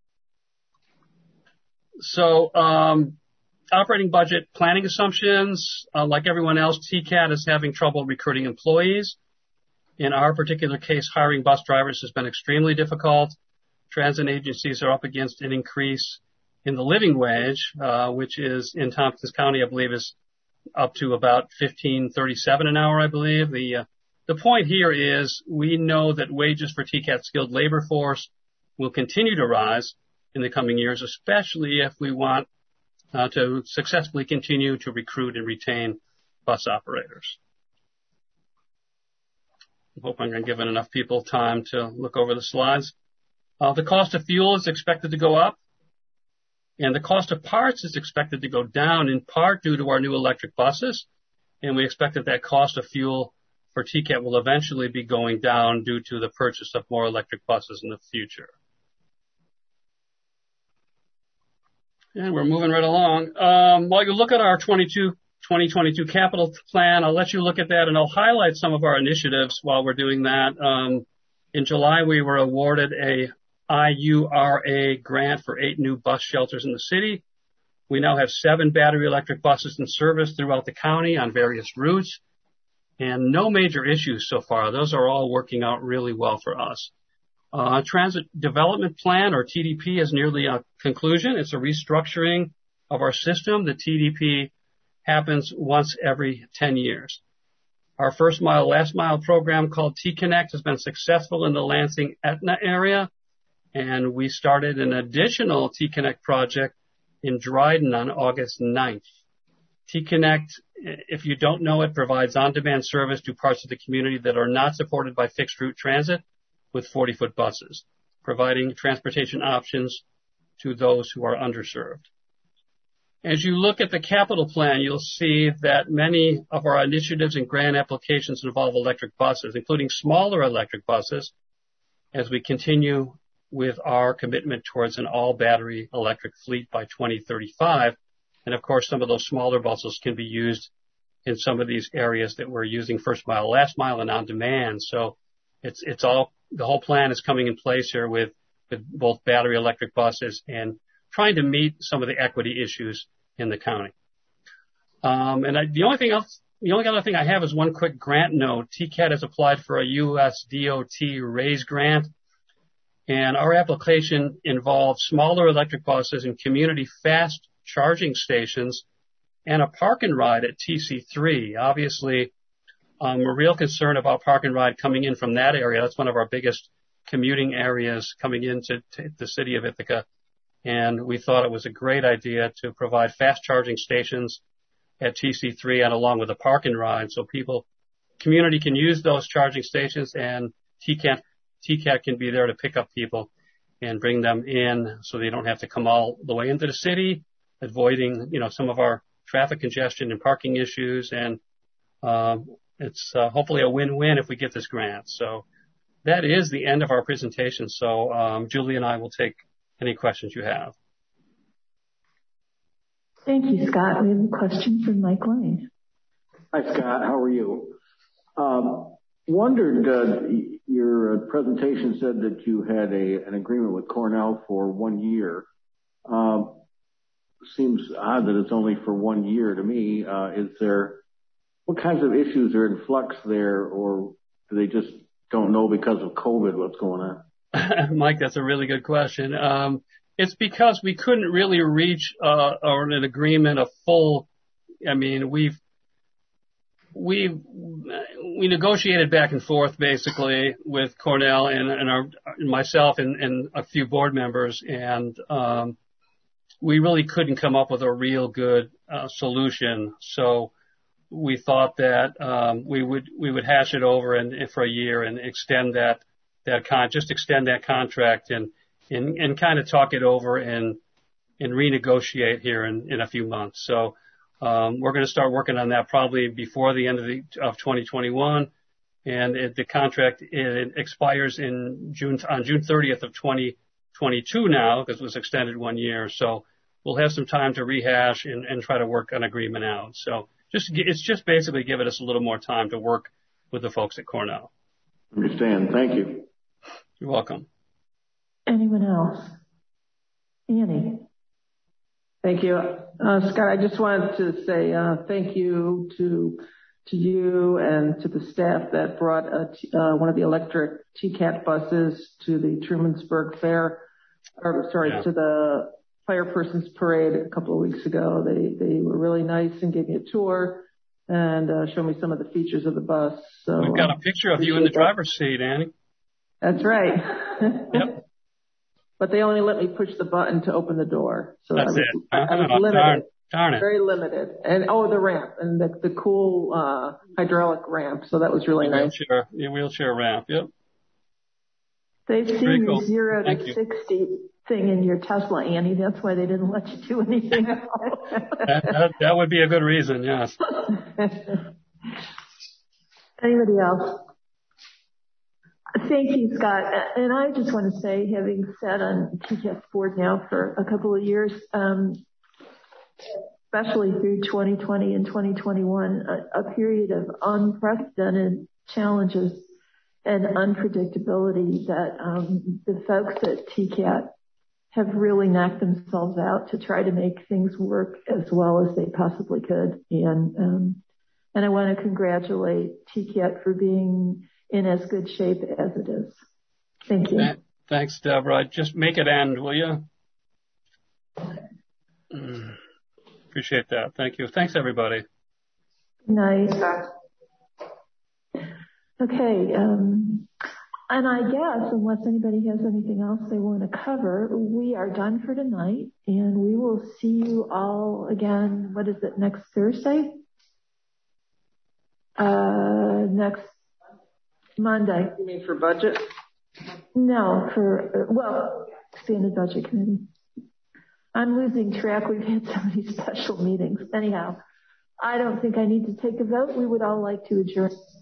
So, um, operating budget planning assumptions, uh, like everyone else, T C A T is having trouble recruiting employees. In our particular case, hiring bus drivers has been extremely difficult. Transit agencies are up against an increase in the living wage, uh, which is in Tompkins County, I believe, is up to about fifteen thirty-seven an hour, I believe. The uh, the point here is we know that wages for T C A T skilled labor force will continue to rise in the coming years, especially if we want uh, to successfully continue to recruit and retain bus operators. I hope I'm going to give enough people time to look over the slides. Uh, the cost of fuel is expected to go up, and the cost of parts is expected to go down, in part due to our new electric buses, and we expect that that cost of fuel for T C A T will eventually be going down due to the purchase of more electric buses in the future. And we're moving right along. Um, while you look at our twenty twenty-two capital plan, I'll let you look at that, and I'll highlight some of our initiatives while we're doing that. Um, in July, we were awarded a I U R A grant for eight new bus shelters in the city. We now have seven battery electric buses in service throughout the county on various routes, and no major issues so far. Those are all working out really well for us. Uh, Transit Development Plan, or T D P, is nearly a conclusion. It's a restructuring of our system. The T D P happens once every ten years. Our first mile, last mile program called T-Connect has been successful in the Lansing Etna area, and we started an additional T-Connect project in Dryden on August ninth. T-Connect, if you don't know it, provides on-demand service to parts of the community that are not supported by fixed route transit with forty-foot buses, providing transportation options to those who are underserved. As you look at the capital plan, you'll see that many of our initiatives and grant applications involve electric buses, including smaller electric buses, as we continue with our commitment towards an all-battery electric fleet by twenty thirty-five. And of course, some of those smaller buses can be used in some of these areas that we're using first mile, last mile, and on demand. So it's it's all the whole plan is coming in place here with, with both battery electric buses and trying to meet some of the equity issues in the county. Um, and I, the only thing else, the only other thing I have is one quick grant note. T C A T has applied for a U S D O T RAISE grant, and our application involves smaller electric buses and community fast charging stations and a park and ride at T C three. Obviously, um, we're real concerned about park and ride coming in from that area. That's one of our biggest commuting areas coming into the city of Ithaca. And we thought it was a great idea to provide fast charging stations at T C three and along with a park and ride so people, community can use those charging stations, and T C A T, T C A T can be there to pick up people and bring them in so they don't have to come all the way into the city, avoiding, you know, some of our traffic congestion and parking issues. And um, it's uh, hopefully a win-win if we get this grant. So that is the end of our presentation. So um, Julie and I will take any questions you have. Thank you, Scott. We have a question from Mike Lane. Hi, Scott. How are you? Um, wondered, uh, your presentation said that you had a, an agreement with Cornell for one year. Um, seems odd that it's only for one year to me. Uh, is there, what kinds of issues are in flux there, or do they just don't know because of COVID what's going on? Mike, that's a really good question. Um, it's because we couldn't really reach uh, or an agreement, a full. I mean, we've we we negotiated back and forth basically with Cornell and, and our and myself and, and a few board members, and um, we really couldn't come up with a real good uh, solution. So we thought that um, we would we would hash it over and, and for a year and extend that. That con just extend that contract and and, and kind of talk it over and and renegotiate here in, in a few months. So um, we're going to start working on that probably before the end of the of twenty twenty-one, and it, the contract it expires in June on June thirtieth of twenty twenty-two now because it was extended one year. So we'll have some time to rehash and, and try to work an agreement out. So just it's just basically giving us a little more time to work with the folks at Cornell. Understand. Thank you. You're welcome. Anyone else? Annie. Thank you. Uh, Scott, I just wanted to say uh, thank you to to you and to the staff that brought a, uh, one of the electric T CAT buses to the Trumansburg Fair, or sorry, yeah. to the Firepersons Parade a couple of weeks ago. They they were really nice and gave me a tour and uh, showed me some of the features of the bus. So we've got a picture of you in the driver's seat, Annie. That's right. Yep. But they only let me push the button to open the door. So That's I was, it. I, I was oh, limited. Darn, darn it. Very limited. And, oh, the ramp and the, the cool, uh, hydraulic ramp. So that was really your nice. Wheelchair, your wheelchair ramp. Yep. They've seen Very your cool. zero Thank to you. sixty thing in your Tesla, Annie. That's why they didn't let you do anything else. that, that, that would be a good reason, yes. Anybody else? Thank you, Scott. And I just want to say, having sat on T CAT's board now for a couple of years, um, especially through twenty twenty and twenty twenty-one, a, a period of unprecedented challenges and unpredictability that um, the folks at T CAT have really knocked themselves out to try to make things work as well as they possibly could. And um, and I want to congratulate T CAT for being in as good shape as it is. Thank you. Thanks, Deborah. Just make it end, will you? Mm, appreciate that. Thank you. Thanks, everybody. Nice. Okay. Um, and I guess, unless anybody has anything else they want to cover, we are done for tonight, and we will see you all again. What is it? Next Thursday? Uh, next Monday. You mean for budget? No, for, well, expanded budget committee. I'm losing track. We've had so many special meetings. Anyhow, I don't think I need to take a vote. We would all like to adjourn.